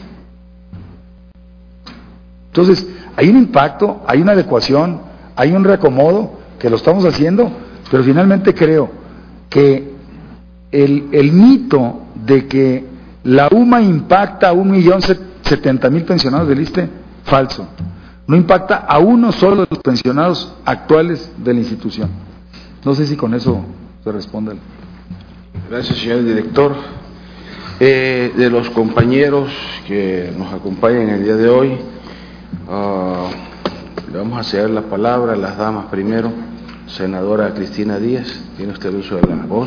Entonces, hay un impacto, hay una adecuación, hay un reacomodo que lo estamos haciendo, pero finalmente creo que el, el mito de que la U M A impacta a un millón setenta mil pensionados del ISSSTE, falso. No impacta a uno solo de los pensionados actuales de la institución. No sé si con eso se responde. Gracias, señor director. Eh, de los compañeros que nos acompañan el día de hoy, Uh, le vamos a ceder la palabra a las damas primero. Senadora Cristina Díaz, tiene usted el uso de la voz.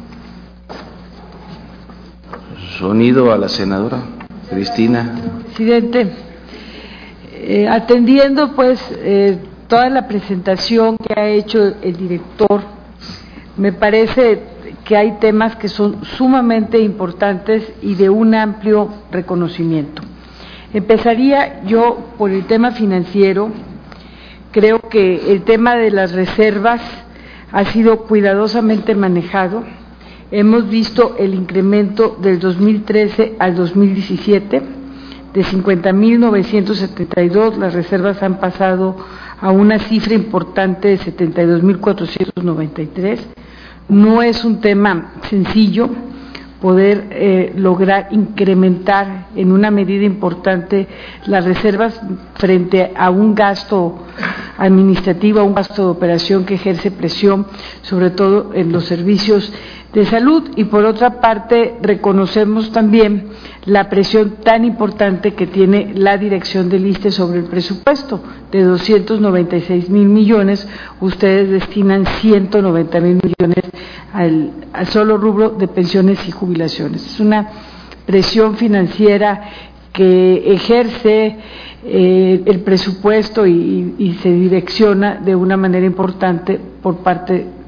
Sonido a la senadora Cristina. Presidente, eh, atendiendo pues eh, toda la presentación que ha hecho el director, me parece que hay temas que son sumamente importantes y de un amplio reconocimiento. Empezaría yo por el tema financiero. Creo que el tema de las reservas ha sido cuidadosamente manejado. Hemos visto el incremento del dos mil trece al dos mil diecisiete, de cincuenta mil novecientos setenta y dos, las reservas han pasado a una cifra importante de setenta y dos mil cuatrocientos noventa y tres. No es un tema sencillo poder eh, lograr incrementar en una medida importante las reservas frente a un gasto administrativo, a un gasto de operación que ejerce presión, sobre todo en los servicios de salud. Y por otra parte, reconocemos también la presión tan importante que tiene la dirección del ISSSTE sobre el presupuesto, de doscientos noventa y seis mil millones, ustedes destinan ciento noventa mil millones al, al solo rubro de pensiones y jubilaciones. Es una presión financiera que ejerce eh, el presupuesto y, y se direcciona de una manera importante por parte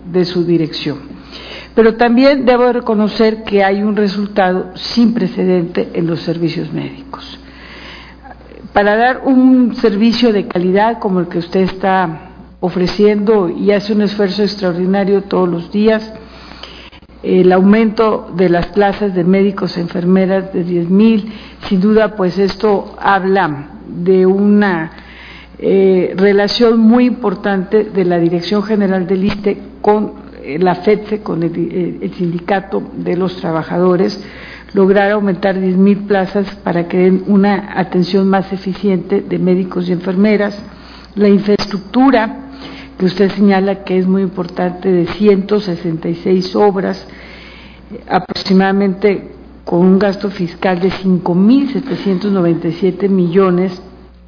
de su dirección. Pero también debo reconocer que hay un resultado sin precedente en los servicios médicos. Para dar un servicio de calidad como el que usted está ofreciendo y hace un esfuerzo extraordinario todos los días, el aumento de las plazas de médicos e enfermeras de diez mil, sin duda pues esto habla de una eh, relación muy importante de la Dirección General del I S S S T E con eh, la FETSE, con el, eh, el Sindicato de los Trabajadores, lograr aumentar diez mil plazas para que den una atención más eficiente de médicos y enfermeras, la infraestructura que usted señala que es muy importante, de ciento sesenta y seis obras, aproximadamente con un gasto fiscal de cinco mil setecientos noventa y siete millones,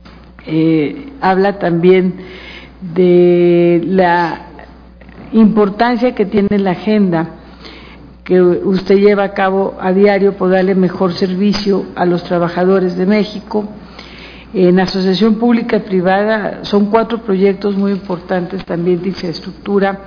eh, habla también de la importancia que tiene la agenda que usted lleva a cabo a diario por darle mejor servicio a los trabajadores de México. En asociación pública y privada son cuatro proyectos muy importantes también de infraestructura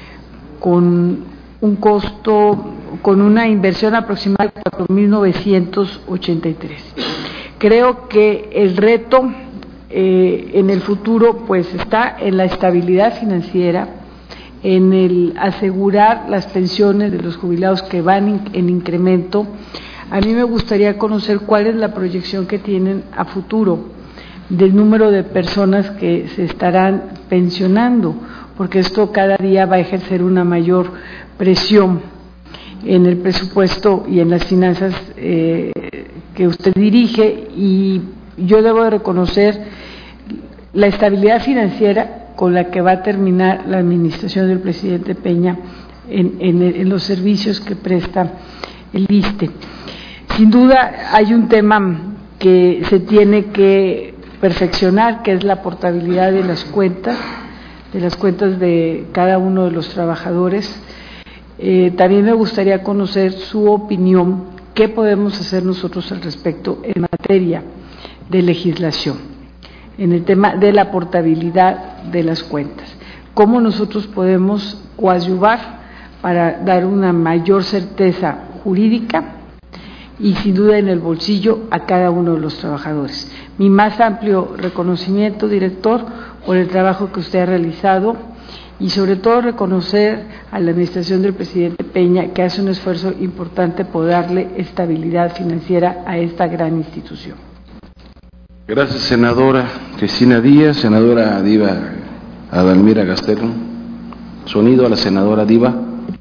con un costo, con una inversión aproximada de cuatro mil novecientos ochenta y tres. Creo que el reto eh, en el futuro pues está en la estabilidad financiera, en el asegurar las pensiones de los jubilados que van en incremento. A mí me gustaría conocer cuál es la proyección que tienen a futuro del número de personas que se estarán pensionando, porque esto cada día va a ejercer una mayor presión en el presupuesto y en las finanzas eh, que usted dirige, y yo debo de reconocer la estabilidad financiera con la que va a terminar la administración del presidente Peña en, en, en los servicios que presta el I S S S T E. Sin duda hay un tema que se tiene que perfeccionar, que es la portabilidad de las cuentas, de las cuentas de cada uno de los trabajadores. Eh, también me gustaría conocer su opinión, qué podemos hacer nosotros al respecto en materia de legislación, en el tema de la portabilidad de las cuentas. ¿Cómo nosotros podemos coadyuvar para dar una mayor certeza jurídica y sin duda en el bolsillo a cada uno de los trabajadores? Mi más amplio reconocimiento, director, por el trabajo que usted ha realizado y sobre todo reconocer a la administración del presidente Peña, que hace un esfuerzo importante por darle estabilidad financiera a esta gran institución. Gracias, senadora Cristina Díaz. Senadora Diva Adalmira Gastelum. Sonido a la senadora Diva.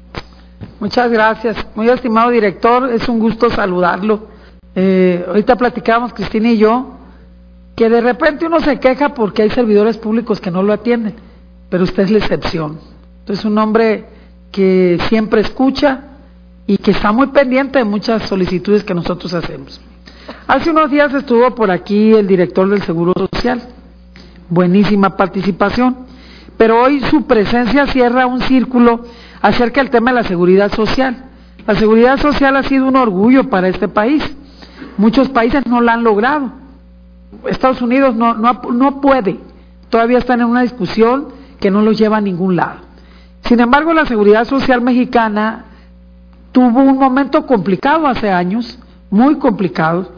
Muchas gracias. Muy estimado director, es un gusto saludarlo. Eh, ahorita platicábamos Cristina y yo que de repente uno se queja porque hay servidores públicos que no lo atienden, pero usted es la excepción. Entonces, un hombre que siempre escucha y que está muy pendiente de muchas solicitudes que nosotros hacemos. Hace unos días estuvo por aquí el director del Seguro Social, buenísima participación, pero hoy su presencia cierra un círculo acerca del tema de la seguridad social. La seguridad social ha sido un orgullo para este país, muchos países no la han logrado. Estados Unidos no, no, no puede, todavía están en una discusión que no los lleva a ningún lado. Sin embargo, la seguridad social mexicana tuvo un momento complicado hace años, muy complicado,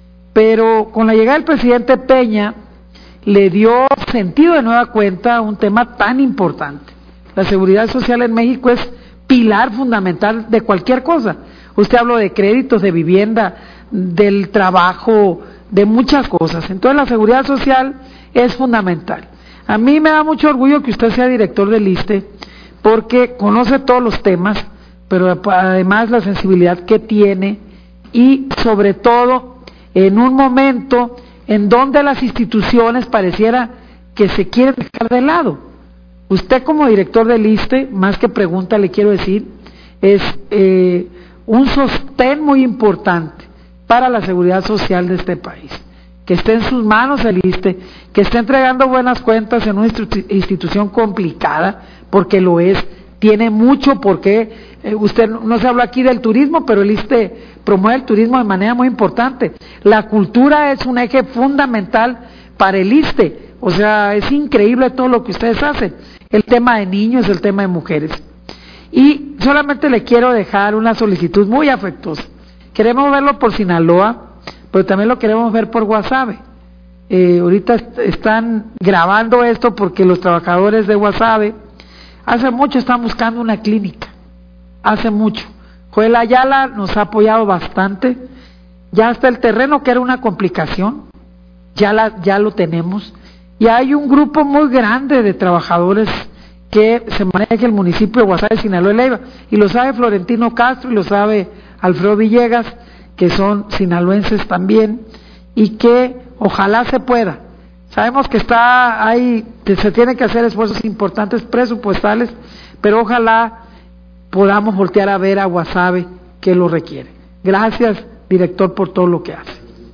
pero con la llegada del presidente Peña le dio sentido de nueva cuenta a un tema tan importante. La seguridad social en México es pilar fundamental de cualquier cosa. Usted habló de créditos, de vivienda, del trabajo, de muchas cosas. Entonces la seguridad social es fundamental. A mí me da mucho orgullo que usted sea director del I S S S T E, porque conoce todos los temas, pero además la sensibilidad que tiene y sobre todo en un momento en donde las instituciones pareciera que se quieren dejar de lado. Usted como director del I S S S T E, más que pregunta le quiero decir, es eh, un sostén muy importante para la seguridad social de este país, que esté en sus manos el I S S S T E, que esté entregando buenas cuentas en una institución complicada, porque lo es, tiene mucho por qué. Eh, usted no se habla aquí del turismo, pero el I S S S T E promueve el turismo de manera muy importante. La cultura es un eje fundamental para el I S S S T E, o sea, es increíble todo lo que ustedes hacen. El tema de niños, el tema de mujeres. Y solamente le quiero dejar una solicitud muy afectuosa. Queremos verlo por Sinaloa, pero también lo queremos ver por Guasave. Eh, ahorita est están grabando esto porque los trabajadores de Guasave hace mucho están buscando una clínica, hace mucho. Joel Ayala nos ha apoyado bastante, ya hasta el terreno que era una complicación, ya, la, ya lo tenemos, y hay un grupo muy grande de trabajadores que se maneja en el municipio de Guasave, Sinaloa y Leiva, y lo sabe Florentino Castro y lo sabe Alfredo Villegas, que son sinaloenses también, y que ojalá se pueda. Sabemos que está ahí, que se tienen que hacer esfuerzos importantes presupuestales, pero ojalá podamos voltear a ver a Guasave que lo requiere. Gracias, director, por todo lo que hace.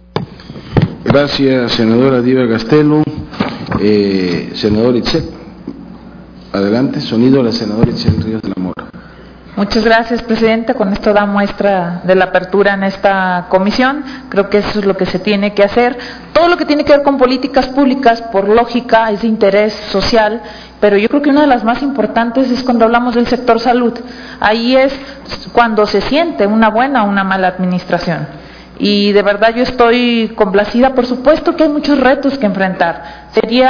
Gracias, senadora Diva Castelo. Eh, senador Itzel, adelante, sonido a la senadora Itzel Ríos de la Mora. Muchas gracias, presidente. Con esto da muestra de la apertura en esta comisión. Creo que eso es lo que se tiene que hacer. Todo lo que tiene que ver con políticas públicas, por lógica, es de interés social, pero yo creo que una de las más importantes es cuando hablamos del sector salud. Ahí es cuando se siente una buena o una mala administración. Y de verdad yo estoy complacida. Por supuesto que hay muchos retos que enfrentar.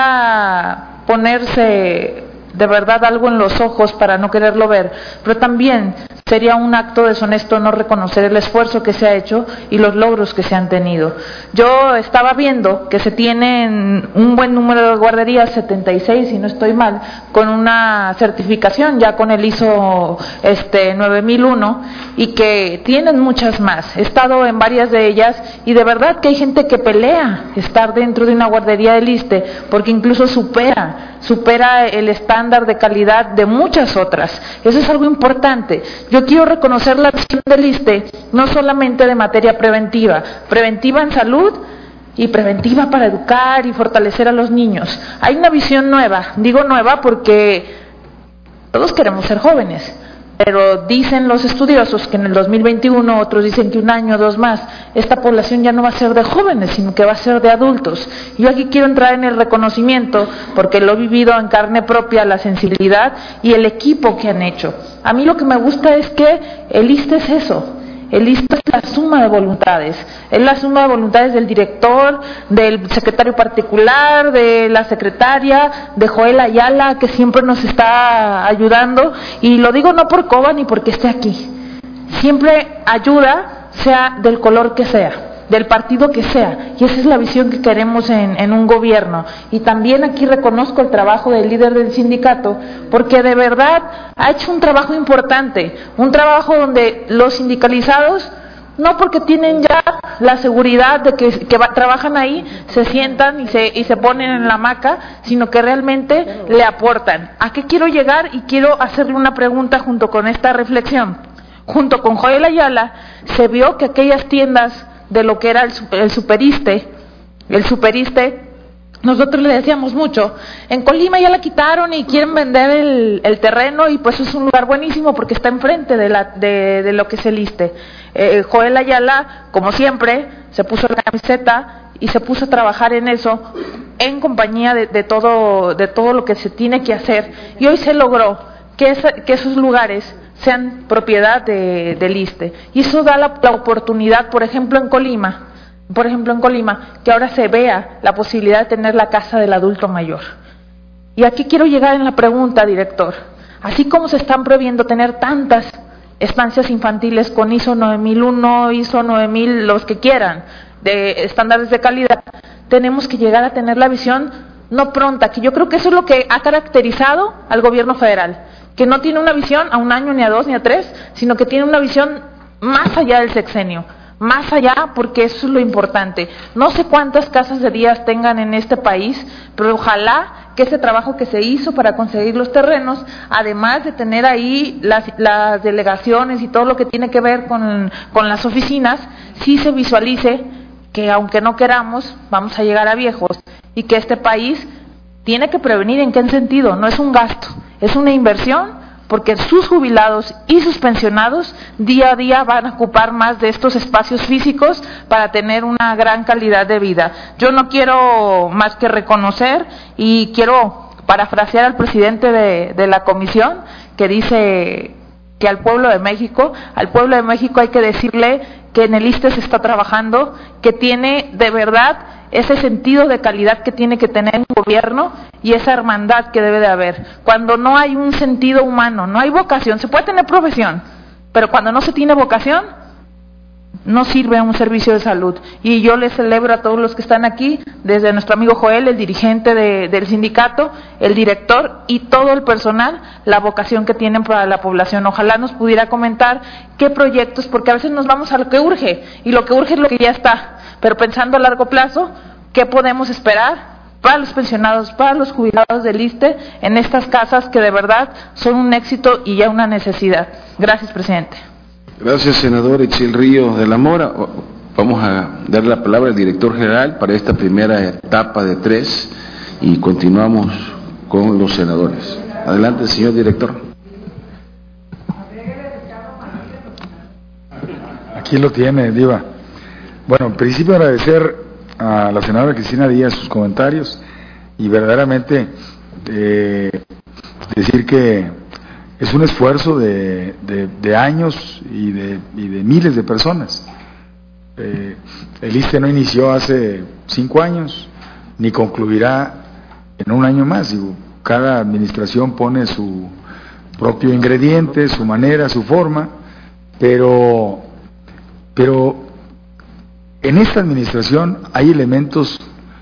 Sería ponerse de verdad algo en los ojos para no quererlo ver, pero también sería un acto deshonesto no reconocer el esfuerzo que se ha hecho y los logros que se han tenido. Yo estaba viendo que se tienen un buen número de guarderías, setenta y seis si no estoy mal, con una certificación ya con el I S O este, nueve mil uno, y que tienen muchas más. He estado en varias de ellas y de verdad que hay gente que pelea estar dentro de una guardería del ISSSTE porque incluso supera, supera el estándar de calidad de muchas otras. Eso es algo importante. Yo quiero reconocer la visión del ISSSTE, no solamente de materia preventiva, preventiva en salud y preventiva para educar y fortalecer a los niños. Hay una visión nueva, digo nueva porque todos queremos ser jóvenes, pero dicen los estudiosos que en el dos mil veintiuno, otros dicen que un año o dos más, esta población ya no va a ser de jóvenes, sino que va a ser de adultos. Yo aquí quiero entrar en el reconocimiento, porque lo he vivido en carne propia, la sensibilidad y el equipo que han hecho. A mí lo que me gusta es que el ISSSTE es eso. El ISSSTE es la suma de voluntades, es la suma de voluntades del director, del secretario particular, de la secretaria, de Joel Ayala, que siempre nos está ayudando, y lo digo no por coba ni porque esté aquí, siempre ayuda, sea del color que sea, del partido que sea, y esa es la visión que queremos en, en un gobierno. Y también aquí reconozco el trabajo del líder del sindicato, porque de verdad ha hecho un trabajo importante, un trabajo donde los sindicalizados, no porque tienen ya la seguridad de que, que va, trabajan ahí, se sientan y se, y se ponen en la hamaca, sino que realmente le aportan. ¿A qué quiero llegar? Y quiero hacerle una pregunta junto con esta reflexión. Junto con Joel Ayala, se vio que aquellas tiendas de lo que era el, el superiste, el superiste, nosotros le decíamos mucho, en Colima ya la quitaron y quieren vender el, el terreno, y pues es un lugar buenísimo porque está enfrente de, la, de, de lo que es el ISSSTE. Eh, Joel Ayala, como siempre, se puso la camiseta y se puso a trabajar en eso, en compañía de, de, todo, de todo lo que se tiene que hacer, y hoy se logró que, esa, que esos lugares sean propiedad de, del ISSSTE, y eso da la, la oportunidad, por ejemplo en Colima, por ejemplo en Colima, que ahora se vea la posibilidad de tener la casa del adulto mayor. Y aquí quiero llegar en la pregunta, director. Así como se están prohibiendo tener tantas estancias infantiles con I S O nueve mil uno, I S O nueve mil, los que quieran, de estándares de calidad, tenemos que llegar a tener la visión no pronta, que yo creo que eso es lo que ha caracterizado al gobierno federal, que no tiene una visión a un año, ni a dos, ni a tres, sino que tiene una visión más allá del sexenio, más allá, porque eso es lo importante. No sé cuántas casas de días tengan en este país, pero ojalá que ese trabajo que se hizo para conseguir los terrenos, además de tener ahí las, las delegaciones y todo lo que tiene que ver con, con las oficinas, sí se visualice que aunque no queramos, vamos a llegar a viejos, y que este país tiene que prevenir. ¿En qué sentido? No es un gasto, es una inversión, porque sus jubilados y sus pensionados día a día van a ocupar más de estos espacios físicos para tener una gran calidad de vida. Yo no quiero más que reconocer, y quiero parafrasear al presidente de, de la comisión, que dice que al pueblo de México. Al pueblo de México hay que decirle que en el ISSSTE se está trabajando, que tiene de verdad ese sentido de calidad que tiene que tener un gobierno y esa hermandad que debe de haber. Cuando no hay un sentido humano, no hay vocación, se puede tener profesión, pero cuando no se tiene vocación, no sirve un servicio de salud. Y yo les celebro a todos los que están aquí, desde nuestro amigo Joel, el dirigente de, del sindicato, el director y todo el personal, la vocación que tienen para la población. Ojalá nos pudiera comentar qué proyectos, porque a veces nos vamos a lo que urge, y lo que urge es lo que ya está, pero pensando a largo plazo, ¿qué podemos esperar para los pensionados, para los jubilados del ISSSTE, en estas casas que de verdad son un éxito y ya una necesidad? Gracias, presidente. Gracias, senador Itziel Ríos de la Mora. Vamos a dar la palabra al director general para esta primera etapa de tres y continuamos con los senadores. Adelante, señor director. Aquí lo tiene, Diva. Bueno, en principio agradecer a la senadora Cristina Díaz sus comentarios y verdaderamente eh, decir que es un esfuerzo de, de, de años y de, y de miles de personas. Eh, el ISSSTE no inició hace cinco años, ni concluirá en un año más. Digo, cada administración pone su propio ingrediente, su manera, su forma, pero, pero en esta administración hay elementos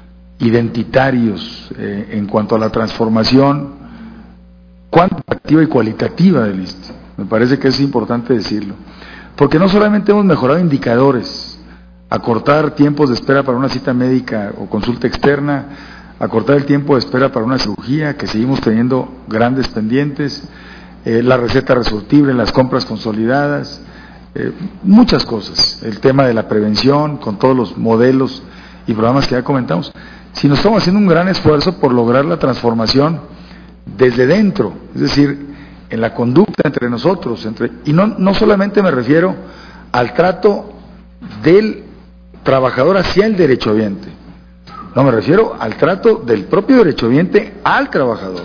identitarios eh, en cuanto a la transformación cuantitativa y cualitativa del ISSSTE. Me parece que es importante decirlo, porque no solamente hemos mejorado indicadores, acortar tiempos de espera para una cita médica o consulta externa, acortar el tiempo de espera para una cirugía, que seguimos teniendo grandes pendientes, eh, la receta resurtible, las compras consolidadas, eh, muchas cosas, el tema de la prevención con todos los modelos y programas que ya comentamos, sino estamos haciendo un gran esfuerzo por lograr la transformación desde dentro, es decir, en la conducta entre nosotros, entre, y no, no solamente me refiero al trato del trabajador hacia el derechohabiente, no, me refiero al trato del propio derechohabiente al trabajador,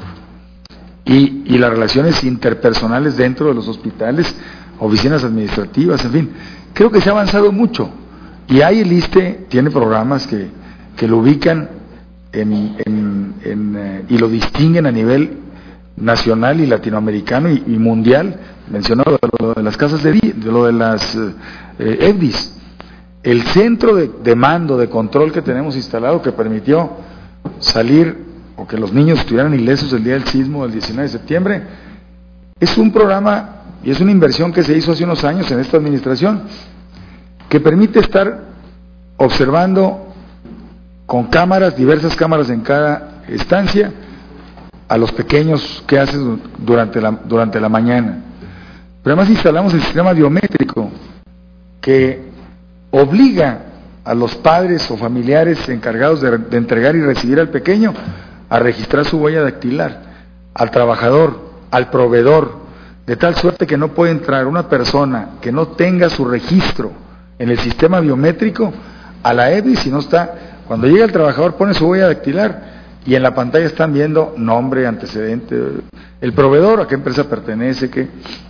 y, y las relaciones interpersonales dentro de los hospitales, oficinas administrativas, en fin, creo que se ha avanzado mucho, y ahí el ISSSTE tiene programas que, que lo ubican En, en, en, eh, y lo distinguen a nivel nacional y latinoamericano y, y mundial. Mencionado lo de las casas de, de lo de las eh, E V D I S, el centro de, de mando, de control que tenemos instalado, que permitió salir o que los niños estuvieran ilesos el día del sismo del diecinueve de septiembre, es un programa y es una inversión que se hizo hace unos años en esta administración, que permite estar observando con cámaras, diversas cámaras en cada estancia, a los pequeños que hacen durante la, durante la mañana. Pero además instalamos el sistema biométrico que obliga a los padres o familiares encargados de, de entregar y recibir al pequeño a registrar su huella dactilar, al trabajador, al proveedor, de tal suerte que no puede entrar una persona que no tenga su registro en el sistema biométrico a la E V D I, si no está. Cuando llega el trabajador pone su huella dactilar y en la pantalla están viendo nombre, antecedente, el proveedor, a qué empresa pertenece, qué.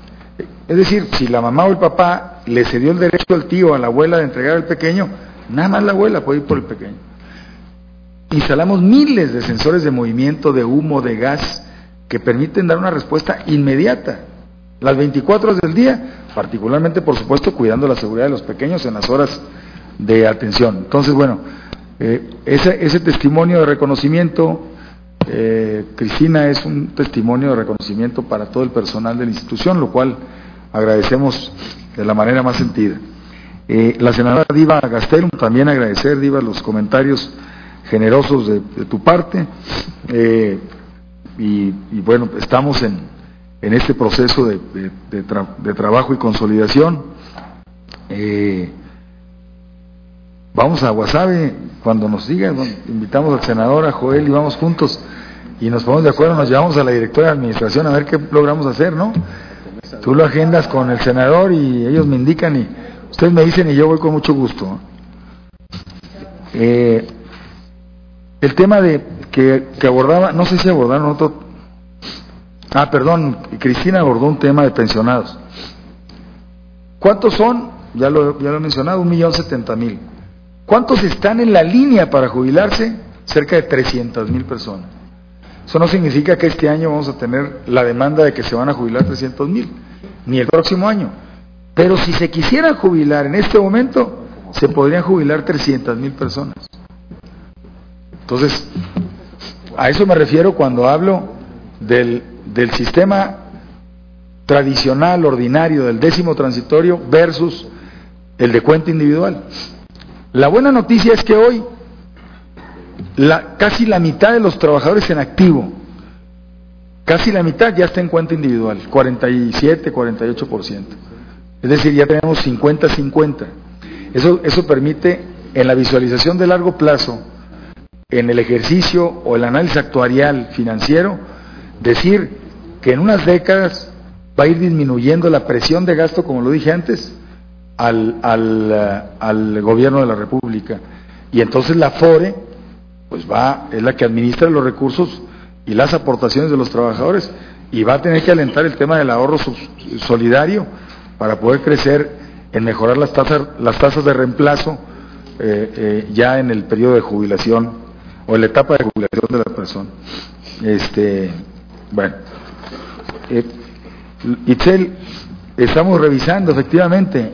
Es decir, si la mamá o el papá le cedió el derecho al tío, a la abuela de entregar al pequeño, nada más la abuela puede ir por el pequeño. Instalamos miles de sensores de movimiento, de humo, de gas, que permiten dar una respuesta inmediata, las veinticuatro horas del día, particularmente, por supuesto, cuidando la seguridad de los pequeños en las horas de atención. Entonces, bueno, Eh, ese, ese testimonio de reconocimiento, eh, Cristina, es un testimonio de reconocimiento para todo el personal de la institución, lo cual agradecemos de la manera más sentida. Eh, la senadora Diva Gastelum, también agradecer, Diva, los comentarios generosos de, de tu parte, eh, y, y bueno, estamos en, en este proceso de, de, de, tra, de trabajo y consolidación. Eh, Vamos a Guasave, cuando nos digan, bueno, invitamos al senador, a Joel, y vamos juntos, y nos ponemos de acuerdo, nos llevamos a la directora de administración a ver qué logramos hacer, ¿no? Tú lo agendas con el senador y ellos me indican, y ustedes me dicen, y yo voy con mucho gusto. Eh, el tema de que, que abordaba, no sé si abordaron otro, Ah, perdón, Cristina abordó un tema de pensionados. ¿Cuántos son? Ya lo, ya lo he mencionado, un millón setenta mil. ¿Cuántos están en la línea para jubilarse? Cerca de trescientas mil personas. Eso no significa que este año vamos a tener la demanda de que se van a jubilar trescientos mil, ni el próximo año. Pero si se quisieran jubilar en este momento, se podrían jubilar trescientas mil personas. Entonces, a eso me refiero cuando hablo del, del sistema tradicional, ordinario, del décimo transitorio versus el de cuenta individual. La buena noticia es que hoy la, casi la mitad de los trabajadores en activo, casi la mitad ya está en cuenta individual, cuarenta y siete, cuarenta y ocho por ciento. Es decir, ya tenemos cincuenta cincuenta. Eso, eso permite, en la visualización de largo plazo, en el ejercicio o el análisis actuarial financiero, decir que en unas décadas va a ir disminuyendo la presión de gasto, como lo dije antes, al, al, al gobierno de la República. Y entonces la AFORE, pues va, es la que administra los recursos y las aportaciones de los trabajadores, y va a tener que alentar el tema del ahorro solidario para poder crecer en mejorar las tasas, las tasas de reemplazo eh, eh, ya en el periodo de jubilación o en la etapa de jubilación de la persona. Este, bueno, eh, Itzel, estamos revisando efectivamente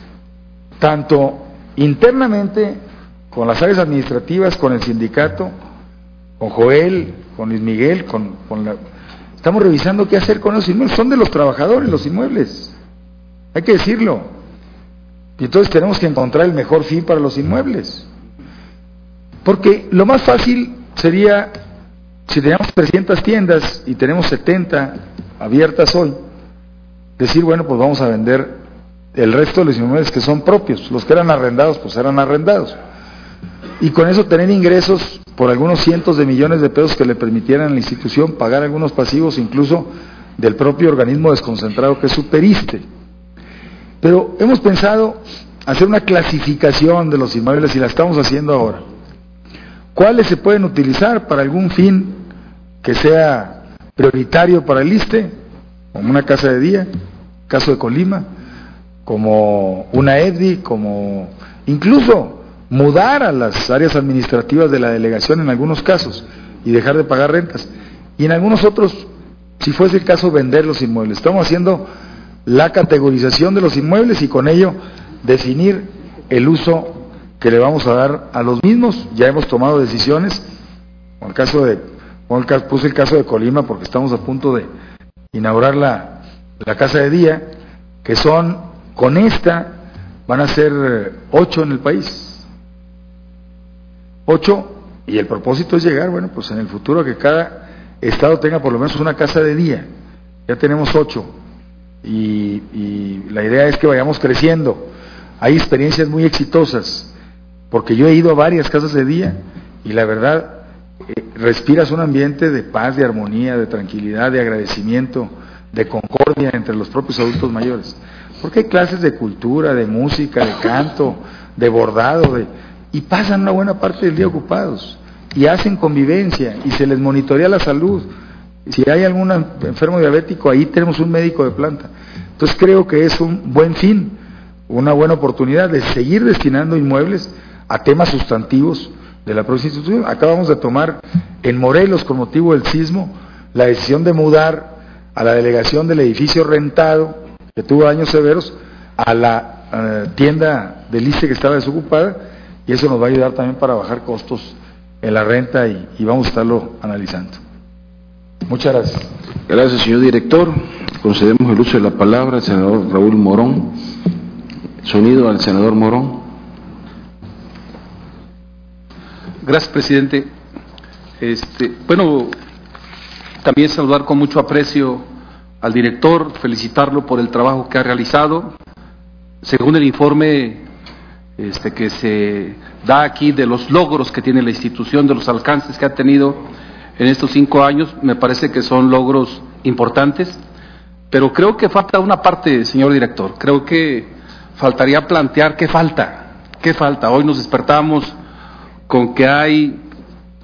tanto internamente con las áreas administrativas, con el sindicato, con Joel, con Luis Miguel, con, con la, estamos revisando qué hacer con los inmuebles. Son de los trabajadores los inmuebles, hay que decirlo, y entonces tenemos que encontrar el mejor fin para los inmuebles, porque lo más fácil sería, si teníamos trescientas tiendas y tenemos setenta abiertas hoy, decir, bueno, pues vamos a vender el resto de los inmuebles que son propios, los que eran arrendados, pues eran arrendados, y con eso tener ingresos por algunos cientos de millones de pesos que le permitieran a la institución pagar algunos pasivos, incluso del propio organismo desconcentrado que es Superiste. Pero hemos pensado hacer una clasificación de los inmuebles y la estamos haciendo ahora. ¿Cuáles se pueden utilizar para algún fin que sea prioritario para el ISSSTE? Como una casa de día, caso de Colima, como una E D I, como incluso mudar a las áreas administrativas de la delegación en algunos casos y dejar de pagar rentas. Y en algunos otros, si fuese el caso, vender los inmuebles. Estamos haciendo la categorización de los inmuebles y con ello definir el uso que le vamos a dar a los mismos. Ya hemos tomado decisiones, con el caso de, con el caso, puse el caso de Colima porque estamos a punto de inaugurar la, la casa de día, que son, con esta, van a ser ocho en el país. Ocho, y el propósito es llegar, bueno, pues en el futuro a que cada estado tenga por lo menos una casa de día. Ya tenemos ocho, y, y la idea es que vayamos creciendo. Hay experiencias muy exitosas, porque yo he ido a varias casas de día, y la verdad, eh, respiras un ambiente de paz, de armonía, de tranquilidad, de agradecimiento, de concordia entre los propios adultos mayores. Porque hay clases de cultura, de música, de canto, de bordado, de... y pasan una buena parte del día ocupados, y hacen convivencia, y se les monitorea la salud. Si hay algún enfermo diabético, ahí tenemos un médico de planta. Entonces creo que es un buen fin, una buena oportunidad de seguir destinando inmuebles a temas sustantivos de la propia institución. Acabamos de tomar en Morelos, con motivo del sismo, la decisión de mudar a la delegación del edificio rentado, que tuvo daños severos, a la uh, tienda del ISSSTE que estaba desocupada, y eso nos va a ayudar también para bajar costos en la renta, y, y vamos a estarlo analizando. Muchas gracias. Gracias, señor director. Concedemos el uso de la palabra al senador Raúl Morón. Sonido al senador Morón. Gracias, presidente. Este, bueno, también saludar con mucho aprecio al director, felicitarlo por el trabajo que ha realizado. Según el informe este, que se da aquí de los logros que tiene la institución, de los alcances que ha tenido en estos cinco años, me parece que son logros importantes, pero creo que falta una parte, señor director. Creo que faltaría plantear qué falta, qué falta. Hoy nos despertamos con que hay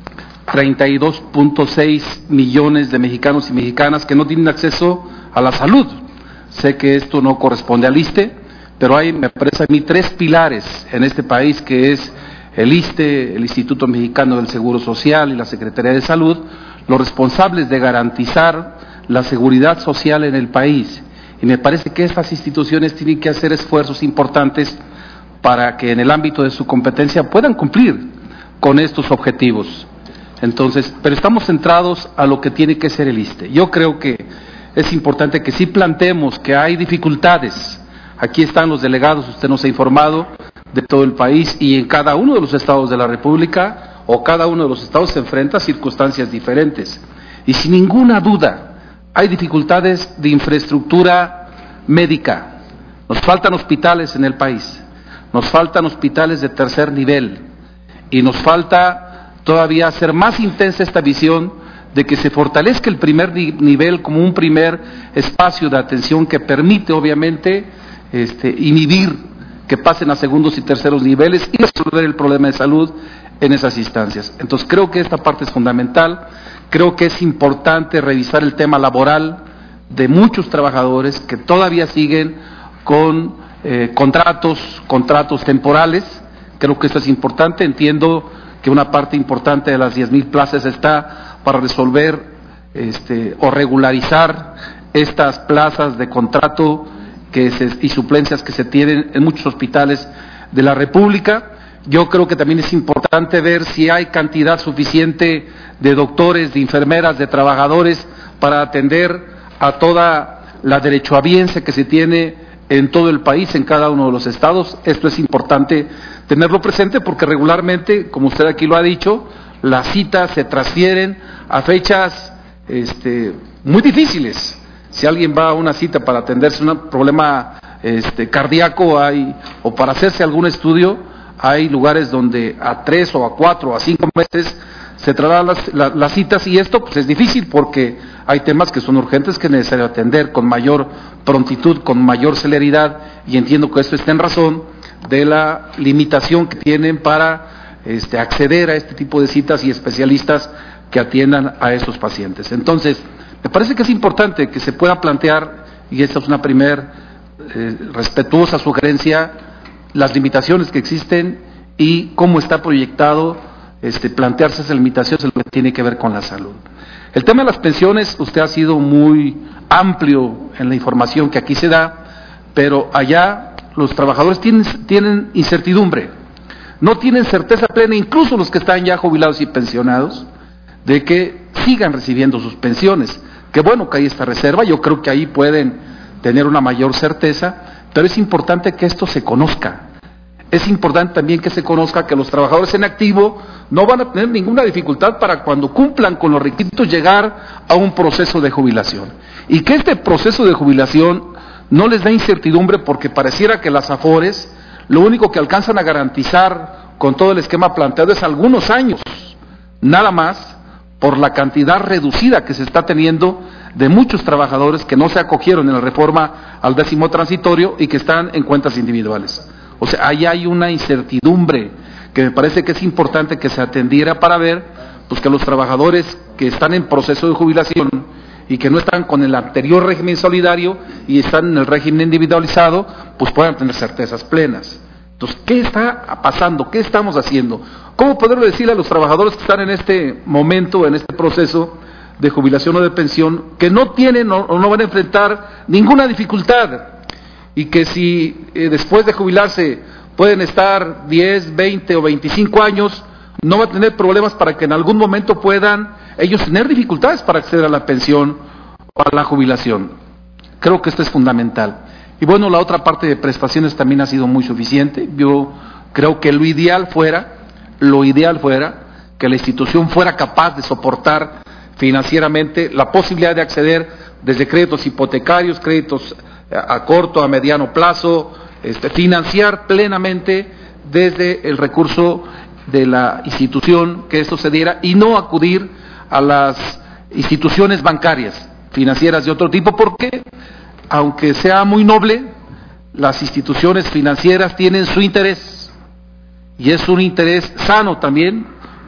treinta y dos punto seis millones de mexicanos y mexicanas que no tienen acceso a la salud. Sé que esto no corresponde al ISSSTE, pero hay, me parece a mí, tres pilares en este país, que es el ISSSTE, el Instituto Mexicano del Seguro Social y la Secretaría de Salud, los responsables de garantizar la seguridad social en el país. Y me parece que estas instituciones tienen que hacer esfuerzos importantes para que en el ámbito de su competencia puedan cumplir con estos objetivos. Entonces, pero estamos centrados a lo que tiene que ser el ISSSTE. Yo creo que es importante que sí planteemos que hay dificultades. Aquí están los delegados, usted nos ha informado, de todo el país, y en cada uno de los estados de la República o cada uno de los estados se enfrenta a circunstancias diferentes. Y sin ninguna duda hay dificultades de infraestructura médica. Nos faltan hospitales en el país, nos faltan hospitales de tercer nivel, y nos falta todavía hacer más intensa esta visión de que se fortalezca el primer nivel como un primer espacio de atención que permite, obviamente, este, inhibir que pasen a segundos y terceros niveles y resolver el problema de salud en esas instancias. Entonces, creo que esta parte es fundamental. Creo que es importante revisar el tema laboral de muchos trabajadores que todavía siguen con eh, contratos, contratos temporales. Creo que esto es importante. Entiendo que una parte importante de las diez mil plazas está para resolver este, o regularizar estas plazas de contrato que se, y suplencias que se tienen en muchos hospitales de la República. Yo creo que también es importante ver si hay cantidad suficiente de doctores, de enfermeras, de trabajadores para atender a toda la derechohabiense que se tiene en todo el país, en cada uno de los estados. Esto es importante tenerlo presente porque regularmente, como usted aquí lo ha dicho, las citas se transfieren a fechas este, muy difíciles. Si alguien va a una cita para atenderse un problema este, cardíaco hay, o para hacerse algún estudio, hay lugares donde a tres o a cuatro o a cinco meses se trasladan las, las, las citas, y esto pues es difícil porque hay temas que son urgentes que es necesario atender con mayor prontitud, con mayor celeridad, y entiendo que esto está en razón de la limitación que tienen para este, acceder a este tipo de citas y especialistas que atiendan a esos pacientes. Entonces, me parece que es importante que se pueda plantear, y esta es una primer eh, respetuosa sugerencia, las limitaciones que existen y cómo está proyectado este, plantearse esas limitaciones en lo que tiene que ver con la salud. El tema de las pensiones, usted ha sido muy amplio en la información que aquí se da, pero allá los trabajadores tienen, tienen incertidumbre, no tienen certeza plena, incluso los que están ya jubilados y pensionados, de que sigan recibiendo sus pensiones. Qué bueno que hay esta reserva, yo creo que ahí pueden tener una mayor certeza, pero es importante que esto se conozca. Es importante también que se conozca que los trabajadores en activo no van a tener ninguna dificultad para, cuando cumplan con los requisitos, llegar a un proceso de jubilación. Y que este proceso de jubilación no les da incertidumbre, porque pareciera que las AFORES lo único que alcanzan a garantizar con todo el esquema planteado es algunos años, nada más, por la cantidad reducida que se está teniendo de muchos trabajadores que no se acogieron en la reforma al décimo transitorio y que están en cuentas individuales. O sea, ahí hay una incertidumbre que me parece que es importante que se atendiera para ver pues que los trabajadores que están en proceso de jubilación y que no están con el anterior régimen solidario y están en el régimen individualizado, pues puedan tener certezas plenas. Entonces, ¿qué está pasando? ¿Qué estamos haciendo? ¿Cómo poderlo decirle a los trabajadores que están en este momento, en este proceso de jubilación o de pensión, que no tienen o no van a enfrentar ninguna dificultad, y que si eh, después de jubilarse pueden estar diez, veinte o veinticinco años, no va a tener problemas para que en algún momento puedan ellos tener dificultades para acceder a la pensión o a la jubilación? Creo que esto es fundamental. Y bueno, la otra parte de prestaciones también ha sido muy suficiente. Yo creo que lo ideal fuera, lo ideal fuera que la institución fuera capaz de soportar financieramente la posibilidad de acceder desde créditos hipotecarios, créditos a corto, a mediano plazo, este, financiar plenamente desde el recurso de la institución que esto se diera, y no acudir a las instituciones bancarias, financieras de otro tipo, porque aunque sea muy noble, las instituciones financieras tienen su interés, y es un interés sano también,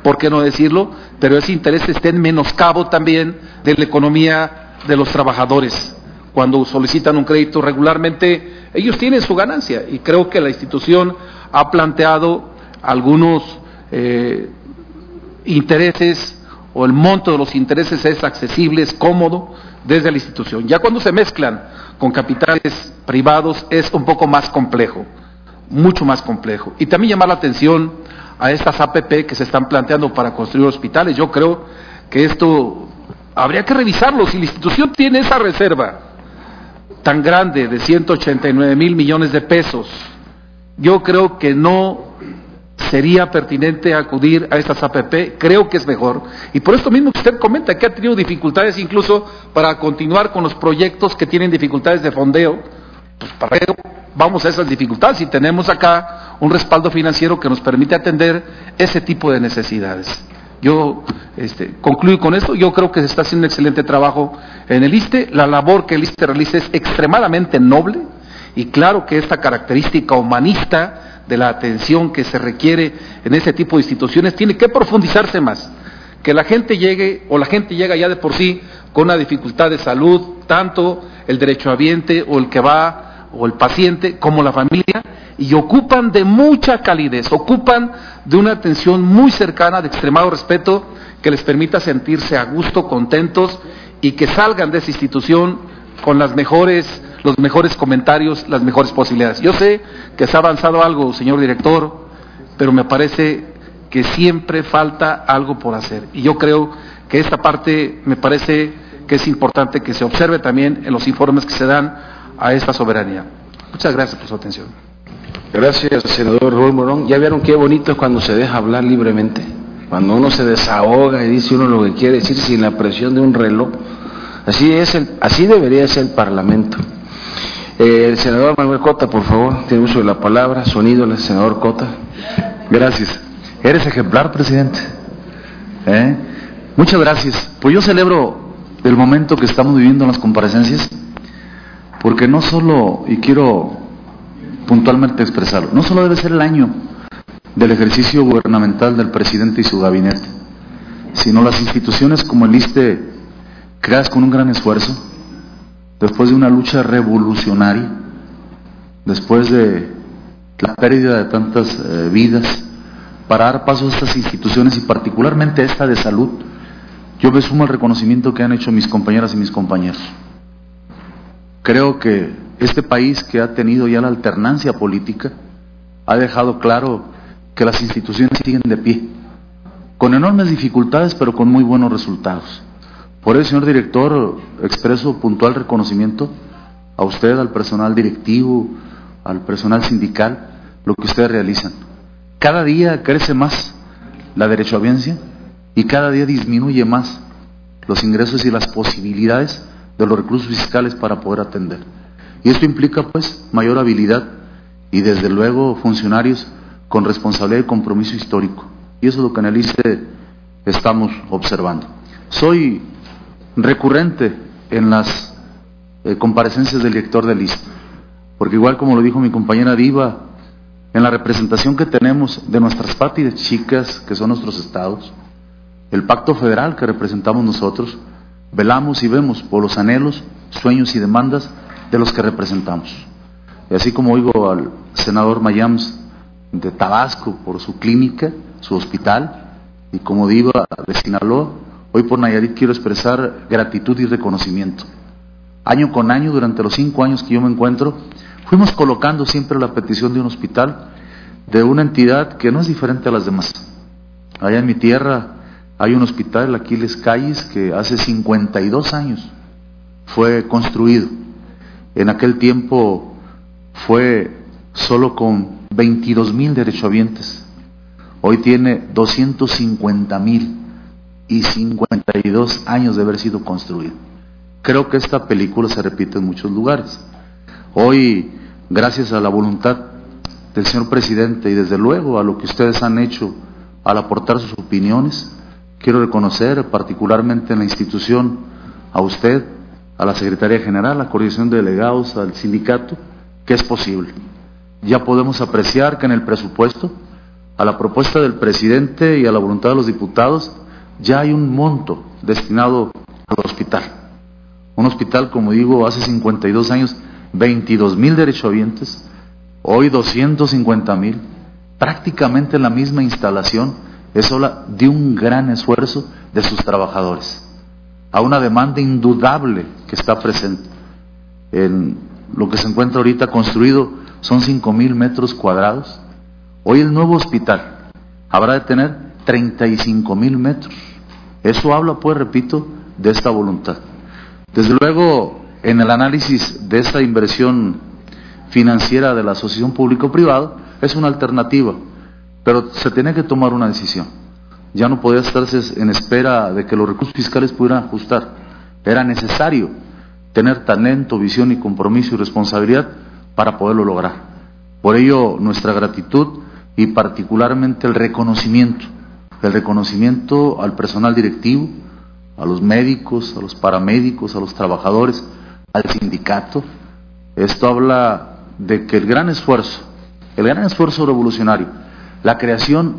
¿por qué no decirlo? Pero ese interés está en menoscabo también de la economía de los trabajadores. Cuando solicitan un crédito regularmente, ellos tienen su ganancia, y creo que la institución ha planteado algunos eh, intereses, o el monto de los intereses es accesible, es cómodo desde la institución. Ya cuando se mezclan con capitales privados es un poco más complejo, mucho más complejo. Y también llamar la atención a estas A P P que se están planteando para construir hospitales. Yo creo que esto habría que revisarlo. Si la institución tiene esa reserva tan grande de ciento ochenta y nueve mil millones de pesos, yo creo que no sería pertinente acudir a estas A P P. Creo que es mejor, y por esto mismo que usted comenta que ha tenido dificultades incluso para continuar con los proyectos que tienen dificultades de fondeo, pues para ello vamos a esas dificultades y tenemos acá un respaldo financiero que nos permite atender ese tipo de necesidades. Yo este, concluyo con esto. Yo creo que se está haciendo un excelente trabajo en el ISSSTE. La labor que el ISSSTE realiza es extremadamente noble, y claro que esta característica humanista de la atención que se requiere en ese tipo de instituciones tiene que profundizarse más. Que la gente llegue, o la gente llega ya de por sí con una dificultad de salud, tanto el derechohabiente o el que va, o el paciente, como la familia, y ocupan de mucha calidez, ocupan de una atención muy cercana, de extremado respeto, que les permita sentirse a gusto, contentos, y que salgan de esa institución con las mejores, los mejores comentarios, las mejores posibilidades. Yo sé que se ha avanzado algo, señor director, pero me parece que siempre falta algo por hacer, y yo creo que esta parte me parece que es importante que se observe también en los informes que se dan a esta soberanía. Muchas gracias por su atención. Gracias, senador Raúl Morón. ¿Ya vieron qué bonito es cuando se deja hablar libremente? Cuando uno se desahoga y dice uno lo que quiere decir sin la presión de un reloj. Así es, el, así debería ser el Parlamento. Eh, el senador Manuel Cota, por favor, tiene uso de la palabra. Sonido el senador Cota. Gracias. Eres ejemplar, presidente. ¿Eh? Muchas gracias. Pues yo celebro el momento que estamos viviendo en las comparecencias, porque no solo, y quiero puntualmente expresarlo, no solo debe ser el año del ejercicio gubernamental del presidente y su gabinete, sino las instituciones como el ISSSTE, creadas con un gran esfuerzo, después de una lucha revolucionaria, después de la pérdida de tantas eh, vidas, para dar paso a estas instituciones, y particularmente esta de salud. Yo me sumo al reconocimiento que han hecho mis compañeras y mis compañeros. Creo que este país, que ha tenido ya la alternancia política, ha dejado claro que las instituciones siguen de pie, con enormes dificultades, pero con muy buenos resultados. Por eso, señor director, expreso puntual reconocimiento a usted, al personal directivo, al personal sindical, lo que ustedes realizan. Cada día crece más la derechohabiencia, y cada día disminuye más los ingresos y las posibilidades de los recursos fiscales para poder atender. Y esto implica pues mayor habilidad y desde luego funcionarios con responsabilidad y compromiso histórico. Y eso es lo que en el ISSSTE estamos observando. Soy recurrente en las eh, comparecencias del director del ISSSTE, porque igual como lo dijo mi compañera Diva, en la representación que tenemos de nuestras patrias chicas, que son nuestros estados, el pacto federal que representamos nosotros, velamos y vemos por los anhelos, sueños y demandas de los que representamos. Y así como oigo al senador Mayams de Tabasco por su clínica, su hospital, y como Diva de Sinaloa, hoy por Nayarit quiero expresar gratitud y reconocimiento. Año con año, durante los cinco años que yo me encuentro, fuimos colocando siempre la petición de un hospital, de una entidad que no es diferente a las demás. Allá en mi tierra hay un hospital, el Aquiles Calles, que hace cincuenta y dos años fue construido. En aquel tiempo fue solo con veintidós mil derechohabientes. Hoy tiene doscientos cincuenta mil y cincuenta y dos años de haber sido construido. Creo que esta película se repite en muchos lugares. Hoy, gracias a la voluntad del señor presidente y desde luego a lo que ustedes han hecho al aportar sus opiniones, quiero reconocer particularmente en la institución a usted, a la Secretaría General, a la Coordinación de Delegados, al sindicato, que es posible. Ya podemos apreciar que en el presupuesto a la propuesta del presidente y a la voluntad de los diputados, ya hay un monto destinado al hospital. Un hospital, como digo, hace cincuenta y dos años, veintidós mil derechohabientes, hoy doscientos cincuenta mil, prácticamente la misma instalación. Eso habla de un gran esfuerzo de sus trabajadores, a una demanda indudable que está presente. En lo que se encuentra ahorita construido son cinco mil metros cuadrados. Hoy el nuevo hospital habrá de tener treinta y cinco mil metros. Eso habla, pues, repito, de esta voluntad. Desde luego, en el análisis de esta inversión financiera de la asociación público-privada, es una alternativa, pero se tiene que tomar una decisión. Ya no podía estarse en espera de que los recursos fiscales pudieran ajustar. Era necesario tener talento, visión y compromiso y responsabilidad para poderlo lograr. Por ello, nuestra gratitud y particularmente el reconocimiento, el reconocimiento al personal directivo, a los médicos, a los paramédicos, a los trabajadores, al sindicato. Esto habla de que el gran esfuerzo, el gran esfuerzo revolucionario, la creación,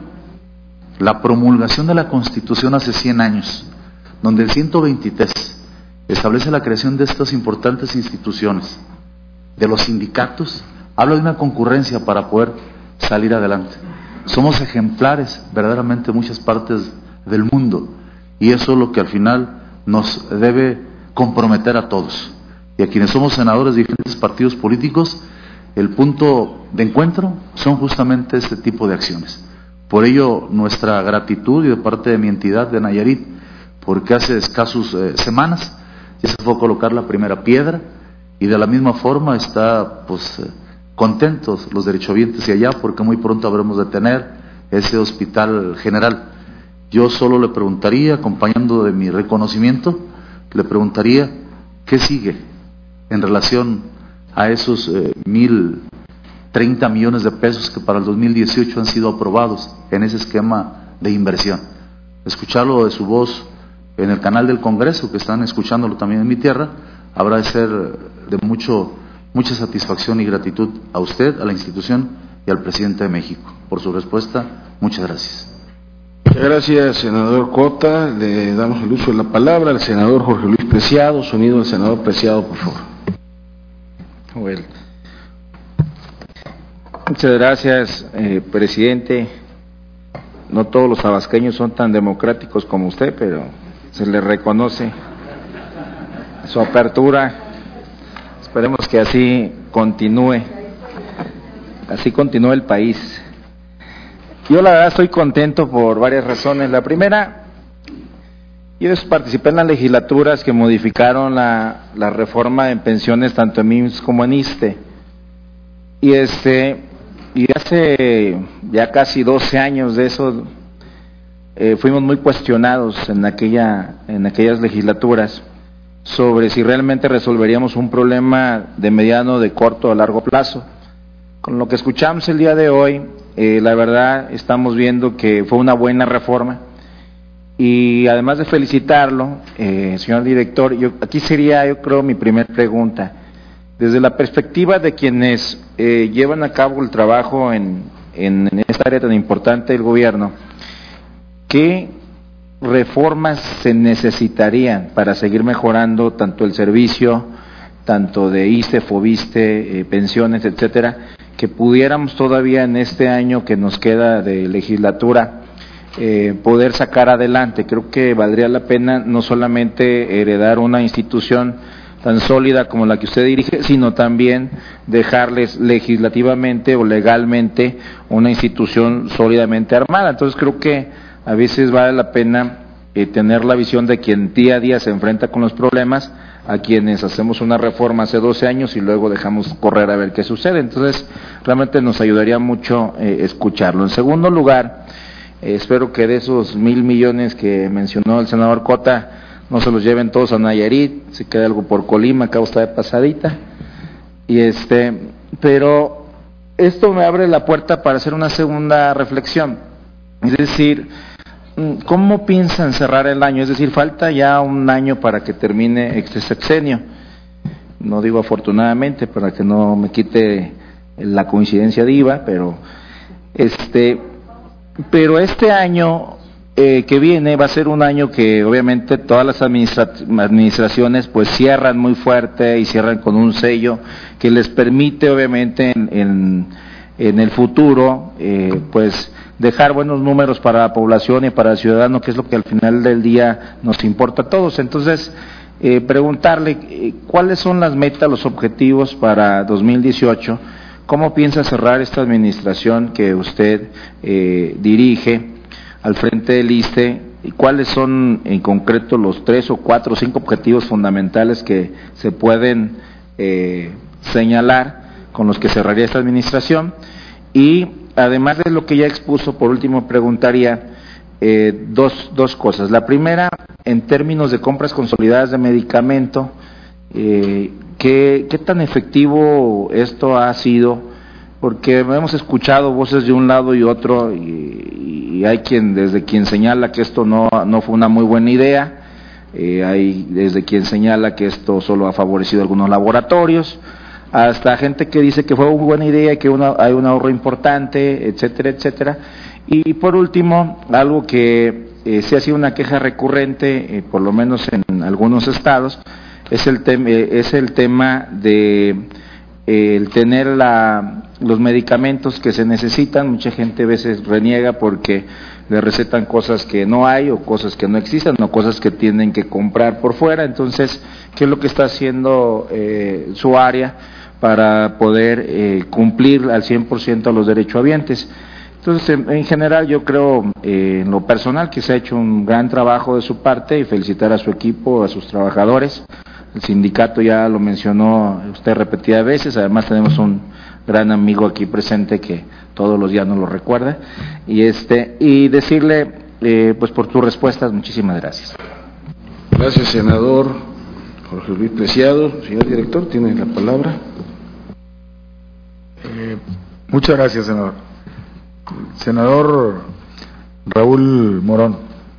la promulgación de la Constitución hace cien años, donde el ciento veintitrés establece la creación de estas importantes instituciones, de los sindicatos, habla de una concurrencia para poder salir adelante. Somos ejemplares verdaderamente en muchas partes del mundo, y eso es lo que al final nos debe comprometer a todos. Y a quienes somos senadores de diferentes partidos políticos, el punto de encuentro son justamente este tipo de acciones. Por ello, nuestra gratitud y de parte de mi entidad de Nayarit, porque hace escasos eh, semanas ya se fue a colocar la primera piedra, y de la misma forma está, pues, eh, contentos los derechohabientes de allá, porque muy pronto habremos de tener ese hospital general. Yo solo le preguntaría, acompañando de mi reconocimiento, le preguntaría qué sigue en relación a esos eh, mil treinta millones de pesos que para el dos mil dieciocho han sido aprobados en ese esquema de inversión. Escucharlo de su voz en el canal del Congreso, que están escuchándolo también en mi tierra, habrá de ser de mucho, mucha satisfacción y gratitud a usted, a la institución y al presidente de México. Por su respuesta, muchas gracias. Muchas gracias, senador Cota. Le damos el uso de la palabra al senador Jorge Luis Preciado. Sonido del senador Preciado, por favor. Bueno. Muchas gracias, eh, presidente. No todos los tabasqueños son tan democráticos como usted, pero se le reconoce su apertura. Esperemos que así continúe, así continúe el país. Yo la verdad estoy contento por varias razones. La primera, yo participé en las legislaturas que modificaron la, la reforma en pensiones tanto en I M S S como en I S S S T E. Y este, y hace ya casi doce años de eso, eh, fuimos muy cuestionados en aquella, en aquellas legislaturas sobre si realmente resolveríamos un problema de mediano, de corto o largo plazo. Con lo que escuchamos el día de hoy, eh, la verdad estamos viendo que fue una buena reforma, y además de felicitarlo, eh, señor director, yo, aquí sería, yo creo, mi primera pregunta. Desde la perspectiva de quienes eh, llevan a cabo el trabajo en, en, en esta área tan importante del gobierno, ¿qué reformas se necesitarían para seguir mejorando tanto el servicio, tanto de I S S S T E, FOBISTE, eh, pensiones, etcétera, que pudiéramos todavía en este año que nos queda de legislatura eh, poder sacar adelante? Creo que valdría la pena no solamente heredar una institución tan sólida como la que usted dirige, sino también dejarles legislativamente o legalmente una institución sólidamente armada. Entonces creo que a veces vale la pena eh, tener la visión de quien día a día se enfrenta con los problemas, a quienes hacemos una reforma hace doce años y luego dejamos correr a ver qué sucede. Entonces realmente nos ayudaría mucho eh, escucharlo. En segundo lugar, eh, espero que de esos mil millones que mencionó el senador Cota no se los lleven todos a Nayarit, si queda algo por Colima, acá está de pasadita, y este, pero esto me abre la puerta para hacer una segunda reflexión, es decir, ¿cómo piensan cerrar el año? Es decir, falta ya un año para que termine este sexenio, no digo afortunadamente para que no me quite la coincidencia diva, pero este, pero este año eh, que viene va a ser un año que obviamente todas las administra administraciones pues cierran muy fuerte y cierran con un sello que les permite obviamente en, en, en el futuro eh, pues dejar buenos números para la población y para el ciudadano, que es lo que al final del día nos importa a todos. Entonces, eh, preguntarle eh, cuáles son las metas, los objetivos para dos mil dieciocho, cómo piensa cerrar esta administración que usted eh, dirige al frente del ISSSTE, y cuáles son en concreto los tres o cuatro o cinco objetivos fundamentales que se pueden eh, señalar con los que cerraría esta administración. Y además de lo que ya expuso, por último preguntaría eh, dos, dos cosas. La primera, en términos de compras consolidadas de medicamento, eh, ¿qué, ¿qué tan efectivo esto ha sido? Porque hemos escuchado voces de un lado y otro y, y hay quien desde quien señala que esto no, no fue una muy buena idea, eh, hay desde quien señala que esto solo ha favorecido a algunos laboratorios, hasta gente que dice que fue una buena idea y que una, hay un ahorro importante, etcétera, etcétera. Y por último, algo que eh, se ha sido una queja recurrente, eh, por lo menos en algunos estados, es el, tem eh, es el tema de eh, el tener la, los medicamentos que se necesitan. Mucha gente a veces reniega porque le recetan cosas que no hay o cosas que no existen o cosas que tienen que comprar por fuera. Entonces, ¿qué es lo que está haciendo eh, su área para poder eh, cumplir al cien por ciento a los derechohabientes? Entonces, en, en general, yo creo, eh, en lo personal, que se ha hecho un gran trabajo de su parte y felicitar a su equipo, a sus trabajadores. El sindicato ya lo mencionó usted repetidas veces, además tenemos un gran amigo aquí presente que todos los días nos lo recuerda, y este y decirle, eh, pues por tus respuestas, muchísimas gracias. Gracias, senador Jorge Luis Preciado. Señor director, tiene la palabra. Eh, muchas gracias, senador. Senador Raúl Morón.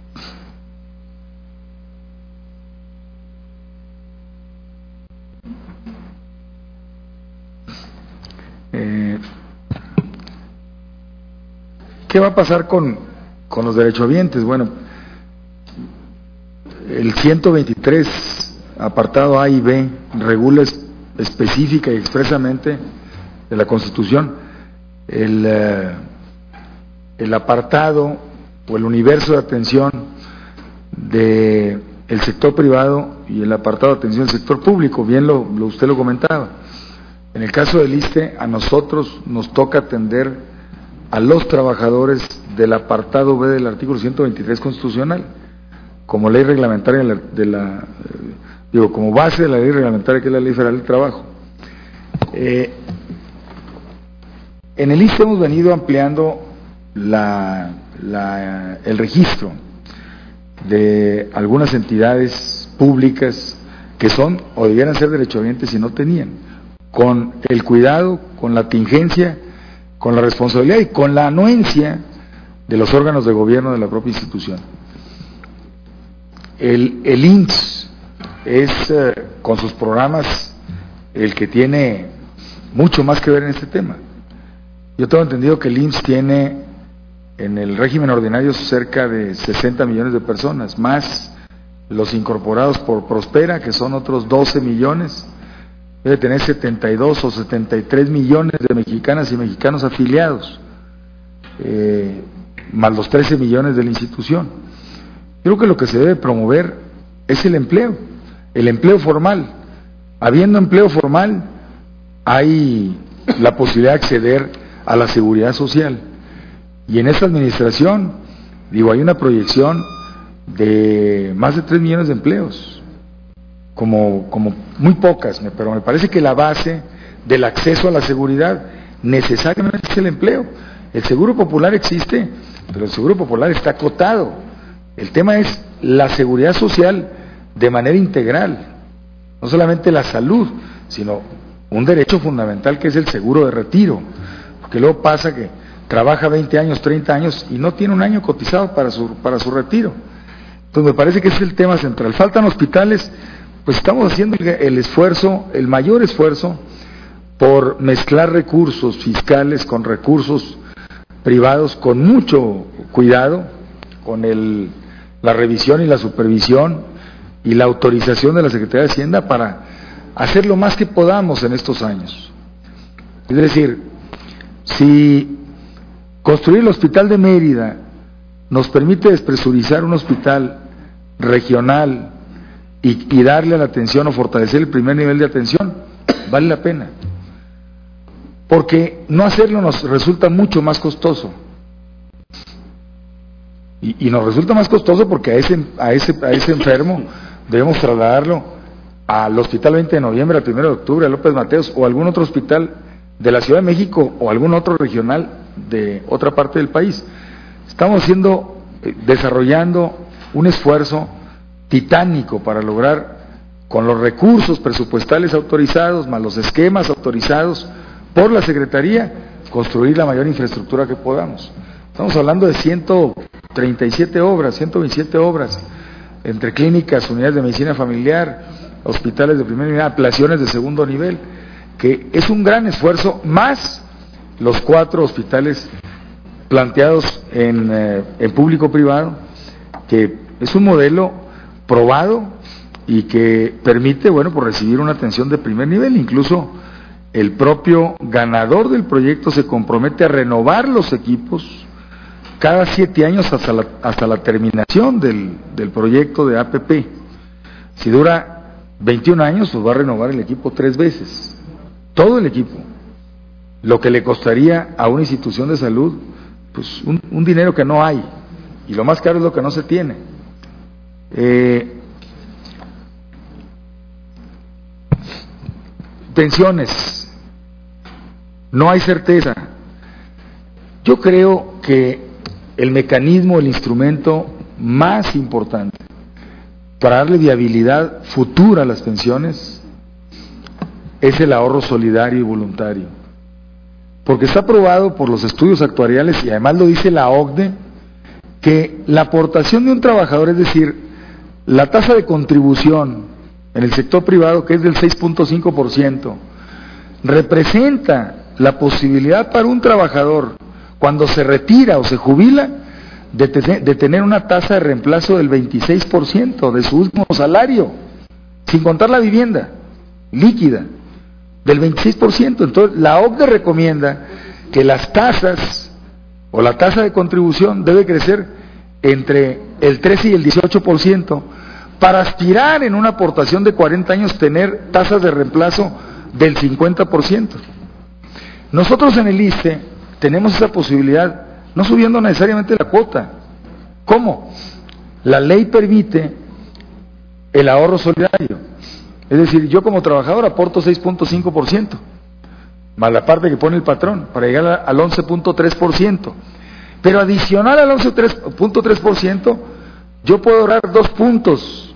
Eh, ¿Qué va a pasar con, con los derechohabientes? Bueno, el ciento veintitrés, apartado A y B, regula es, específica y expresamente de la Constitución el, eh, el apartado o el universo de atención de el sector privado y el apartado de atención del sector público. Bien lo, lo usted lo comentaba. En el caso del ISSSTE, a nosotros nos toca atender a los trabajadores del apartado B del artículo ciento veintitrés constitucional, como ley reglamentaria de la, de la eh, digo, como base de la ley reglamentaria que es la Ley Federal del Trabajo. Eh, en el ISSSTE hemos venido ampliando la, la, el registro de algunas entidades públicas que son o debieran ser derechohabientes y no tenían, con el cuidado, con la tingencia, con la responsabilidad y con la anuencia de los órganos de gobierno de la propia institución. El, el I M S S es, eh, con sus programas, el que tiene mucho más que ver en este tema. Yo tengo entendido que el I M S S tiene en el régimen ordinario cerca de sesenta millones de personas, más los incorporados por Prospera, que son otros doce millones, debe tener setenta y dos o setenta y tres millones de mexicanas y mexicanos afiliados, eh, más los trece millones de la institución. Creo que lo que se debe promover es el empleo, el empleo formal. Habiendo empleo formal, hay la posibilidad de acceder a la seguridad social. Y en esta administración, digo, hay una proyección de más de tres millones de empleos, como, como muy pocas, pero me parece que la base del acceso a la seguridad necesariamente es el empleo. El seguro popular existe, pero el seguro popular está acotado. El tema es la seguridad social de manera integral, no solamente la salud, sino un derecho fundamental que es el seguro de retiro, porque luego pasa que trabaja veinte años, treinta años y no tiene un año cotizado para su, para su retiro. Entonces me parece que ese es el tema central. Faltan hospitales, pues estamos haciendo el, el esfuerzo, el mayor esfuerzo por mezclar recursos fiscales con recursos privados con mucho cuidado, con el, la revisión y la supervisión y la autorización de la Secretaría de Hacienda para hacer lo más que podamos en estos años. Es decir, si construir el Hospital de Mérida nos permite despresurizar un hospital regional y, y darle la atención o fortalecer el primer nivel de atención, vale la pena. Porque no hacerlo nos resulta mucho más costoso. Y, y nos resulta más costoso porque a ese, a, ese, a ese enfermo debemos trasladarlo al Hospital veinte de noviembre, al primero de octubre, a López Mateos o algún otro hospital de la Ciudad de México o algún otro regional de otra parte del país. Estamos haciendo, eh, desarrollando un esfuerzo titánico para lograr, con los recursos presupuestales autorizados, más los esquemas autorizados por la Secretaría, construir la mayor infraestructura que podamos. Estamos hablando de ciento treinta y siete obras, ciento veintisiete obras, entre clínicas, unidades de medicina familiar, hospitales de primer nivel, ampliaciones de segundo nivel, que es un gran esfuerzo, más los cuatro hospitales planteados en, eh, en público-privado, que es un modelo probado y que permite, bueno, pues recibir una atención de primer nivel. Incluso el propio ganador del proyecto se compromete a renovar los equipos cada siete años hasta la, hasta la terminación del, del proyecto de A P P. Si dura veintiún años, pues va a renovar el equipo tres veces, todo el equipo, lo que le costaría a una institución de salud, pues un, un dinero que no hay, y lo más caro es lo que no se tiene. Eh, pensiones, no hay certeza. Yo creo que el mecanismo, el instrumento más importante para darle viabilidad futura a las pensiones es el ahorro solidario y voluntario, porque está probado por los estudios actuariales y además lo dice la O C D E, que la aportación de un trabajador, es decir, la tasa de contribución en el sector privado, que es del seis punto cinco por ciento, representa la posibilidad para un trabajador, cuando se retira o se jubila, de, te de tener una tasa de reemplazo del veintiséis por ciento de su último salario, sin contar la vivienda líquida, del veintiséis por ciento. Entonces, la O C D E recomienda que las tasas o la tasa de contribución debe crecer entre el trece y el dieciocho por ciento para aspirar en una aportación de cuarenta años tener tasas de reemplazo del cincuenta por ciento. Nosotros en el I S S S T E tenemos esa posibilidad, no subiendo necesariamente la cuota. ¿Cómo? La ley permite el ahorro solidario. Es decir, yo como trabajador aporto seis punto cinco por ciento, más la parte que pone el patrón, para llegar al once punto tres por ciento. Pero adicional al once punto tres por ciento, yo puedo ahorrar dos puntos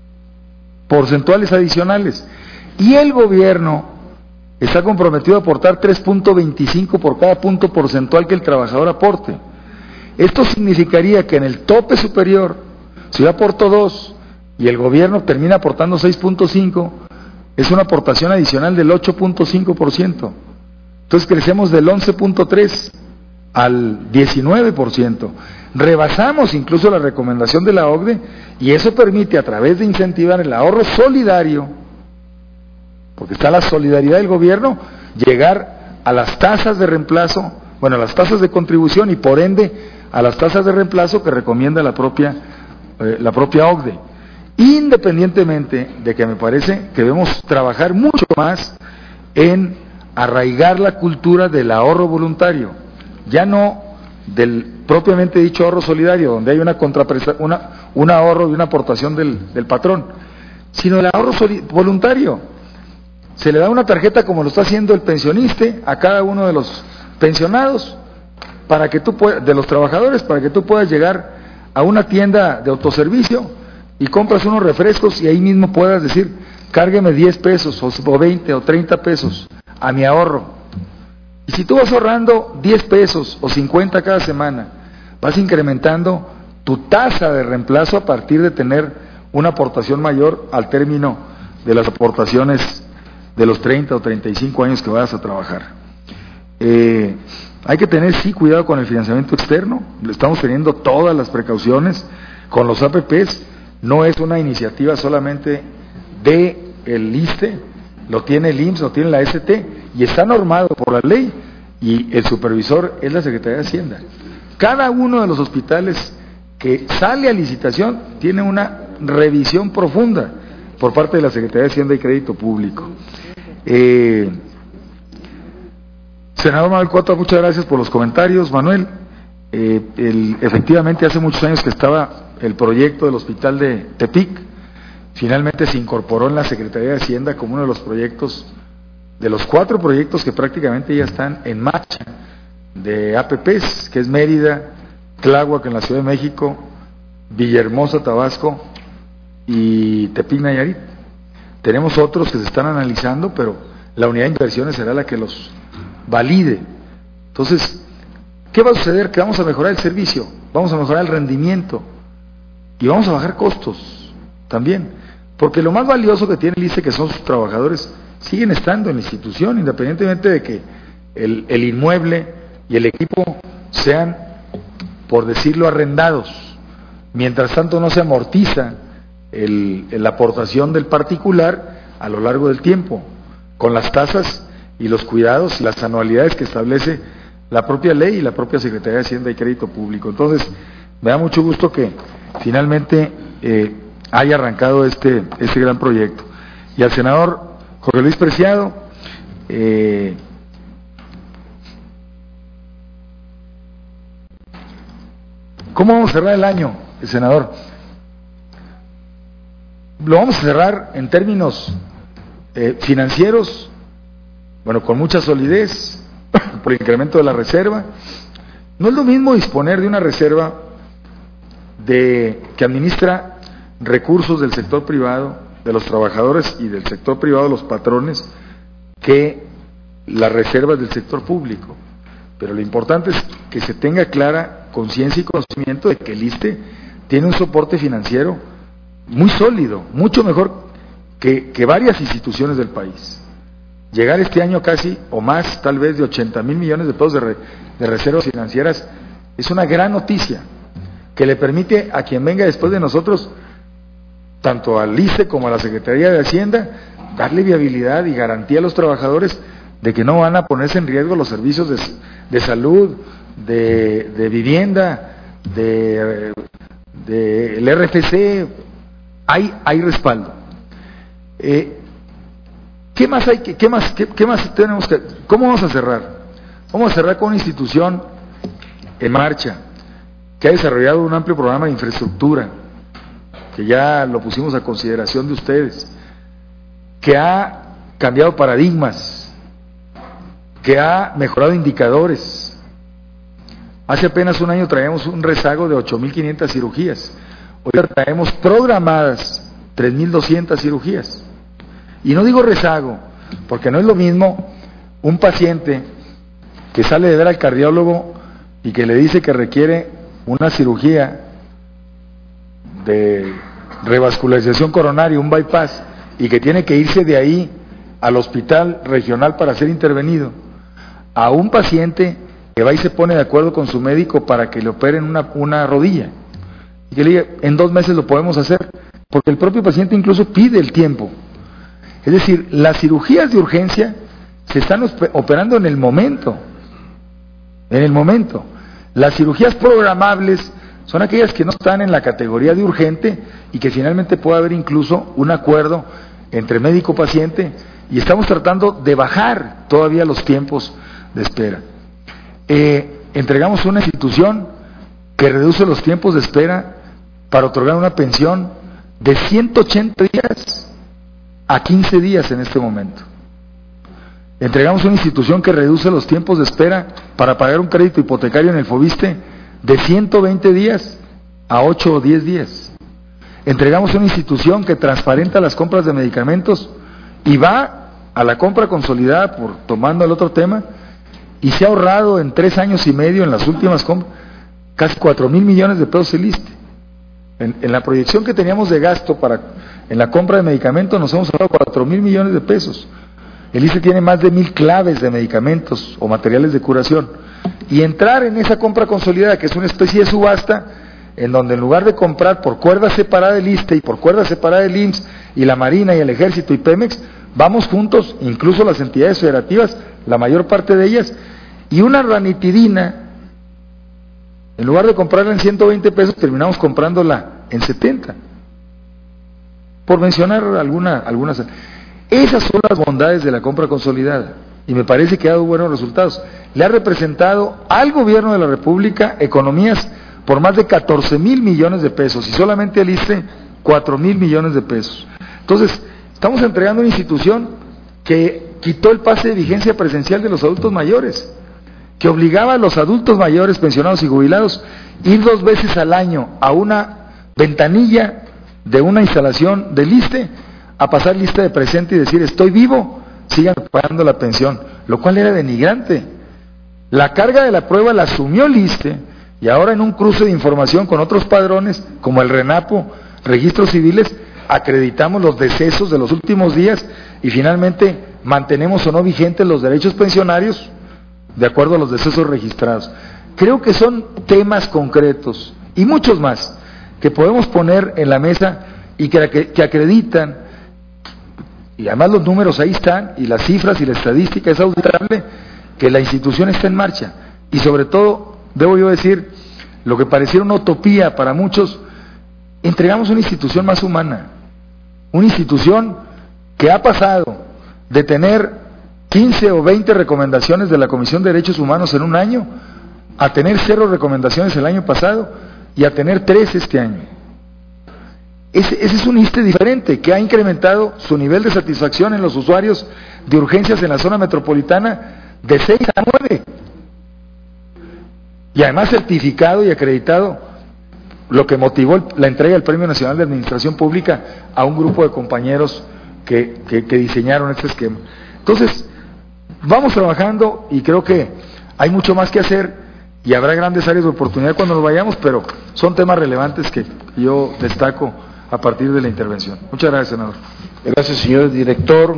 porcentuales adicionales. Y el gobierno está comprometido a aportar tres punto veinticinco por cada punto porcentual que el trabajador aporte. Esto significaría que en el tope superior, si yo aporto dos y el gobierno termina aportando seis punto cinco, es una aportación adicional del ocho punto cinco por ciento. Entonces crecemos del once punto tres al diecinueve por ciento. Rebasamos incluso la recomendación de la O C D E y eso permite, a través de incentivar el ahorro solidario, porque está la solidaridad del gobierno, llegar a las tasas de reemplazo, bueno, a las tasas de contribución y por ende a las tasas de reemplazo que recomienda la propia, eh, la propia O C D E, independientemente de que me parece que debemos trabajar mucho más en arraigar la cultura del ahorro voluntario, ya no del propiamente dicho ahorro solidario, donde hay una contrapresta, una, un ahorro y una aportación del, del patrón, sino el ahorro voluntario. Se le da una tarjeta, como lo está haciendo el pensionista, a cada uno de los pensionados, para que tú puedas, de los trabajadores, para que tú puedas llegar a una tienda de autoservicio y compras unos refrescos y ahí mismo puedas decir, cárgueme diez pesos o veinte o treinta pesos a mi ahorro. Y si tú vas ahorrando diez pesos o cincuenta cada semana, vas incrementando tu tasa de reemplazo a partir de tener una aportación mayor al término de las aportaciones de los treinta o treinta y cinco años que vas a trabajar. Eh, hay que tener, sí, cuidado con el financiamiento externo, le estamos teniendo todas las precauciones con los A P Pes, no es una iniciativa solamente de el ISSSTE, lo tiene el I M S S, lo tiene la S T, y está normado por la ley, y el supervisor es la Secretaría de Hacienda. Cada uno de los hospitales que sale a licitación tiene una revisión profunda por parte de la Secretaría de Hacienda y Crédito Público. Eh, Senador Manuel Cota, muchas gracias por los comentarios. Manuel, eh, el, efectivamente hace muchos años que estaba el proyecto del hospital de Tepic, finalmente se incorporó en la Secretaría de Hacienda como uno de los proyectos, de los cuatro proyectos que prácticamente ya están en marcha de A P Pes, que es Mérida, Tláhuac en la Ciudad de México, Villahermosa, Tabasco y Tepic, Nayarit. Tenemos otros que se están analizando, pero la unidad de inversiones será la que los valide. Entonces, ¿qué va a suceder? Que vamos a mejorar el servicio, vamos a mejorar el rendimiento y vamos a bajar costos también, porque lo más valioso que tiene el ISSSTE, que son sus trabajadores, siguen estando en la institución, independientemente de que el, el inmueble y el equipo sean, por decirlo, arrendados. Mientras tanto no se amortiza el, la aportación del particular a lo largo del tiempo, con las tasas y los cuidados y las anualidades que establece la propia ley y la propia Secretaría de Hacienda y Crédito Público. Entonces, me da mucho gusto que finalmente eh, haya arrancado este, este gran proyecto. Y al senador Jorge Luis Preciado, eh, ¿cómo vamos a cerrar el año, el senador? Lo vamos a cerrar en términos eh, financieros, bueno, con mucha solidez, por el incremento de la reserva. No es lo mismo disponer de una reserva de que administra recursos del sector privado, de los trabajadores y del sector privado, los patrones, que las reservas del sector público. Pero lo importante es que se tenga clara conciencia y conocimiento de que el ISSSTE tiene un soporte financiero muy sólido, mucho mejor que, que varias instituciones del país. Llegar este año casi, o más, tal vez de ochenta mil millones de pesos de, re, de reservas financieras, es una gran noticia, que le permite a quien venga después de nosotros, tanto al ISSSTE como a la Secretaría de Hacienda, darle viabilidad y garantía a los trabajadores de que no van a ponerse en riesgo los servicios de, de salud, de, de vivienda, de, de el R F C. Hay, hay respaldo. Eh, ¿Qué más hay? ¿Qué, qué más? Qué, qué más tenemos que? ¿Cómo vamos a cerrar? Vamos a cerrar con una institución en marcha que ha desarrollado un amplio programa de infraestructura, que ya lo pusimos a consideración de ustedes, que ha cambiado paradigmas, que ha mejorado indicadores. Hace apenas un año traíamos un rezago de ocho mil quinientas cirugías. Hoy traemos programadas tres mil doscientas cirugías. Y no digo rezago, porque no es lo mismo un paciente que sale de ver al cardiólogo y que le dice que requiere una cirugía de revascularización coronaria, un bypass, y que tiene que irse de ahí al hospital regional para ser intervenido, a un paciente que va y se pone de acuerdo con su médico para que le operen una, una rodilla, y que le diga, en dos meses lo podemos hacer, porque el propio paciente incluso pide el tiempo. Es decir, las cirugías de urgencia se están operando en el momento, en el momento. Las cirugías programables son aquellas que no están en la categoría de urgente y que finalmente puede haber incluso un acuerdo entre médico-paciente, y estamos tratando de bajar todavía los tiempos de espera. Eh, entregamos una institución que reduce los tiempos de espera para otorgar una pensión de ciento ochenta días a quince días en este momento. Entregamos una institución que reduce los tiempos de espera para pagar un crédito hipotecario en el Fobiste de ciento veinte días a ocho o diez días. Entregamos una institución que transparenta las compras de medicamentos y va a la compra consolidada, por tomando el otro tema, y se ha ahorrado en tres años y medio en las últimas compras casi cuatro mil millones de pesos el ISSSTE. En, en la proyección que teníamos de gasto para en la compra de medicamentos nos hemos ahorrado cuatro mil millones de pesos. El I S S S T E tiene más de mil claves de medicamentos o materiales de curación. Y entrar en esa compra consolidada, que es una especie de subasta, en donde en lugar de comprar por cuerda separada del I S S S T E y por cuerda separada del I M S S y la Marina y el Ejército y Pemex, vamos juntos, incluso las entidades federativas, la mayor parte de ellas, y una ranitidina, en lugar de comprarla en ciento veinte pesos, terminamos comprándola en setenta. Por mencionar alguna, algunas. Esas son las bondades de la compra consolidada, y me parece que ha dado buenos resultados. Le ha representado al gobierno de la República economías por más de catorce mil millones de pesos, y solamente al I S S S T E cuatro mil millones de pesos. Entonces, estamos entregando una institución que quitó el pase de vigencia presencial de los adultos mayores, que obligaba a los adultos mayores, pensionados y jubilados, ir dos veces al año a una ventanilla de una instalación del I S S S T E a pasar lista de presente y decir, estoy vivo, sigan pagando la pensión, lo cual era denigrante. La carga de la prueba la asumió el I S S S T E, y ahora en un cruce de información con otros padrones, como el RENAPO, registros civiles, acreditamos los decesos de los últimos días y finalmente mantenemos o no vigentes los derechos pensionarios de acuerdo a los decesos registrados. Creo que son temas concretos y muchos más que podemos poner en la mesa y que, que, que acreditan, y además los números ahí están, y las cifras y la estadística es auditable, que la institución está en marcha. Y sobre todo, debo yo decir, lo que pareciera una utopía para muchos, entregamos una institución más humana, una institución que ha pasado de tener quince o veinte recomendaciones de la Comisión de Derechos Humanos en un año, a tener cero recomendaciones el año pasado y a tener tres este año. Ese, ese es un I S S S T E diferente, que ha incrementado su nivel de satisfacción en los usuarios de urgencias en la zona metropolitana de seis a nueve. Y además certificado y acreditado, lo que motivó la entrega del Premio Nacional de Administración Pública a un grupo de compañeros que, que, que diseñaron este esquema. Entonces, vamos trabajando y creo que hay mucho más que hacer y habrá grandes áreas de oportunidad cuando nos vayamos, pero son temas relevantes que yo destaco a partir de la intervención. Muchas gracias, senador. Gracias, señor director.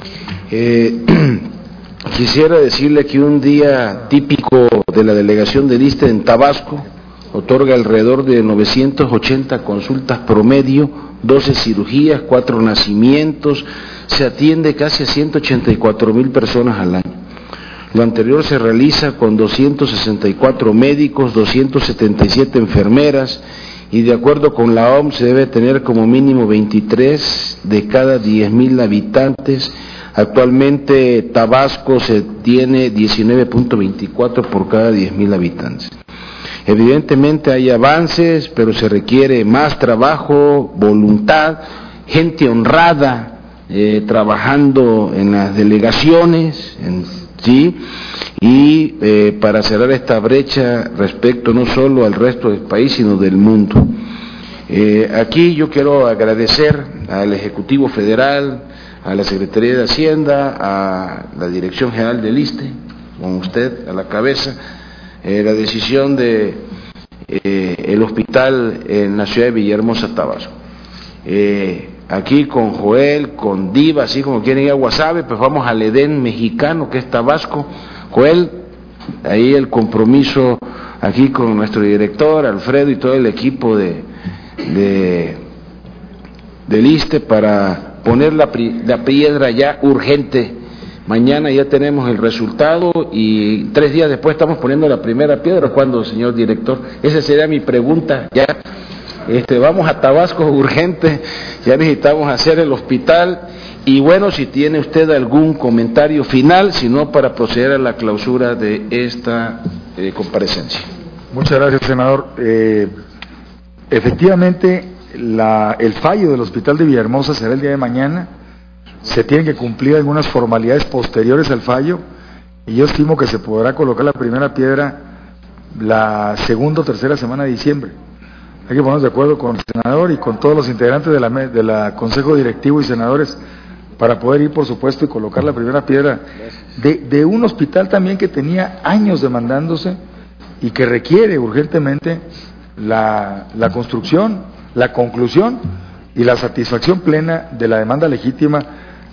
Eh, quisiera decirle que un día típico de la delegación del I S S S T E en Tabasco otorga alrededor de novecientas ochenta consultas promedio, doce cirugías, cuatro nacimientos, se atiende casi a ciento ochenta y cuatro mil personas al año. Lo anterior se realiza con doscientos sesenta y cuatro médicos, doscientas setenta y siete enfermeras, y de acuerdo con la O M S se debe tener como mínimo veintitrés de cada diez mil habitantes. Actualmente Tabasco se tiene diecinueve punto veinticuatro por cada diez mil habitantes. Evidentemente hay avances, pero se requiere más trabajo, voluntad, gente honrada, eh, trabajando en las delegaciones, en, ¿sí? y eh, para cerrar esta brecha respecto no solo al resto del país, sino del mundo. Eh, aquí yo quiero agradecer al Ejecutivo Federal, a la Secretaría de Hacienda, a la Dirección General del I S S S T E, con usted a la cabeza, eh, la decisión de eh, el hospital en la ciudad de Villahermosa, Tabasco. Eh, aquí con Joel, con Diva, así como quieren ir a Guasave, pues vamos al Edén mexicano, que es Tabasco. Joel, ahí el compromiso aquí con nuestro director, Alfredo, y todo el equipo de, de del I S S S T E para poner la, la piedra ya urgente. Mañana ya tenemos el resultado y tres días después estamos poniendo la primera piedra. ¿Cuándo, señor director? Esa sería mi pregunta. Ya este, vamos a Tabasco urgente, ya necesitamos hacer el hospital. Y bueno, si tiene usted algún comentario final, si no, para proceder a la clausura de esta eh, comparecencia. Muchas gracias, senador. Eh, efectivamente, la, el fallo del hospital de Villahermosa será el día de mañana. Se tienen que cumplir algunas formalidades posteriores al fallo y yo estimo que se podrá colocar la primera piedra la segunda o tercera semana de diciembre. Hay que ponernos de acuerdo con el senador y con todos los integrantes de la, de la Consejo Directivo y senadores para poder ir, por supuesto, y colocar la primera piedra de, de un hospital también que tenía años demandándose y que requiere urgentemente la, la construcción, la conclusión y la satisfacción plena de la demanda legítima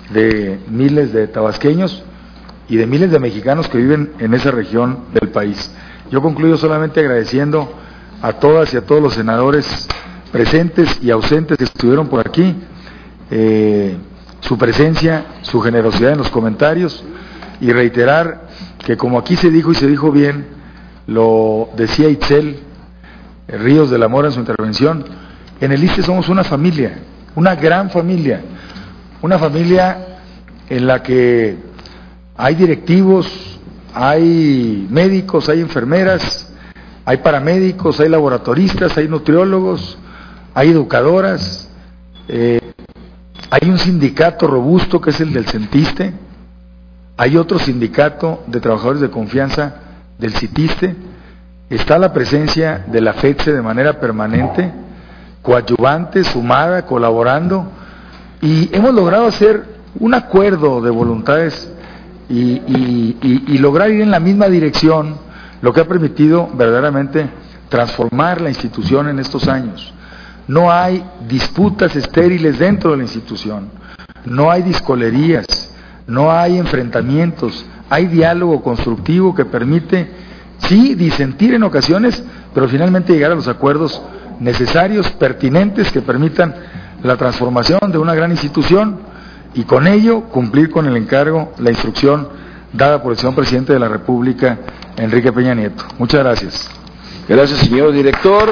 de miles de tabasqueños y de miles de mexicanos que viven en esa región del país. Yo concluyo solamente agradeciendo a todas y a todos los senadores presentes y ausentes que estuvieron por aquí, eh, su presencia, su generosidad en los comentarios, y reiterar que, como aquí se dijo y se dijo bien, lo decía Itzel Ríos de la Mora en su intervención, en el ISSSTE somos una familia, una gran familia, una familia en la que hay directivos, hay médicos, hay enfermeras, hay paramédicos, hay laboratoristas, hay nutriólogos, hay educadoras, eh, hay un sindicato robusto que es el del CENTISTE, hay otro sindicato de trabajadores de confianza del CITISTE, está la presencia de la FETSE de manera permanente, coadyuvante, sumada, colaborando, y hemos logrado hacer un acuerdo de voluntades y, y, y, y lograr ir en la misma dirección, lo que ha permitido verdaderamente transformar la institución en estos años. No hay disputas estériles dentro de la institución, no hay discolerías, no hay enfrentamientos, hay diálogo constructivo que permite, sí, disentir en ocasiones, pero finalmente llegar a los acuerdos necesarios, pertinentes, que permitan la transformación de una gran institución y con ello cumplir con el encargo, la instrucción dada por el señor presidente de la República, Enrique Peña Nieto. Muchas gracias. Gracias, señor director.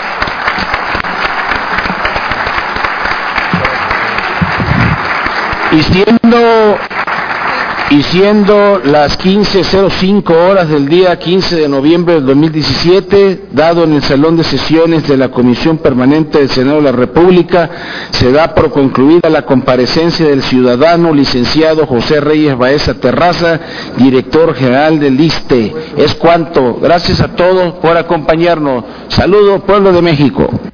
Y siendo, y siendo las quince cero cinco horas del día quince de noviembre del dos mil diecisiete, dado en el Salón de Sesiones de la Comisión Permanente del Senado de la República, se da por concluida la comparecencia del ciudadano licenciado José Reyes Baeza Terraza, director general del ISSSTE. Es cuanto. Gracias a todos por acompañarnos. Saludos, pueblo de México.